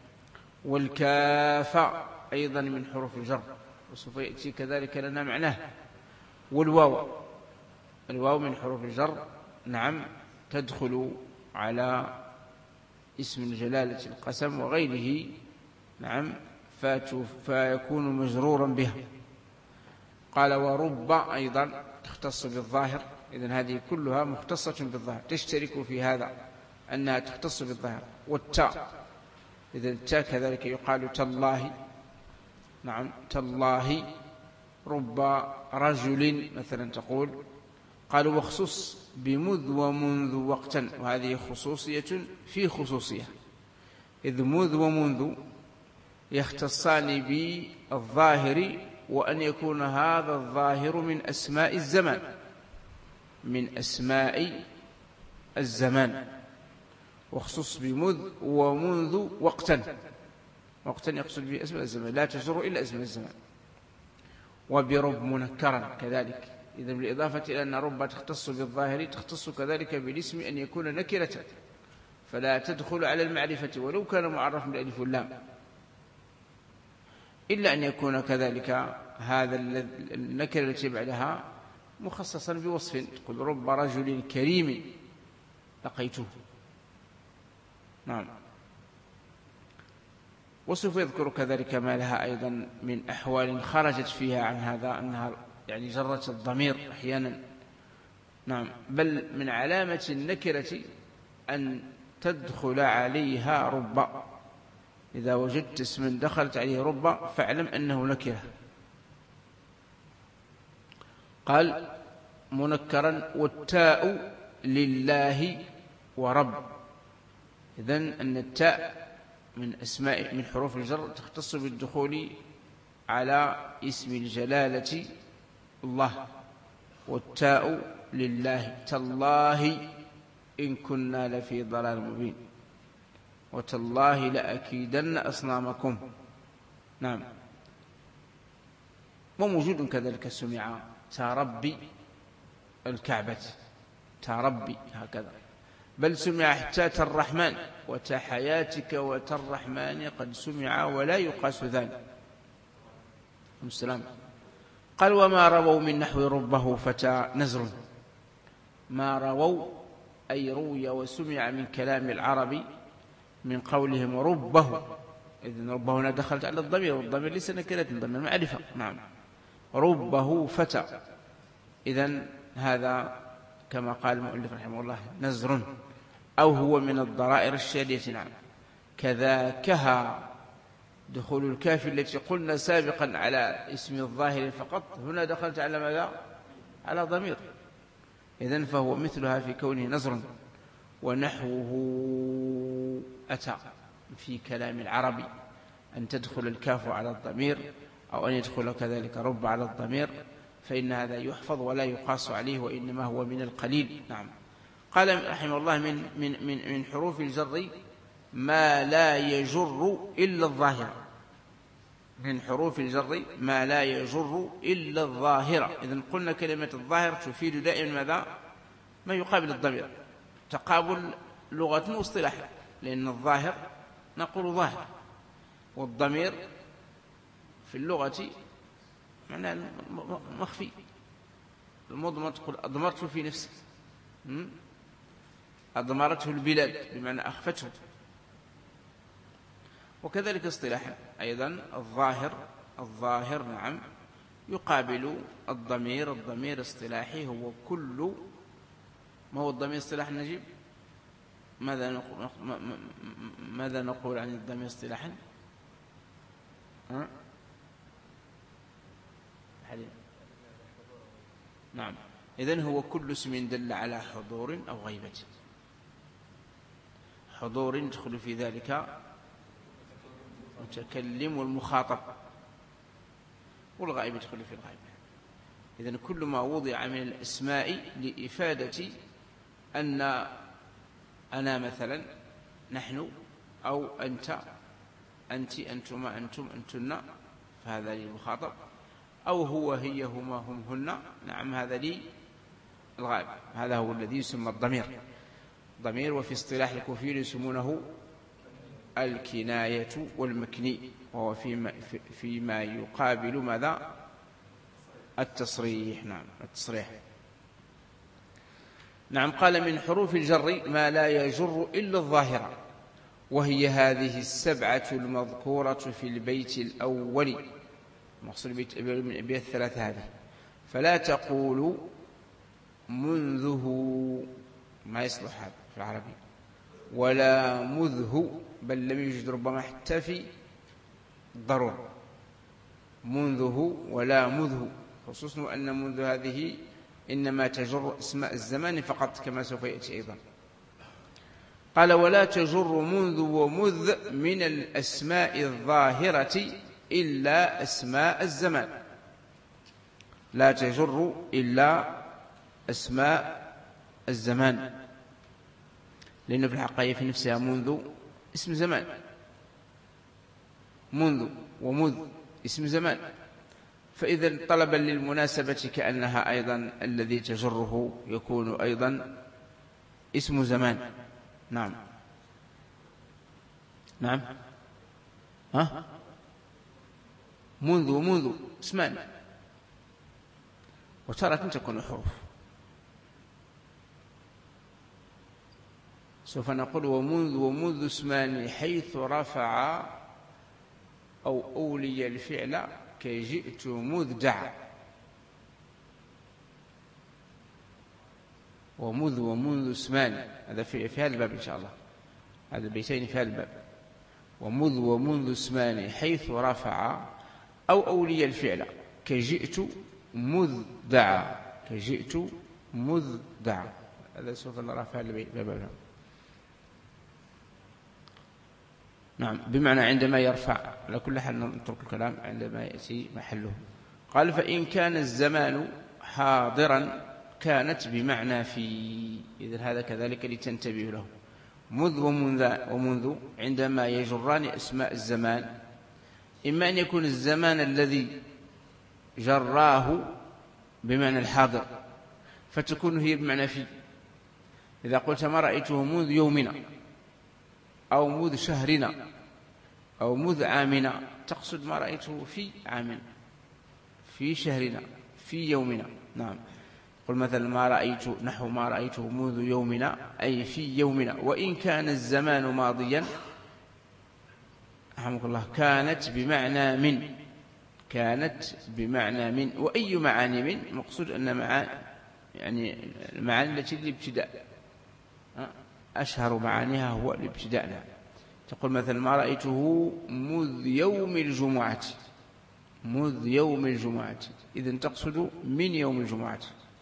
والكاف أيضا من حروف الجر، وسوف يأتي كذلك لنا معناه. والواو، الواو من حروف الجر نعم تدخل على اسم الجلالة القسم وغيره نعم فيكون مجرورا بها. قال ورب أيضا تختص بالظاهر، إذن هذه كلها مختصة بالظاهر، تشترك في هذا أنها تختص بالظاهر. والتاء، إذن التاء كذلك يقال تالله، نعم تالله، رب رجل مثلا تقول. قالوا واخصص بمذ ومنذ وقتا، وهذه خصوصية في خصوصية، إذ مذ ومنذ يختصان بالظاهر، وأن يكون هذا الظاهر من أسماء الزمان، من أسماء الزمان. واخصص بمذ ومنذ وقتا، وقتا يقصد به أسماء الزمان، لا تجر إلا أسماء الزمان. وبرب منكرا كذلك، إذا بالإضافة إلى أن رب تختص بالظاهر تختص كذلك بالاسم أن يكون نكرة، فلا تدخل على المعرفة ولو كان معرف بالألف واللام، إلا أن يكون كذلك هذا النكرة التي بعدها مخصصا بوصف، تقول رب رجل كريم لقيته. نعم. وسوف يذكر كذلك ما لها أيضا من أحوال خرجت فيها عن هذا، أنها يعني جرت الضمير أحيانا. نعم. بل من علامة النكرة أن تدخل عليها رب، إذا وجدت اسما دخلت عليه رب فاعلم أنه نكرة. قال منكرا. والتاء لله ورب، إذن أن التاء من أسماء من حروف الجر تختص بالدخول على اسم الجلالة الله. والتاء لله، تالله إن كنا لفي ضلال مبين، وتالله لأكيدن أصنامكم. نعم. وموجود كذلك سمع تربي الكعبة، تربي هكذا. بل سمع حتى الرحمن، وتحياتك وتالرحمن قد سمع ولا يقاس ذلك. السلام. قال وما رووا من نحو ربه فتى نزر. ما رووا أي روي وسمع من كلام العرب من قولهم ربه، إذن ربه هنا دخلت على الضمير، والضمير ليس نكرة، ضمير معرفة. نعم. ربه فتى، إذن هذا كما قال المؤلف رحمه الله نزر، أو هو من الضرائر الشادية. نعم. كذاكها، دخول الكاف التي قلنا سابقا على اسم الظاهر فقط، هنا دخلت على ماذا؟ على ضمير، إذن فهو مثلها في كونه نزر. ونحوه أتى في كلام العربي أن تدخل الكاف على الضمير، أو أن يدخل كذلك رب على الضمير، فإن هذا يحفظ ولا يقاس عليه، وإنما هو من القليل. نعم. قال رحمه الله من حروف الجر ما لا يجر إلا الظاهر، من حروف الجر ما لا يجر إلا الظاهر. إذن قلنا كلمة الظاهر تفيد دائما ماذا؟ ما يقابل الضمير، تقابل لغة واصطلاح، لأن الظاهر نقول ظاهر، والضمير في اللغة معناه مخفي. المضمر تقول أضمرته في نفسي، أضمرته البلاد بمعنى أخفته. وكذلك اصطلاحا أيضا الظاهر نعم يقابل الضمير. الضمير اصطلاحي هو كل ما هو الضمير اصطلاح نجيب. ماذا نقول عن الضمير اصطلاحا؟ نعم. إذن هو كل اسم دل على حضور أو غيبة. حضور يدخل في ذلك المتكلم والمخاطب، والغائب يدخل في الغائب. إذن كل ما وضع من الأسماء لإفادة أن أنا مثلا، نحن، أو أنت، أنت، أنتما، أنتم، أنتن، فهذا للمخاطب. أو هو، هي، هما، هم، هن، نعم، هذا لي الغائب. هذا هو الذي يسمى الضمير. ضمير. وفي اصطلاح الكوفيين يسمونه الكناية والمكني، وهو فيما يقابل ماذا؟ التصريح. نعم، التصريح. نعم. قال من حروف الجر ما لا يجر إلا الظاهرة، وهي هذه السبعة المذكورة في البيت الأول، مقصود البيت الثلاثة هذه. فلا تقولوا منذه ما يصلح هذا في العربي، ولا مذه، بل لم يوجد ربما حتى في الضرورة منذه ولا مذه، خصوصا أن منذ هذه إنما تجر اسماء الزمان فقط كما سوف يأتي أيضا. قال ولا تجر منذ ومذ من الأسماء الظاهرة إلا أسماء الزمان، لا تجر إلا أسماء الزمان، لأنه في الحقيقة في نفسها منذ اسم زمان، منذ ومذ اسم زمان، فإذا طلبا للمناسبة كأنها أيضا الذي تجره يكون أيضا اسم زمان. نعم نعم منذ ومنذ اسمان، وتارة تكون حروف. سوف نقول ومنذ ومنذ اسمان حيث رفع أو أولي الفعل كجئت مذ دعا. ومذ ومنذ اسمان، هذا في هذا الباب إن شاء الله، هذا البيتين في هذا الباب. ومذ ومنذ اسمان حيث رفع أو أولي الفعل كجئت مذ دعا، كجئت مذ دعا، هذا سوف نرى في هذا الباب. نعم، بمعنى عندما يرفع، على كل حال نترك الكلام عندما يأتي محله. قال فإن كان الزمان حاضرا كانت بمعنى في، إذن هذا كذلك لتنتبه له. مذ ومنذ عندما يجران أسماء الزمان، إما أن يكون الزمان الذي جراه بمعنى الحاضر فتكون هي بمعنى في، إذا قلت ما رأيته منذ يومنا أو منذ شهرنا أو منذ عامنا، تقصد ما رأيته في عامنا، في شهرنا، في يومنا. نعم، قل مثلا ما رأيت، نحو ما رأيته منذ يومنا أي في يومنا. وإن كان الزمان ماضيا رحمك الله كانت بمعنى من، كانت بمعنى من. وأي معاني من؟ مقصود أن يعني المعاني التي للابتداء، أشهر معانيها هو الابتداء. تقول مثلا ما رأيته مذ يوم الجمعة، مذ يوم الجمعة، إذن تقصد من يوم الجمعة.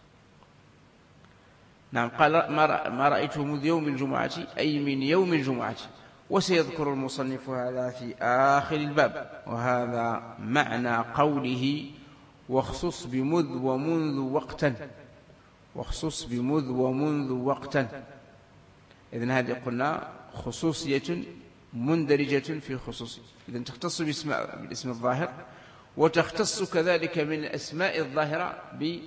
نعم، قال ما رأيته مذ يوم الجمعة أي من يوم الجمعة. وسيذكر المصنف هذا في آخر الباب، وهذا معنى قوله واخصص بمذ ومنذ وقتا، واخصص بمذ ومنذ وقتا. إذن هذه قلنا خصوصية مندرجة في خصوصية، إذن تختص بالاسم الظاهر، وتختص كذلك من الأسماء الظاهرة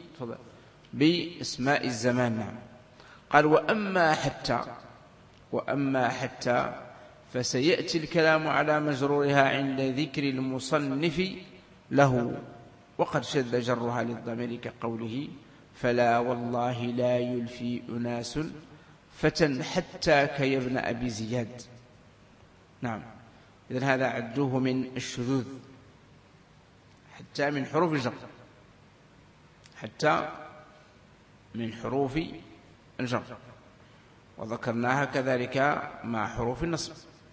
باسماء الزمان. نعم. قال وأما حتى فسيأتي الكلام على مجرورها عند ذكر المصنف له، وقد شذ جرها للضمير كقوله فلا والله لا يلفي أناس فتى حتى كي ابن أبي زياد. نعم، إذن هذا عدوه من الشذوذ، حتى من حروف الجر، حتى من حروف الجر، وذكرناها كذلك مع حروف النصب،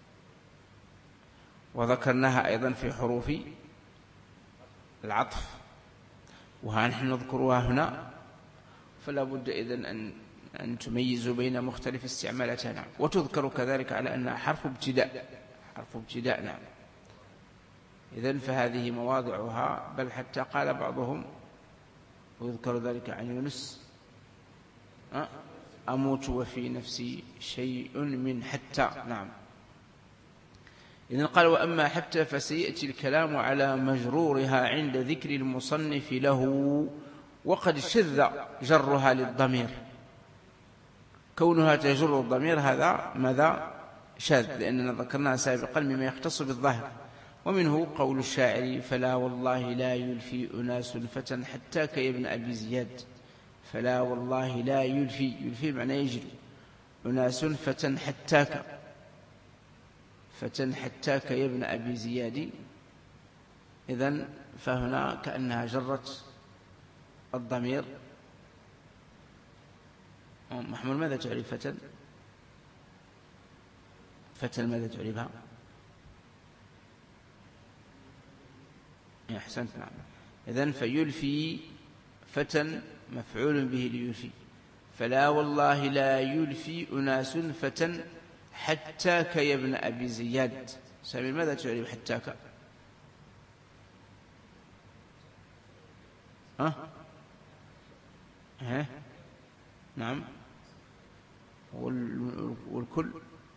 وذكرناها أيضا في حروف العطف، وها نحن نذكرها هنا، فلا بد إذن أن تميزوا بين مختلف استعمالاتها. نعم. وتذكر كذلك على أنها حرف ابتداء، حرف ابتداء. نعم. إذن فهذه مواضعها، بل حتى قال بعضهم ويذكر ذلك عن يونس أموت وفي نفسي شيء من حتى. نعم. إذن قال وأما حتى فسيأتي الكلام على مجرورها عند ذكر المصنف له، وقد شذ جرها للضمير، كونها تجر الضمير هذا ماذا شاذ، لأننا ذكرناها سابقا مما يختص بالظاهر. ومنه قول الشاعر فلا والله لا يلفي أناس فتى حتى كي ابن أبي زياد. فلا والله لا يلفي معنى يجري، أناس فتى حتاك، فتى حتاك يا ابن أبي زياد. إذن فهنا كأنها جرت الضمير محمود ماذا تعرف فتى؟ فتى ماذا تعرفها؟ أحسنت، نعم. إذن فيلفي فتى مفعول به ليلفي، فلا والله لا يلفي أناس فتى حتاك يا ابن أبي زياد. سامي ماذا تعرف حتاك؟ نعم. والكل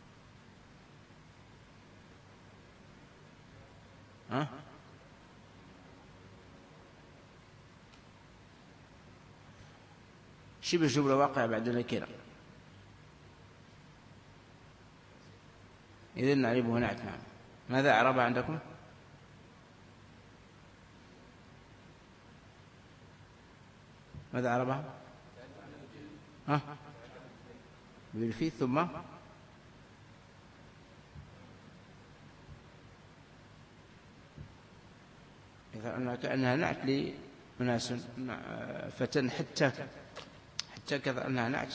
شبه جملة واقعة بعد النكرة، إذن نعربه نعت. نعم. ماذا أعرب عندكم؟ ماذا أعربها؟ بالفي ثم إذا كأنها نعت لأناس فتن حتاك كأنها نعت.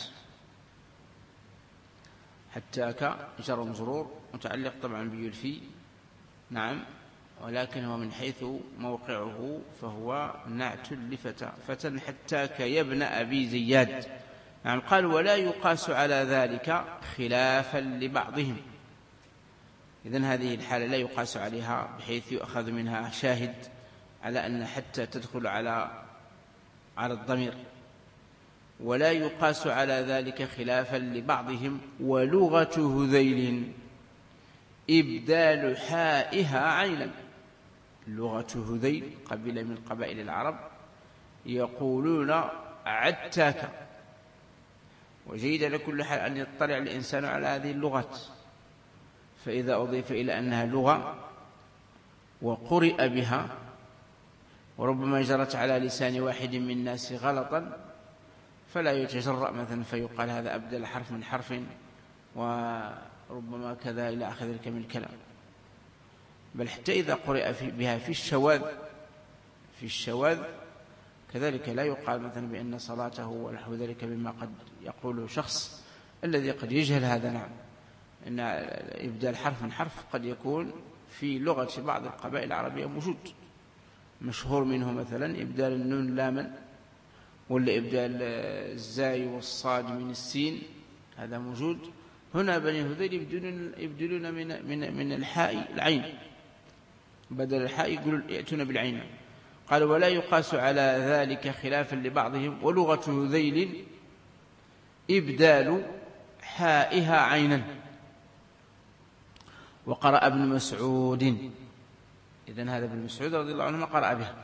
حتاك جر مجرور متعلق طبعا بيلفي، نعم، ولكن هو من حيث موقعه فهو نعت لفتى، فتى حتاك يا ابن أبي زياد. نعم. قال ولا يقاس على ذلك خلافا لبعضهم. إذن هذه الحالة لا يقاس عليها بحيث يؤخذ منها شاهد على أن حتى تدخل على الضمير، ولا يقاس على ذلك خلافا لبعضهم. ولغة هذيل إبدال حائها عينا. لغة هذيل قبيلة من قبائل العرب يقولون عتاك، وجيد لكل حال أن يطلع الإنسان على هذه اللغات، فإذا أضيف إلى أنها لغة وقرئ بها وربما جرت على لسان واحد من الناس غلطا فلا يتجرأ مثلا فيقال هذا أبدل حرف من حرف وربما كذا إلى آخر ذلك من الكلام، بل حتى إذا قرئ بها في الشواذ كذلك لا يقال مثلا بأن صلاته ونحو ذلك مما قد يقوله شخص الذي قد يجهل هذا. نعم. إن إبدال حرف من حرف قد يكون في لغة بعض القبائل العربية موجود، مشهور منه مثلا إبدال النون لاما، ولا إبدال الزاي والصاد من السين، هذا موجود. هنا بني هذيل يبدلون من الحاء العين، بدل الحاء يقولوا يأتون بالعين. قال ولا يقاس على ذلك خلافا لبعضهم. ولغة هذيل إبدال حائها عينا. وقرأ ابن مسعود، إذن هذا ابن مسعود رضي الله عنه قرأ بها.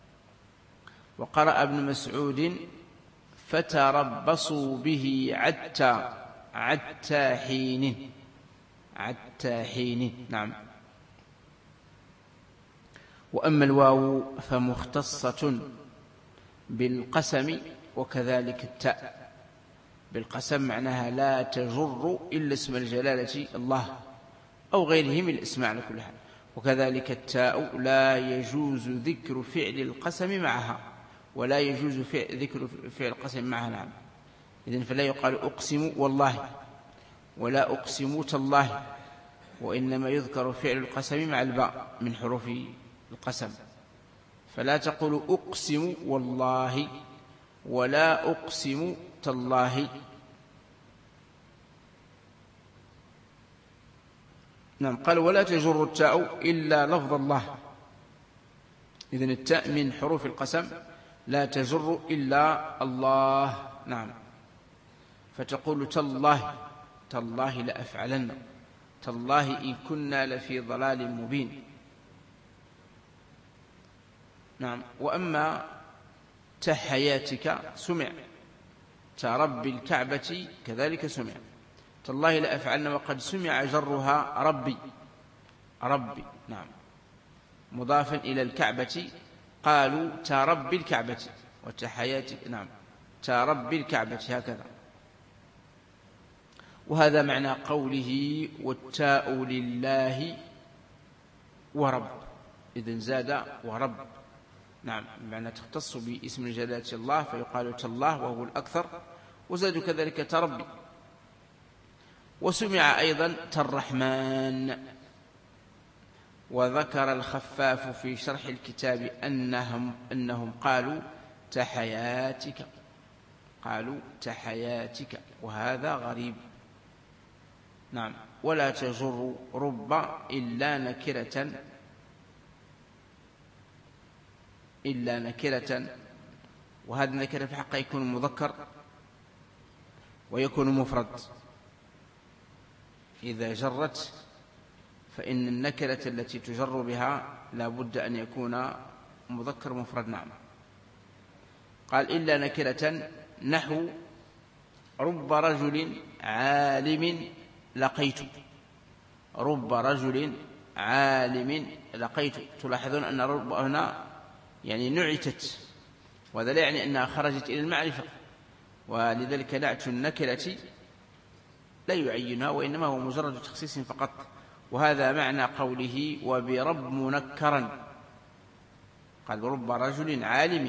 وقرأ ابن مسعود فتربصوا به عتى حين. نعم. وأما الواو فمختصة بالقسم وكذلك التاء. بالقسم معناها لا تجر إلا اسم الجلالة الله أو غيره من الاسماء على كل حال. وكذلك التاء لا يجوز ذكر فعل القسم معها، ولا يجوز ذكر فعل القسم معها. نعم. إذن فلا يقال أقسم والله ولا أقسم تالله، وإنما يذكر فعل القسم مع الباء من حروف القسم، فلا تقول أقسم والله ولا أقسم تالله. نعم. قال ولا تجر التاء إلا لفظ الله. إذن التاء من حروف القسم لا تجر إلا الله. نعم. فتقول تالله لأفعلن، تالله إن كنا لفي ضلال مبين. نعم. وأما تحياتك سمع، ترب الكعبة كذلك سمع. تالله لأفعلن وقد سمع جرها ربي. نعم. مضافا إلى الكعبة قالوا ترب الكعبة وتحياتك. نعم. ترب الكعبة هكذا. وهذا معنى قوله والتاء لله ورب. إذن زاد ورب. نعم. معنى تختص باسم جلالة الله فيقال تالله وهو الأكثر، وزاد كذلك تربي. وسمع أيضا تالرحمن. وذكر الخفاف في شرح الكتاب أنهم قالوا تحياتك، وهذا غريب. نعم. ولا تجر رب إلا نكرة، وهذا النكرة في حقه يكون مذكر ويكون مفرد. إذا جرت فإن النكرة التي تجر بها لا بد أن يكون مذكر مفرد. نعم. قال إلا نكرة، نحو رب رجل عالم لقيت. رب رجل عالم لقيت. تلاحظون أن رب هنا يعني نعتت، وهذا لا يعني أنها خرجت إلى المعرفة، ولذلك نعت النكرة لا يعينها، وإنما هو مجرد تخصيص فقط. وهذا معنى قوله وبرب منكرا. قال رب رجل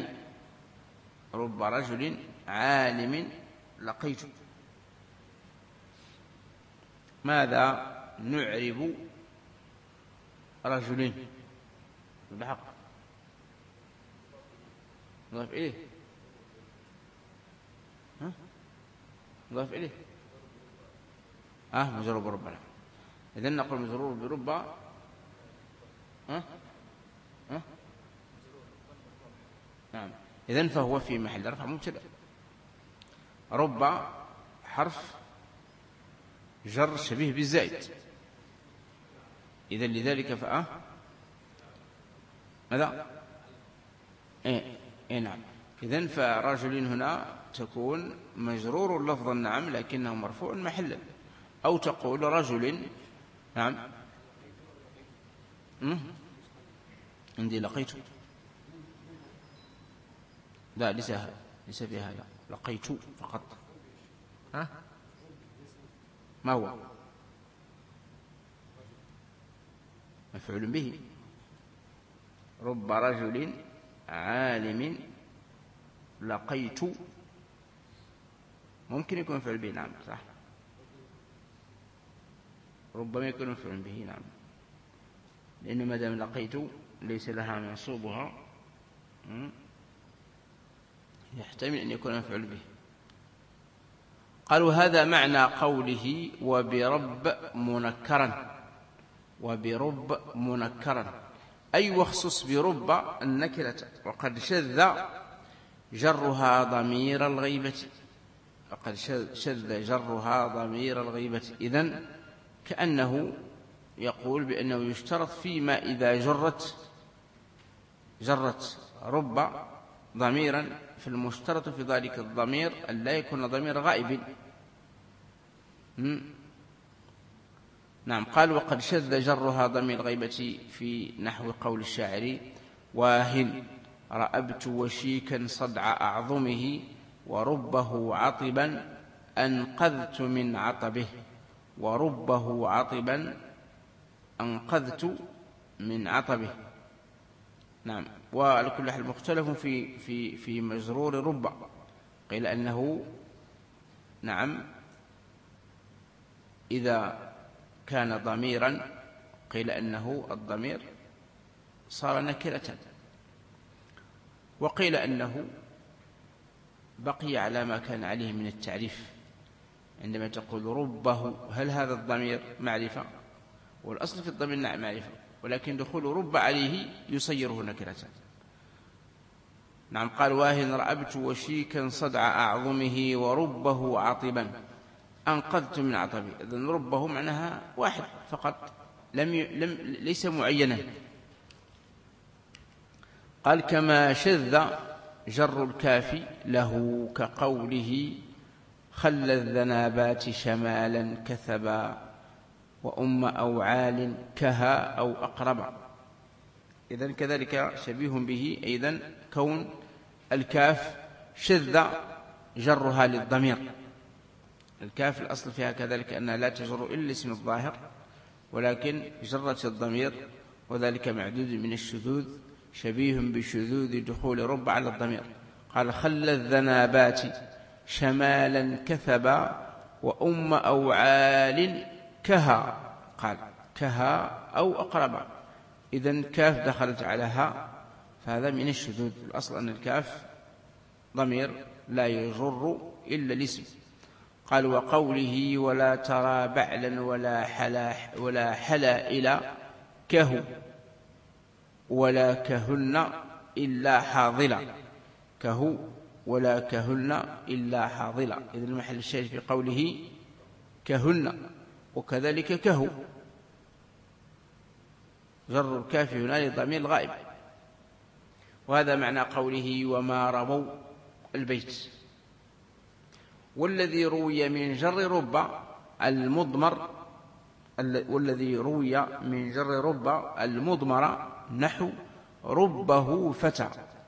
عالم لقيت. ماذا نعرب رجلين بحق؟ نضاف إليه. نضاف إليه مجرور برب. إذن نقول مجرور برب. نعم. إذن فهو في محل رفع مبتدأ. رب حرف جر شبيه بالزائد. إذن لذلك ماذا؟ نعم. إذن فرجل هنا تكون مجرور لفظا نعم، لكنه مرفوع محلا. أو تقول رجل. نعم. عندي لقيت. لا ليس في هذا. لقيت فقط. ما هو؟ مفعول به. رب رجل عالم لقيت. ممكن يكون مفعول به. نعم صح. ربما يكون مفعول به. نعم. لأنه ما دام لقيت ليس لها منصوبها، يحتمل أن يكون مفعول به. قالوا هذا معنى قوله وبرب منكرا، أي واخصص برب النكرة، وقد شذ جرها ضمير الغيبة. إذن كأنه يقول بأنه يشترط فيما إذا جرت رب ضميرا، في المشترط في ذلك الضمير أن لا يكون ضمير غائب. نعم. قال وقد شذ جرها ضمير الغيبة في نحو قول الشاعر واهن رأبت وشيكا صدع أعظمه وربه عطبا أنقذت من عطبه. نعم. وعلى كل حال مختلف في مجرور رب. قيل أنه نعم إذا كان ضميرا، قيل أنه الضمير صار نكرة، وقيل أنه بقي على ما كان عليه من التعريف. عندما تقول ربه، هل هذا الضمير معرفة؟ والأصل في الضمير نعم معرفة، ولكن دخول رب عليه يصيره نكرة. نعم. قال واهن رأبت وشيكا صدع أعظمه وربه عطبا أنقذت من عطبه. إذن ربه معناها واحد فقط، ليس معينا. قال كما شذ جر الكاف له كقوله خل الذنابات شمالا كثبا وأم أو عال كها أو أقرب. إذن كذلك شبيه به أيضا كون الكاف شذ جرها للضمير. الكاف الأصل فيها كذلك أنها لا تجر إلا الاسم الظاهر، ولكن جرت الضمير، وذلك معدود من الشذوذ، شبيه بشذوذ دخول رب على الضمير. قال خل الذنابات شمالا كثبا وأم أوعال كها، قال كها أو أقربا. إذن كاف دخلت على ها، فهذا من الشذوذ. الأصل أن الكاف ضمير لا يجر إلا الاسم. قال وقوله ولا ترى بعلا ولا حلائل كه ولا كهن إلا حاضلا، كهو ولا كهن إلا حاضلا. إذن المحل الشاهد في قوله كهن، وكذلك كهو، جر الكاف هنا لضمير الغائب. وهذا معنى قوله وما رموا البيت. والذي روي من جر رب المضمر، والذي روي من جر رب المضمر نحو ربه فتى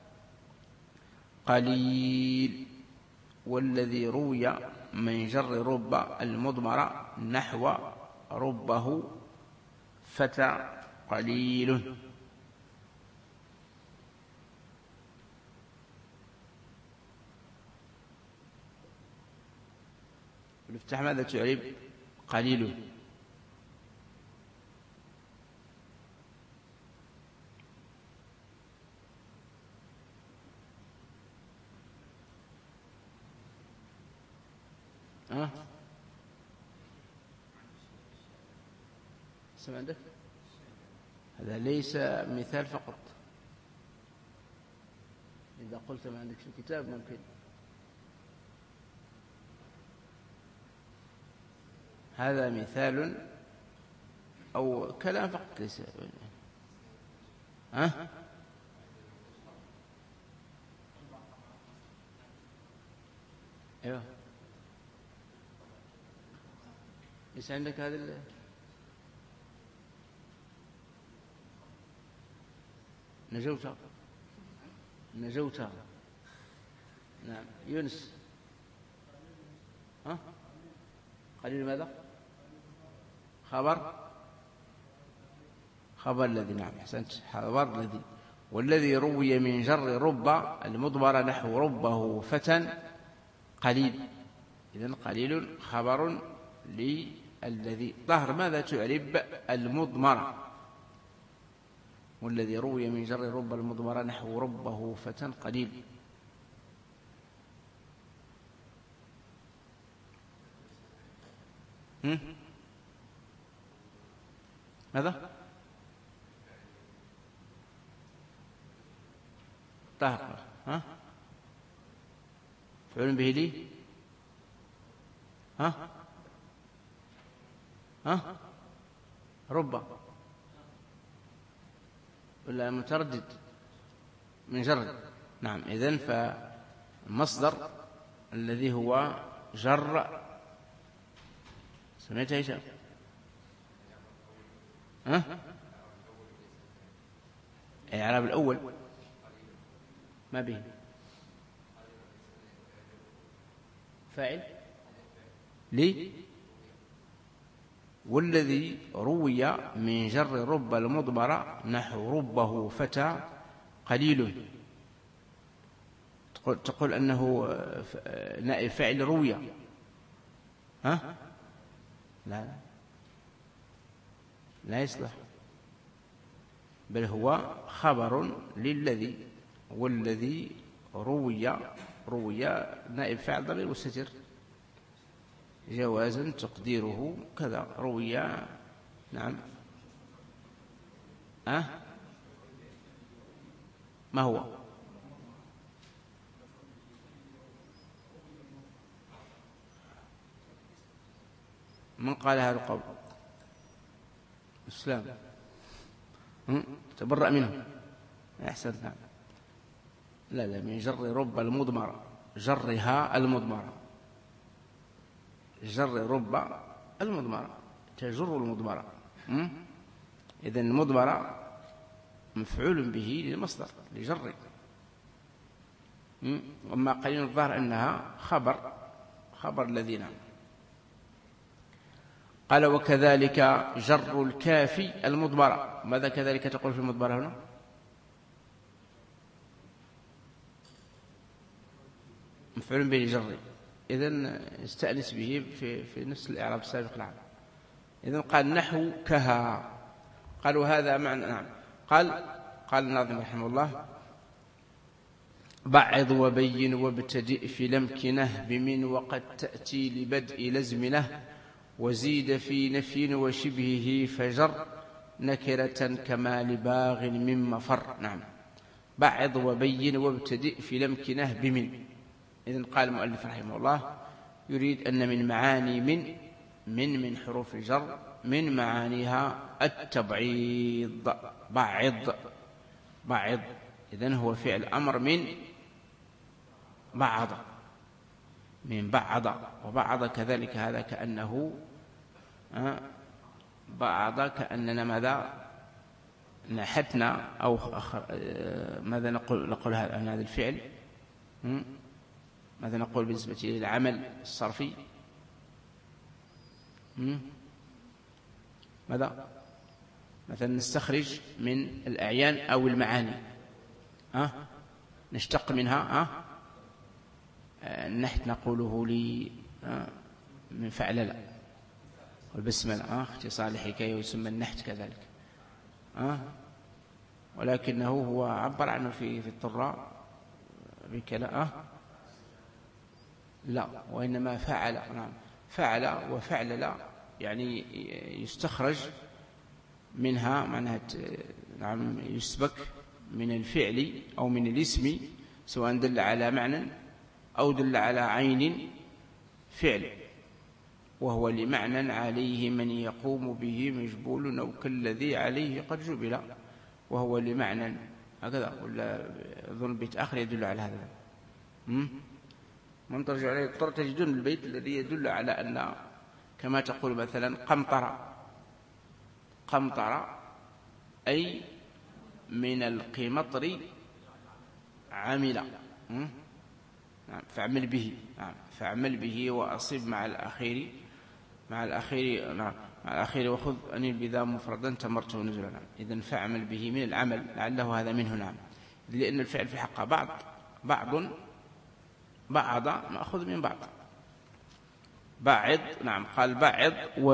قليل. والذي روي من جر رب المضمر نحو ربه فتى قليل. الافتح ماذا تعرب؟ قليل. سمع عندك؟ هذا ليس مثال فقط، إذا قلت ما عندك في الكتاب ممكن. هذا مثال أو كلام فقط ليس. أيوه، ليس عندك هذا نجوت. نعم. يونس قليل ماذا؟ خبر الذي. نعم أحسنت، خبر الذي. والذي روي من جر رب المضمر نحو ربه فتى قليل. إذن قليل خبر للذي. ظهر ماذا تعرب المضمر؟ والذي روي من جر رب المضمر نحو ربه فتى قليل. ماذا؟ طهر. فعل به لي. رب ولا متردد من جر. نعم. إذن فالمصدر الذي هو جر سمعت هشام؟ إعراب الأول ما به فاعل لي. والذي روي من جر رب المضمر نحو ربه فتى قليل، تقول أنه نائب فاعل روي. لا يصلح، بل هو خبر للذي. والذي روي نائب فاعل ضمير مستتر جوازا تقديره كذا روي. نعم. ما هو؟ من قال هذا القول؟ الإسلام تبرأ منه. أحسن. نعم. لا من جر رب المضمرة، جرها المضمرة، جر رب المضمرة تجر المضمرة. إذن المضمرة مفعول به للمصدر لجر. وما قليل الظاهر أنها خبر الذين. قال وكذلك جر الكاف المضمرة. ماذا كذلك تقول في المضمرة هنا؟ مفعول به لجر. إذن استأنس به في نفس الإعراب السابق. نعم. إذن قال نحو كها، قالوا هذا معنى. نعم. قال الناظم رحمه الله: بعض وبين وابتدئ في الأمكنة بمن وقد تأتي لبدء لزمنه، وزيد في نفي وشبهه فجر نكرة كما لباغ من مفر. نعم. بعض وبين وابتدئ في الأمكنة بمن. إذن قال المؤلف رحمه الله يريد أن من معاني من حروف الجر من معانيها التبعيض. بعض إذن هو فعل أمر من بعض، وبعض كذلك هذا كأنه بعض كأننا ماذا نحتنا أو ماذا نقول هذا الفعل. ماذا نقول بالنسبة للعمل الصرفي؟ ماذا مثلا نستخرج من الأعيان أو المعاني، نشتق منها النحت نقوله من فعل والبسملة، اختصار الحكاية ويسمى النحت كذلك، ولكنه هو عبر عنه في الطراء بكلا لا، وإنما فعل. نعم. فعل وفعل لا يعني يستخرج منها معناها نعم يسبك من الفعل أو من الاسم، سواء دل على معنى أو دل على عين فعل، وهو لمعنى عليه من يقوم به مجبول أو كالذي عليه قد جبل، وهو لمعنى هكذا. ولا أظن بيت آخر يدل على هذا. من ترجع عليه تجدون البيت الذي يدل على أن كما تقول مثلا قمطر أي من القمطر عمل. فاعمل به. فاعمل به وأصب مع الأخير وخذ أن البذاء مفردا تمرته نزلا. إذن فاعمل به من العمل، لعله هذا منه. نعم. لأن الفعل في حق بعض مأخذ من بعض. بعض. نعم. قال بعض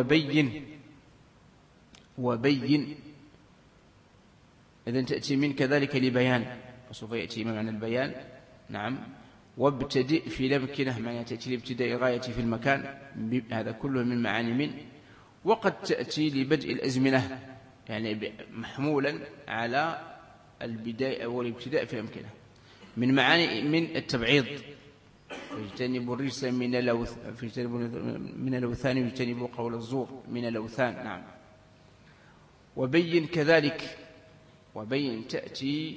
وبين إذن تأتي من كذلك لبيان، وسوف يأتي معنى البيان. نعم. وابتدئ في الأمكنة معنى تأتي لابتداء غاية في المكان، هذا كله من معاني من. وقد تأتي لبدء الأزمنة يعني محمولا على البداية والابتداء في الأمكنة. من معاني من التبعيض: فاجتنبوا الرجس من الأوثان واجتنبوا قول الزور من الأوثان. نعم. وبين كذلك، وبين تأتي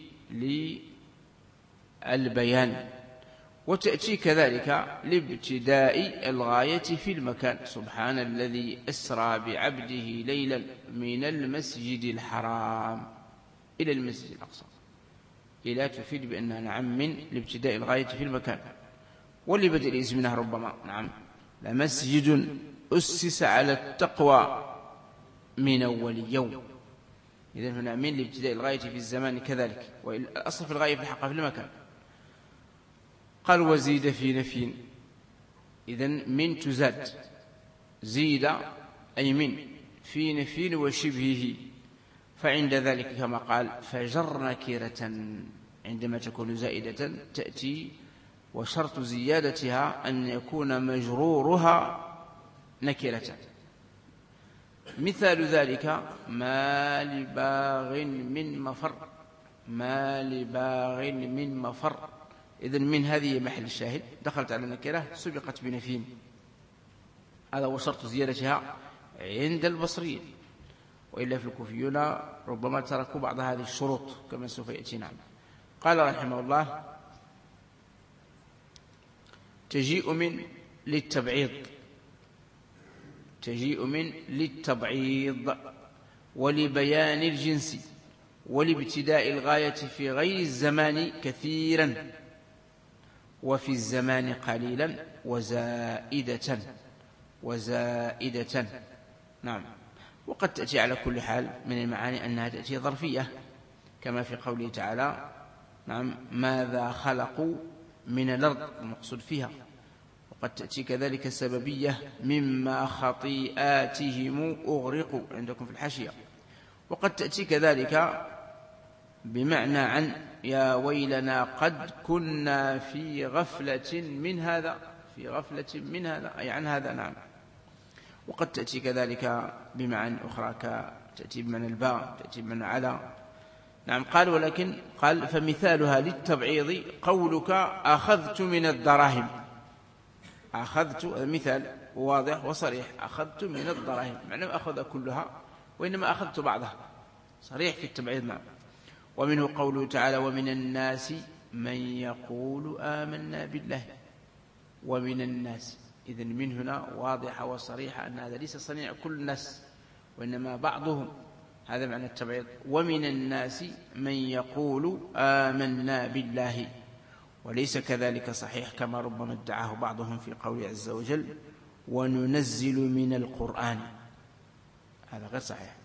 للبيان، وتأتي كذلك لابتداء الغاية في المكان. سبحان الذي أسرى بعبده ليلا من المسجد الحرام إلى المسجد الأقصى، إلى تفيد بأنها نعم من لابتداء الغاية في المكان. ولبدء الإزمنة ربما نعم لمسجد أسس على التقوى من أول يوم. إذن هنا من لابتداء الغاية في الزمان كذلك، والأصل في الغاية في الحق في المكان. قال وزيد في نفي. إذن من تزاد، زيد أي من في نفي وشبهه، فعند ذلك كما قال فجر نكرة، عندما تكون زائدة تأتي وشرط زيادتها أن يكون مجرورها نكرة. مثال ذلك ما لباغ من مفر، ما لباغ من مفر. إذن من هذه محل الشاهد، دخلت على النكرة سبقت بنفي، هذا هو شرط زيادتها عند البصريين، وإلا في الكوفيون ربما تركوا بعض هذه الشروط كما سوف يأتي. نعم. قال رحمه الله تجيء من للتبعيض، تجيء من للتبعيض ولبيان الجنس ولابتداء الغاية في غير الزمان كثيرا وفي الزمان قليلا وزائدة. نعم. وقد تأتي على كل حال من المعاني أنها تأتي ظرفية، كما في قوله تعالى نعم ماذا خلقوا من الأرض المقصود فيها، وقد تأتي كذلك سببية مما خطيئاتهم أغرقوا عندكم في الحاشية. وقد تأتي كذلك بمعنى عن يا ويلنا قد كنا في غفلة من هذا، في غفلة من هذا أي عن هذا. نعم. وقد تأتي كذلك بمعنى أخرى، تأتي بمعنى الباء، تأتي بمعنى على. نعم. قال ولكن قال فمثالها للتبعيض قولك أخذت من الدراهم. أخذت مثال واضح وصريح، أخذت من الدراهم، معنى ما أخذ كلها وإنما أخذت بعضها، صريح في التبعيض. نعم. ومنه قوله تعالى ومن الناس من يقول آمنا بالله. ومن الناس، إذن من هنا واضحة وصريحة أن هذا ليس صنيع كل الناس وإنما بعضهم، هذا معنى التبعيض. ومن الناس من يقول آمنا بالله، وليس كذلك صحيح كما ربما ادعاه بعضهم في قوله عز وجل وننزل من القرآن، هذا غير صحيح.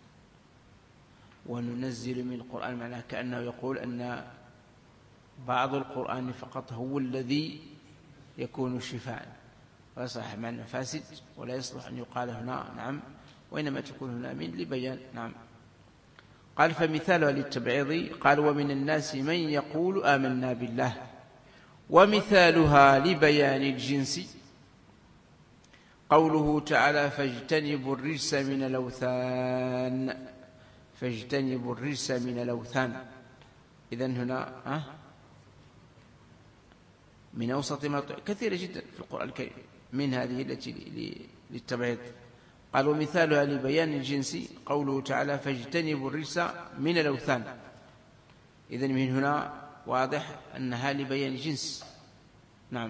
وننزل من القرآن معناه كأنه يقول أن بعض القرآن فقط هو الذي يكون شفاء، ولا صحيح، معنى فاسد ولا يصلح أن يقال هنا. نعم. وإنما تكون هنا من لبيان. نعم. قال فمثالها للتبعيض قال ومن الناس من يقول آمنا بالله. ومثالها لبيان الجنس قوله تعالى فاجتنبوا الرجس من الأوثان. فاجتنبوا الرجس من الأوثان، إذن هنا من أوسط ما كثيرة جدا في القرآن الكريم، من هذه التي للتبعيض. قال ومثالها لبيان الجنس قوله تعالى فاجتنبوا الرجس من الأوثان، إذن من هنا واضح أنها لبيان الجنس. نعم.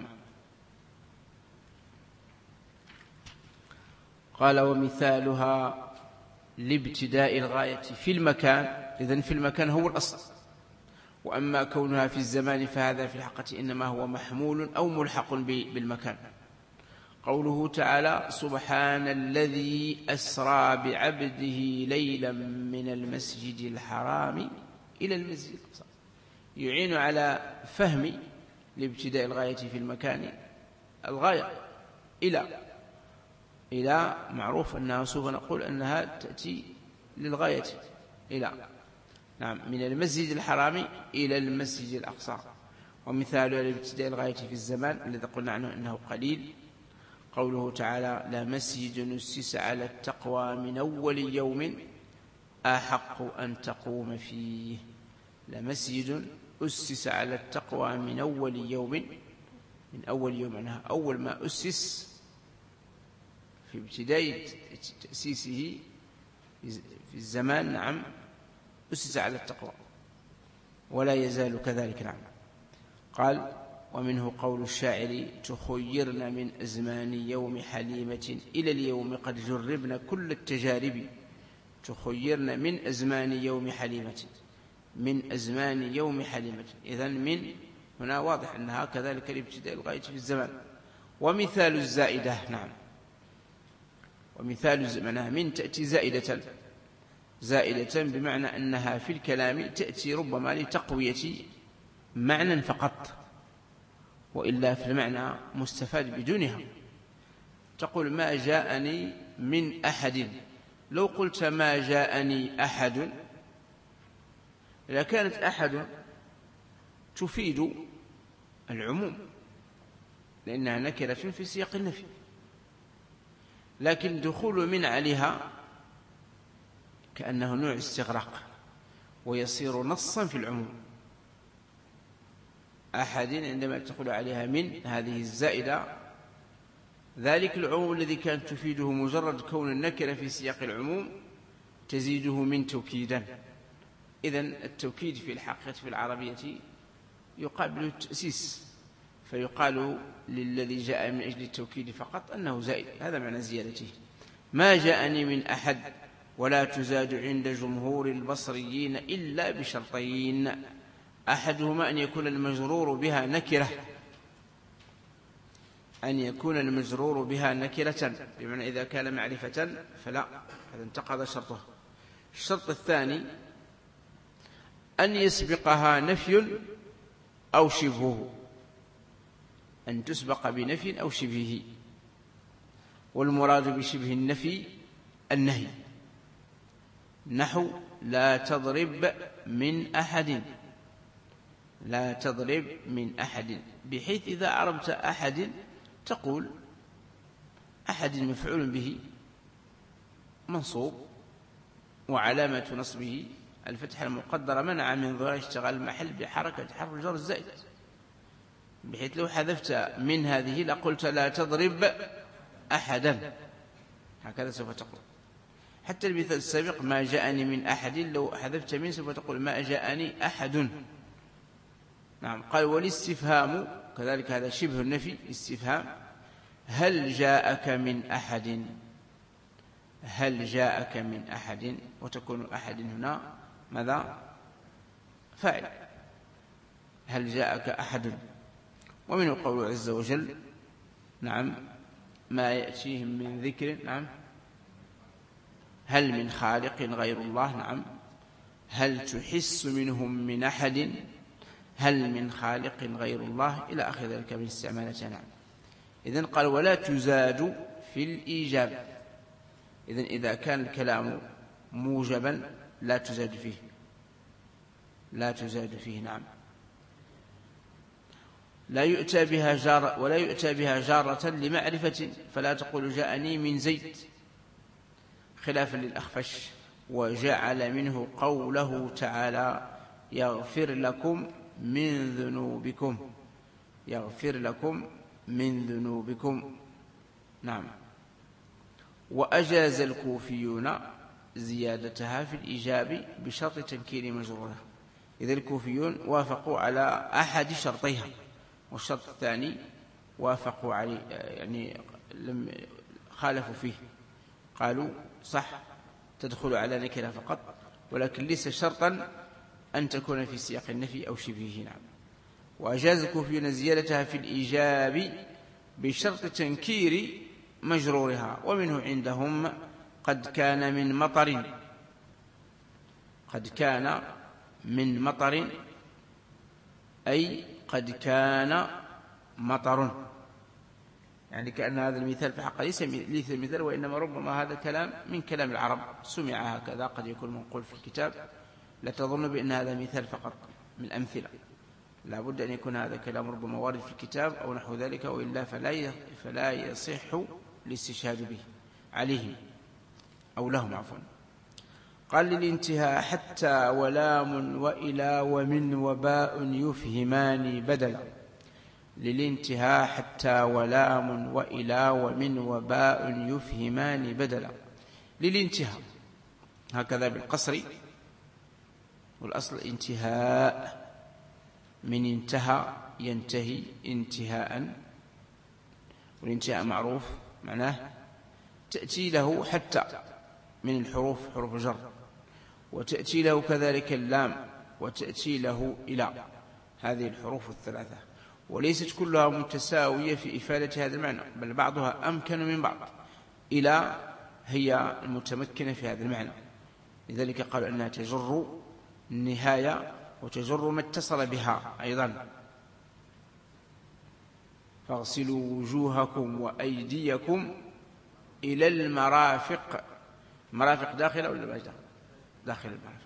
قال ومثالها لابتداء الغاية في المكان، إذن في المكان هو الأصل، وأما كونها في الزمان فهذا في الحقيقة إنما هو محمول أو ملحق بالمكان. قوله تعالى سبحان الذي أسرى بعبده ليلا من المسجد الحرام إلى المسجد الأقصى، يعين على فهم لابتداء الغاية في المكان. الغاية إلى معروف أنها سوف نقول أنها تأتي للغاية إلى. نعم. من المسجد الحرام إلى المسجد الأقصى. ومثالها لابتداء الغاية في الزمان الذي قلنا عنه أنه قليل قوله تعالى لمسجد نسس على التقوى من أول يوم أحق أن تقوم فيه. لمسجد أسس على التقوى من أول يوم، من أول يوم معناها أول ما أسس في ابتداء تأسيسه في الزمان. نعم. أسس على التقوى ولا يزال كذلك. نعم. قال ومنه قول الشاعر تخيرن من أزمان يوم حليمة إلى اليوم قد جربنا كل التجارب. تخيرن من أزمان يوم حليمة، من أزمان يوم حليمة، إذن من هنا واضح أنها كذلك لابتداء الغاية في الزمان. ومثال الزائدة. نعم. ومثال معناها من تأتي زائدة بمعنى أنها في الكلام تأتي ربما لتقوية معنى فقط، وإلا في المعنى مستفاد بدونها. تقول ما جاءني من أحد، لو قلت ما جاءني أحد لكانت أحد تفيد العموم لأنها نكرة في سياق النفي، لكن دخول من عليها كأنه نوع استغراق ويصير نصا في العموم. أحد عندما تدخل عليها من هذه الزائدة ذلك العموم الذي كانت تفيده مجرد كون النكرة في سياق العموم تزيده من توكيدا. إذن التوكيد في الحقيقة في العربية يقابل التأسيس، فيقال للذي جاء من أجل التوكيد فقط أنه زائد، هذا معنى زيادته. ما جاءني من أحد ولا تزاد عند جمهور البصريين إلا بشرطين، أحدهما أن يكون المجرور بها نكرة، أن يكون المجرور بها نكرة بمعنى إذا كان معرفة فلا، هذا انتقض شرطه. الشرط الثاني أن يسبقها نفي أو شبهه، أن تسبق بنفي أو شبهه، والمراد بشبه النفي النهي، نحو لا تضرب من أحد، لا تضرب من أحد، بحيث إذا عرفت أحد تقول أحد مفعول به منصوب وعلامة نصبه الفتحة المقدرة منع من ظهور اشتغال المحل بحركة حرف الجر الزائد، بحيث لو حذفت من هذه لقلت لا تضرب أحدا، هكذا سوف تقول. حتى المثال السابق ما جاءني من أحد، لو حذفت من سوف تقول ما جاءني أحد. نعم. قال والاستفهام كذلك هذا شبه النفي، استفهام هل جاءك من أحد، هل جاءك من أحد، وتكون أحد هنا ماذا؟ فاعل، هل جاءك أحد. ومنه قوله عز وجل نعم ما يأتيهم من ذكر، نعم هل من خالق غير الله، نعم هل تحس منهم من أحد، هل من خالق غير الله، إلى آخر ذلك من استعمالات. نعم. إذن قال ولا تزاد في الإيجاب، إذن إذا كان الكلام موجبا لا تزاد فيه، لا تزاد فيه. نعم. لا يؤتى بها جارة، ولا يؤتى بها جارة لمعرفة، فلا تقول جاءني من زيد، خلافا للأخفش. وجعل منه قوله تعالى يغفر لكم من ذنوبكم، يغفر لكم من ذنوبكم. نعم. وأجاز الكوفيون زيادتها في الإيجاب بشرط تنكير مجرورها، إذا الكوفيون وافقوا على أحد شرطيها، والشرط الثاني وافقوا عليه، يعني لم خالفوا فيه، قالوا صح تدخل على نكرة فقط، ولكن ليس شرطا أن تكون في سياق النفي أو شبهه. نعم. وأجاز الكوفيون زيادتها في الإيجاب بشرط تنكير مجرورها، ومنه عندهم قد كان من مطر، قد كان من مطر أي قد كان مطر، يعني كأن هذا المثال في حق ليس مثال، وإنما ربما هذا كلام من كلام العرب سمع هكذا، قد يكون منقول في الكتاب، لا تظن بأن هذا مثال فقط من أمثلة، لا بد أن يكون هذا كلام ربما وارد في الكتاب أو نحو ذلك، وإلا فلا يصح الاستشهاد به عليهم أو لهم عفوا. قال للانتهاء حتى ولام وإلى ومن وباء يفهمان بدلا، للانتهاء حتى ولام وإلى ومن وباء يفهمان بدلا، للانتهاء هكذا بالقصر، والأصل انتهاء، من انتهى ينتهي انتهاء، والانتهاء معروف معناه تأتي له حتى من الحروف حروف جر، وتأتي له كذلك اللام، وتأتي له إلى، هذه الحروف الثلاثة، وليست كلها متساوية في إفادة هذا المعنى، بل بعضها أمكن من بعض. إلى هي المتمكنة في هذا المعنى، لذلك قالوا أنها تجر النهاية وتجر ما اتصل بها أيضا. فاغسلوا وجوهكم وأيديكم إلى المرافق، مرافق داخلة ولا ما داخل المرافق؟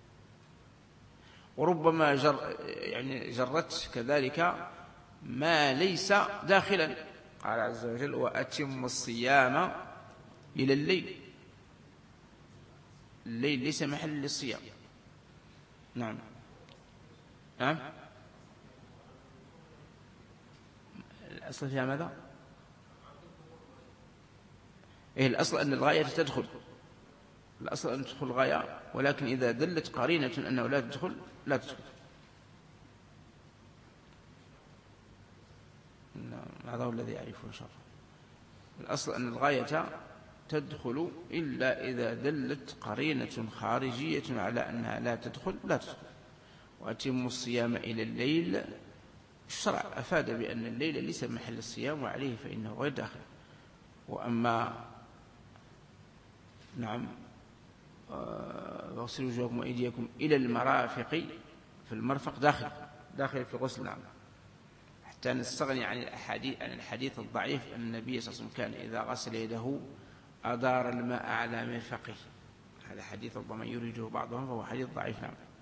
وربما يعني جرت كذلك ما ليس داخلا، قال عز وجل وأتم الصيام إلى الليل، الليل ليس محل للصيام. نعم. نعم. الأصل فيها ماذا؟ إيه الأصل أن الغاية تدخل، الأصل أن تدخل الغاية، ولكن إذا دلت قرينة أنه لا تدخل لا تدخل. هذا هو الذي يعرفه إن شاء الله. الأصل أن الغاية تدخل إلا إذا دلت قرينة خارجية على أنها لا تدخل لا تدخل. وأتموا الصيام إلى الليل، الشرع أفاد بأن الليل ليس محل الصيام وعليه فإنه غير داخل. وأما نعم واغسلوا وجوهكم وأيديكم إلى المرافق، في المرفق داخل في غسل، نعم حتى نستغني عن الحديث الضعيف أن النبي صلى الله عليه وسلم كان إذا غسل يده أدار الماء على مرفقه. هذا حديث ربما يريده بعضهم فهو حديث ضعيف.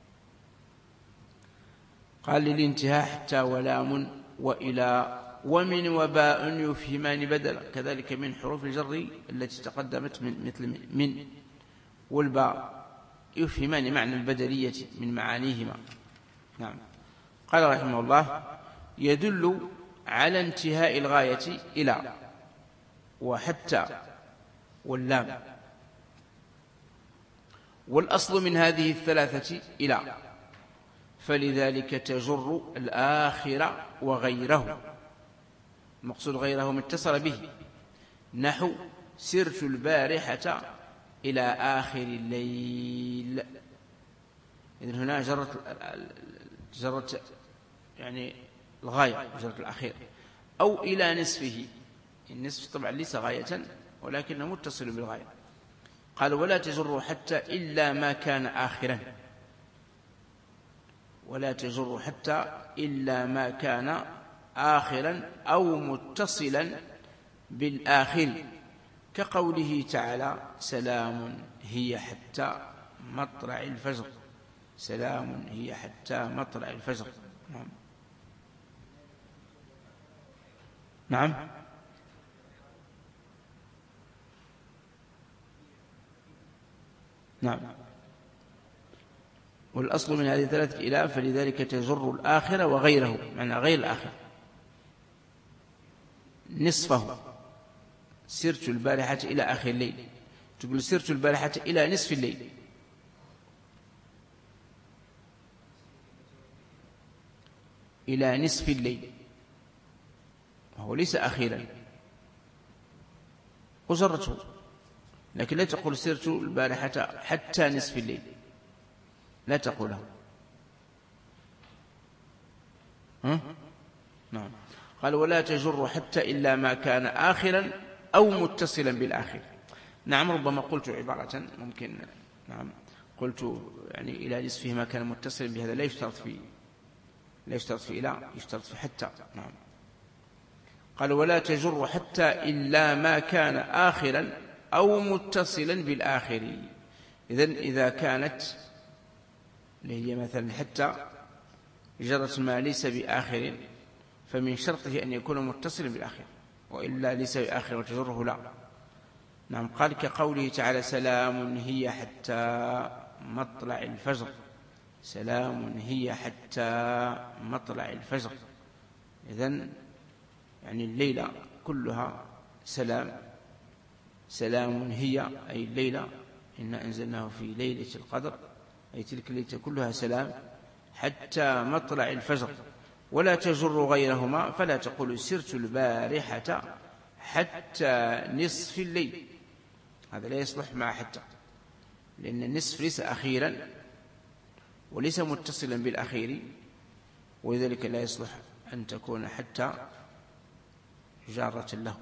قال للانتهاء حتى ولام وإلى ومن وباء يفهمان بدلا، كذلك من حروف الجر التي تقدمت مثل من والباء يفهمان معنى البدلية من معانيهما. نعم. قال رحمه الله يدل على انتهاء الغاية إلى وحتى واللام، والأصل من هذه الثلاثة إلى، فلذلك تجر الآخر وغيره. المقصود غيره متصل به، نحو سرت البارحة إلى آخر الليل. إذن هنا جرت يعني الغاية، جرت الأخير. أو إلى نصفه، النصف طبعا ليس غاية ولكنه متصل بالغاية. قال ولا تجر حتى إلا ما كان آخرا، ولا تجر حتى إلا ما كان آخرا أو متصلا بالآخر، كقوله تعالى سلام هي حتى مطلع الفجر. سلام هي حتى مطلع الفجر. نعم. نعم. نعم. والأصل من هذه الثلاثة إلى، فلذلك تجر الآخر وغيره، معنى غير الآخر. نصفه سرت البارحة إلى آخر الليل، تقول سرت البارحة إلى نصف الليل. إلى نصف الليل وهو ليس أخيرا وجرته، لكن لا تقول سرت البارحة حتى نصف الليل، لا تقوله. نعم. قال ولا تجر حتى إلا ما كان آخرا أو متصلا بالآخر. نعم. ربما قلت عبارة ممكن، نعم، قلت يعني إلى نصفه ما كان متصلا بهذا، لا يشترط في إلى، يشترط في حتى. نعم. قال ولا تجر حتى إلا ما كان آخرا أو متصلا بالآخر. إذن إذا كانت اللي هي مثلا حتى جرت ما ليس بآخر، فمن شرطه أن يكون متصلا بالآخر، وإلا ليس بآخر وتجره لا. نعم. قال كقوله تعالى سلام هي حتى مطلع الفجر. سلام هي حتى مطلع الفجر. إذن يعني الليلة كلها سلام. سلام هي أي الليلة، إنا أنزلناه في ليلة القدر، أي تلك الليلة كلها سلام حتى مطلع الفجر. ولا تجر غيرهما، فلا تقول سرت البارحة حتى نصف الليل، هذا لا يصلح مع حتى، لأن النصف ليس أخيرا وليس متصلا بالأخير، ولذلك لا يصلح أن تكون حتى جارة له.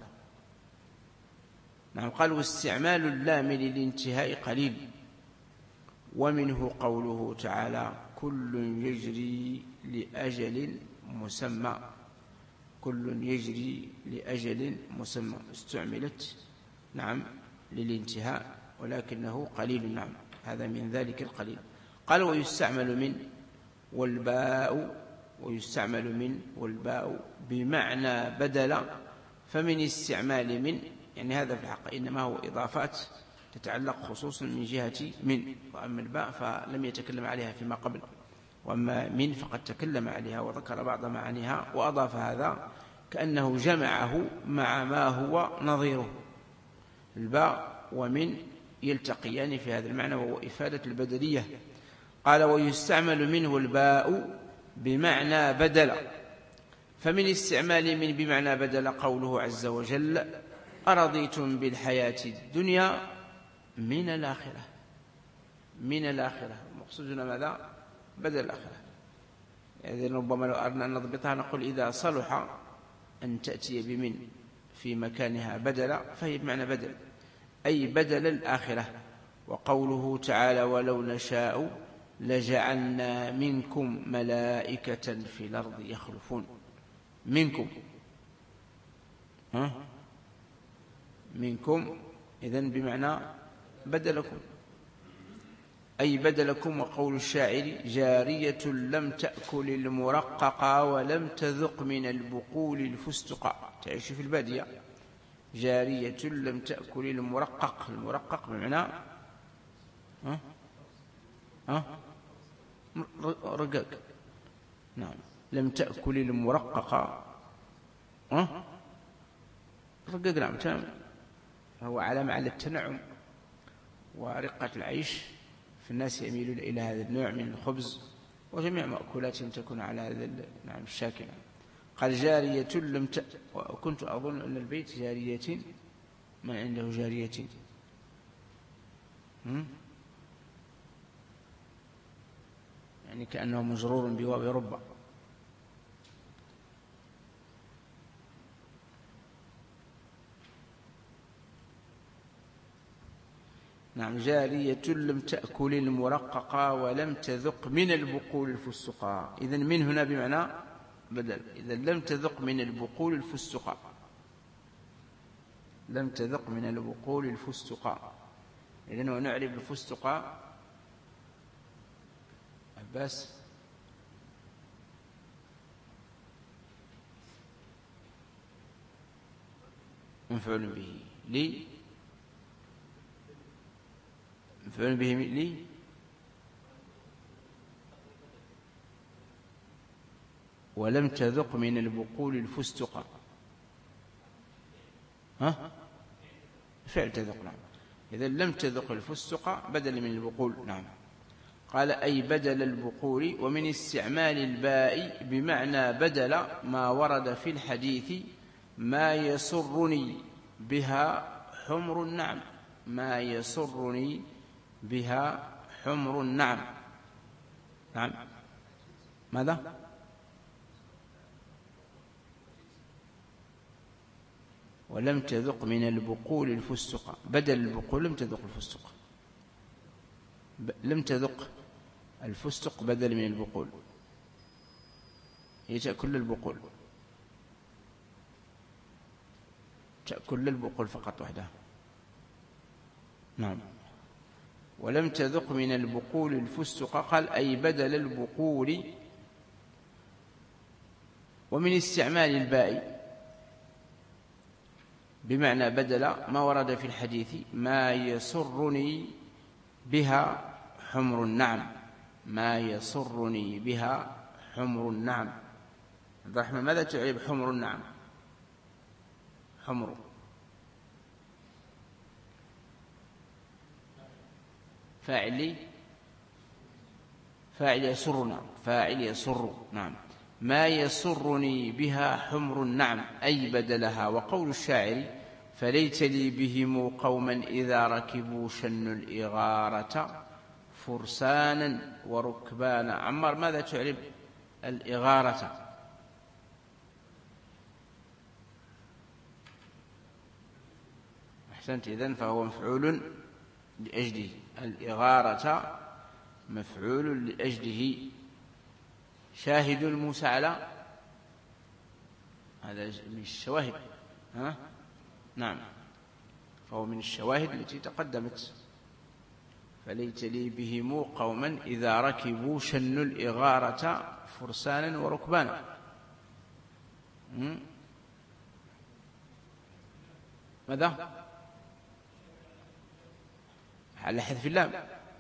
نعم. قال واستعمال اللام للانتهاء قليل، ومنه قوله تعالى كل يجري لأجل مسمى. كل يجري لأجل مسمى استعملت، نعم، للانتهاء، ولكنه قليل. نعم. هذا من ذلك القليل. قال ويستعمل من والباء، ويستعمل من والباء بمعنى بدل. فمن استعمال من يعني هذا في الحق إنما هو إضافات تتعلق خصوصا من جهة من، وأما الباء فلم يتكلم عليها فيما قبل، وأما من فقد تكلم عليها وذكر بعض معانيها وأضاف هذا كأنه جمعه مع ما هو نظيره. الباء ومن يلتقيان في هذا المعنى وهو إفادة البدلية. قال ويستعمل منه الباء بمعنى بدل. فمن استعمال من بمعنى بدل قوله عز وجل أرضيتم بالحياة الدنيا من الآخرة. من الآخرة مقصودنا ماذا؟ بدل الآخرة. يعني ربما لو أردنا أن نضبطها نقول إذا صلح أن تأتي بمن في مكانها بدل فهي بمعنى بدل، أي بدل الآخرة. وقوله تعالى ولو نشاء لجعلنا منكم ملائكة في الأرض يخلفون. منكم، منكم إذن بمعنى بدلكم، أي بدلكم. وقول الشاعر جارية لم تأكل المرقق ولم تذق من البقول الفستق، تعيش في البادية. جارية لم تأكل المرقق، المرقق بمعنى رقاق، نعم. لم تأكل المرقق رقاق، نعم تمام، هو علامة على التنعم ورقة العيش. في الناس يميلون إلى هذا النوع من الخبز وجميع مأكولات تكون على هذا نعم الشاكل. قال جارية لم وكنت أظن أن البيت جارية، من عنده جارية؟ يعني كأنه مجرور بواو رب. نعم، جارية لم تأكل المرقق ولم تذق من البقول الفستقاء. إذن من هنا بمعنى بدل. إذن لم تذق من البقول الفستقاء، لم تذق من البقول الفستقاء. إذن ونعرف الفستقاء عباس مفعول به لي، مفعول به لي ولم تذق من البقول الفستق. فعل تذق، نعم. إذا لم تذق الفستق بدل من البقول، نعم. قال أي بدل البقول. ومن استعمال الباء بمعنى بدل ما ورد في الحديث ما يسرني بها حمر النعم، ما يسرني بها حمر النعم. نعم، ماذا؟ ولم تذق من البقول الفستق، بدل البقول لم تذق الفستق، لم تذق الفستق بدل من البقول، هي تأكل البقول، تأكل البقول فقط وحدها. نعم. ولم تذق من البقول الفستق، قال أي بدل البقول. ومن استعمال الباء بمعنى بدل ما ورد في الحديث ما يسرني بها حمر النعم، ما يسرني بها حمر النعم. عبد الرحمن، ماذا تعرف حمر النعم؟ حمر فاعل يسرنا، فاعل يسر، نعم. ما يسرني بها حمر النعم أي بدلها. وقول الشاعر فليت لي بهم قوما إذا ركبوا شنوا الإغارة فرسانا وركبانا. عمار، ماذا تعرف الإغارة؟ أحسنت، إذن فهو مفعول لأجله. الإغارة مفعول لأجله. شاهد موسى على هذا من الشواهد، نعم، فهو من الشواهد التي تقدمت. فليت لي بهم قوما إذا ركبوا شنوا الإغارة فرسانا وركبانا. ماذا؟ على حذف اللام.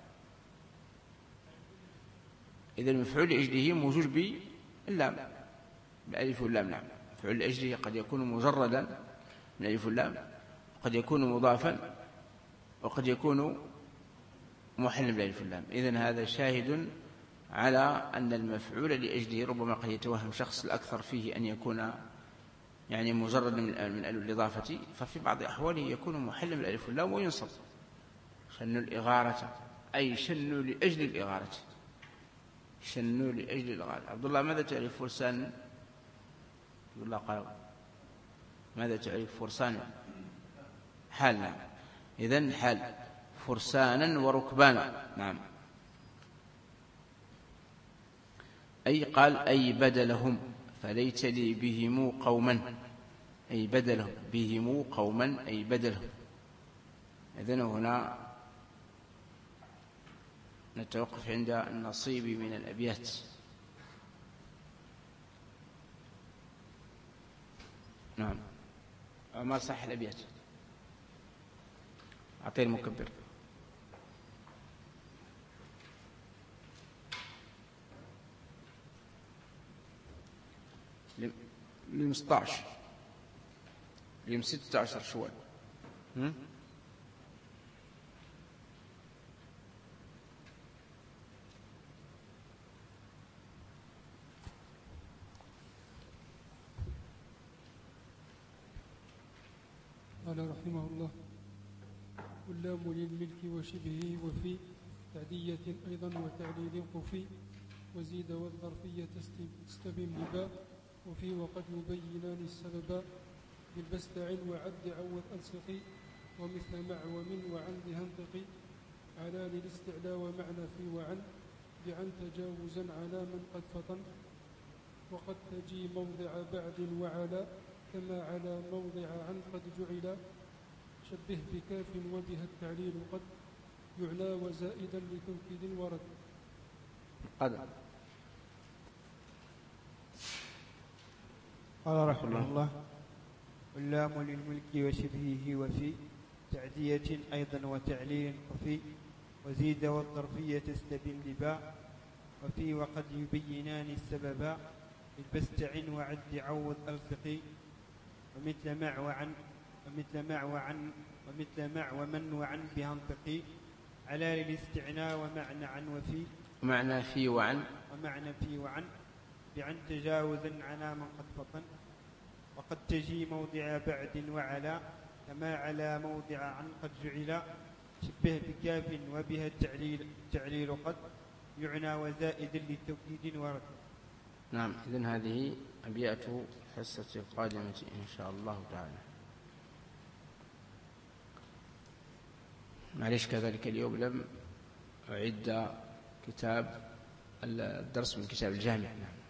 إذا المفعول لأجله موجود باللام، بالألف واللام، نعم. المفعول لأجله قد يكون مجردا من الألف واللام، قد يكون مضافا، وقد يكون محلا بالألف واللام. إذن هذا شاهد على أن المفعول لأجله ربما قد يتوهم شخص الأكثر فيه أن يكون يعني مجرد من الإضافة، ففي بعض أحواله يكون محلا بالألف واللام وينصب. شنوا الإغارة أي شنوا لأجل الإغارة، شنوا لأجل الإغارة. عبد الله، ماذا تعرف فرسان؟ عبد الله قال ماذا تعرف فرسان؟ حال، نعم. إذن حال فرسانا وركبانا، نعم. أي قال أي بدلهم فليت لي بهم قوما أي بدلهم، بهم قوما أي بدلهم. إذن هنا نتوقف عند النصيب من الأبيات. نعم، ما صح الأبيات، أعطي المكبر. لم 16 لم 16 شوال. قال رحمه الله: واللام للملك وشبهه وفي تعدية أيضا وتعليل قفي، وزيد والظرفية تستبن بباء، وفي وقد يبينان السببا، بالبست عن وعد عوض ألصقي، ومثل مع ومن وعن بهنطقي، على للاستعلاء ومعنى في وعن، بعن تجاوزا على من قد فطن، وقد تجي موضع بعد وعلى، كما على موضع عن قد جعل، شبه بكاف وبها التعليل قد يعنى وزائدا لتوكيد ورد. قال رحمه الله: واللام للملك وشبهه وفي تعدية أيضا وتعليل خفي، وزيد والظرفية تستبن بباء، وفي وقد يبينان السببا، بالبست عن وعد عوض ألصقي، ومثل مع ومن وعن بهنطقي، على للاستعناء ومعنى عن وفي، ومعنى في وعن بعن تجاوزا على من قد فطن، وقد تجي موضع بعد وعلى، كما على موضع عن قد جعل، شبه بكاف وبها التعليل قد يعنى وزائد للتوكيد ورد. نعم، إذن هذه أبيات حصة القادمة إن شاء الله تعالى. معليش كذلك اليوم لم أعد كتاب الدرس من كتاب الجامع.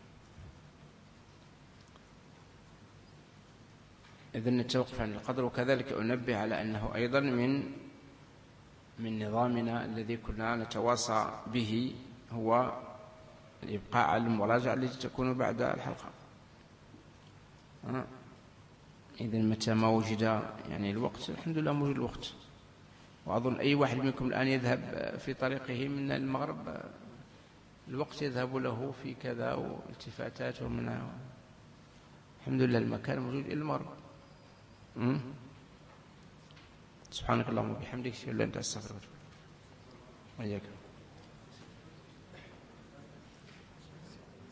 إذن نتوقف عن القدر. وكذلك أنبه على أنه أيضا من نظامنا الذي كنا نتواصى به هو الإبقاء على المراجعة التي تكون بعد الحلقة. إذن متى ما وجد يعني الوقت، الحمد لله موجود الوقت. وأظن أي واحد منكم الآن يذهب في طريقه من المغرب الوقت يذهب له في كذا والتفاتات ومنها، الحمد لله المكان موجود إلى المغرب. سبحانك اللهم وبحمدك، أشهد أن لا إله إلا أنت، أستغفرك وإياك.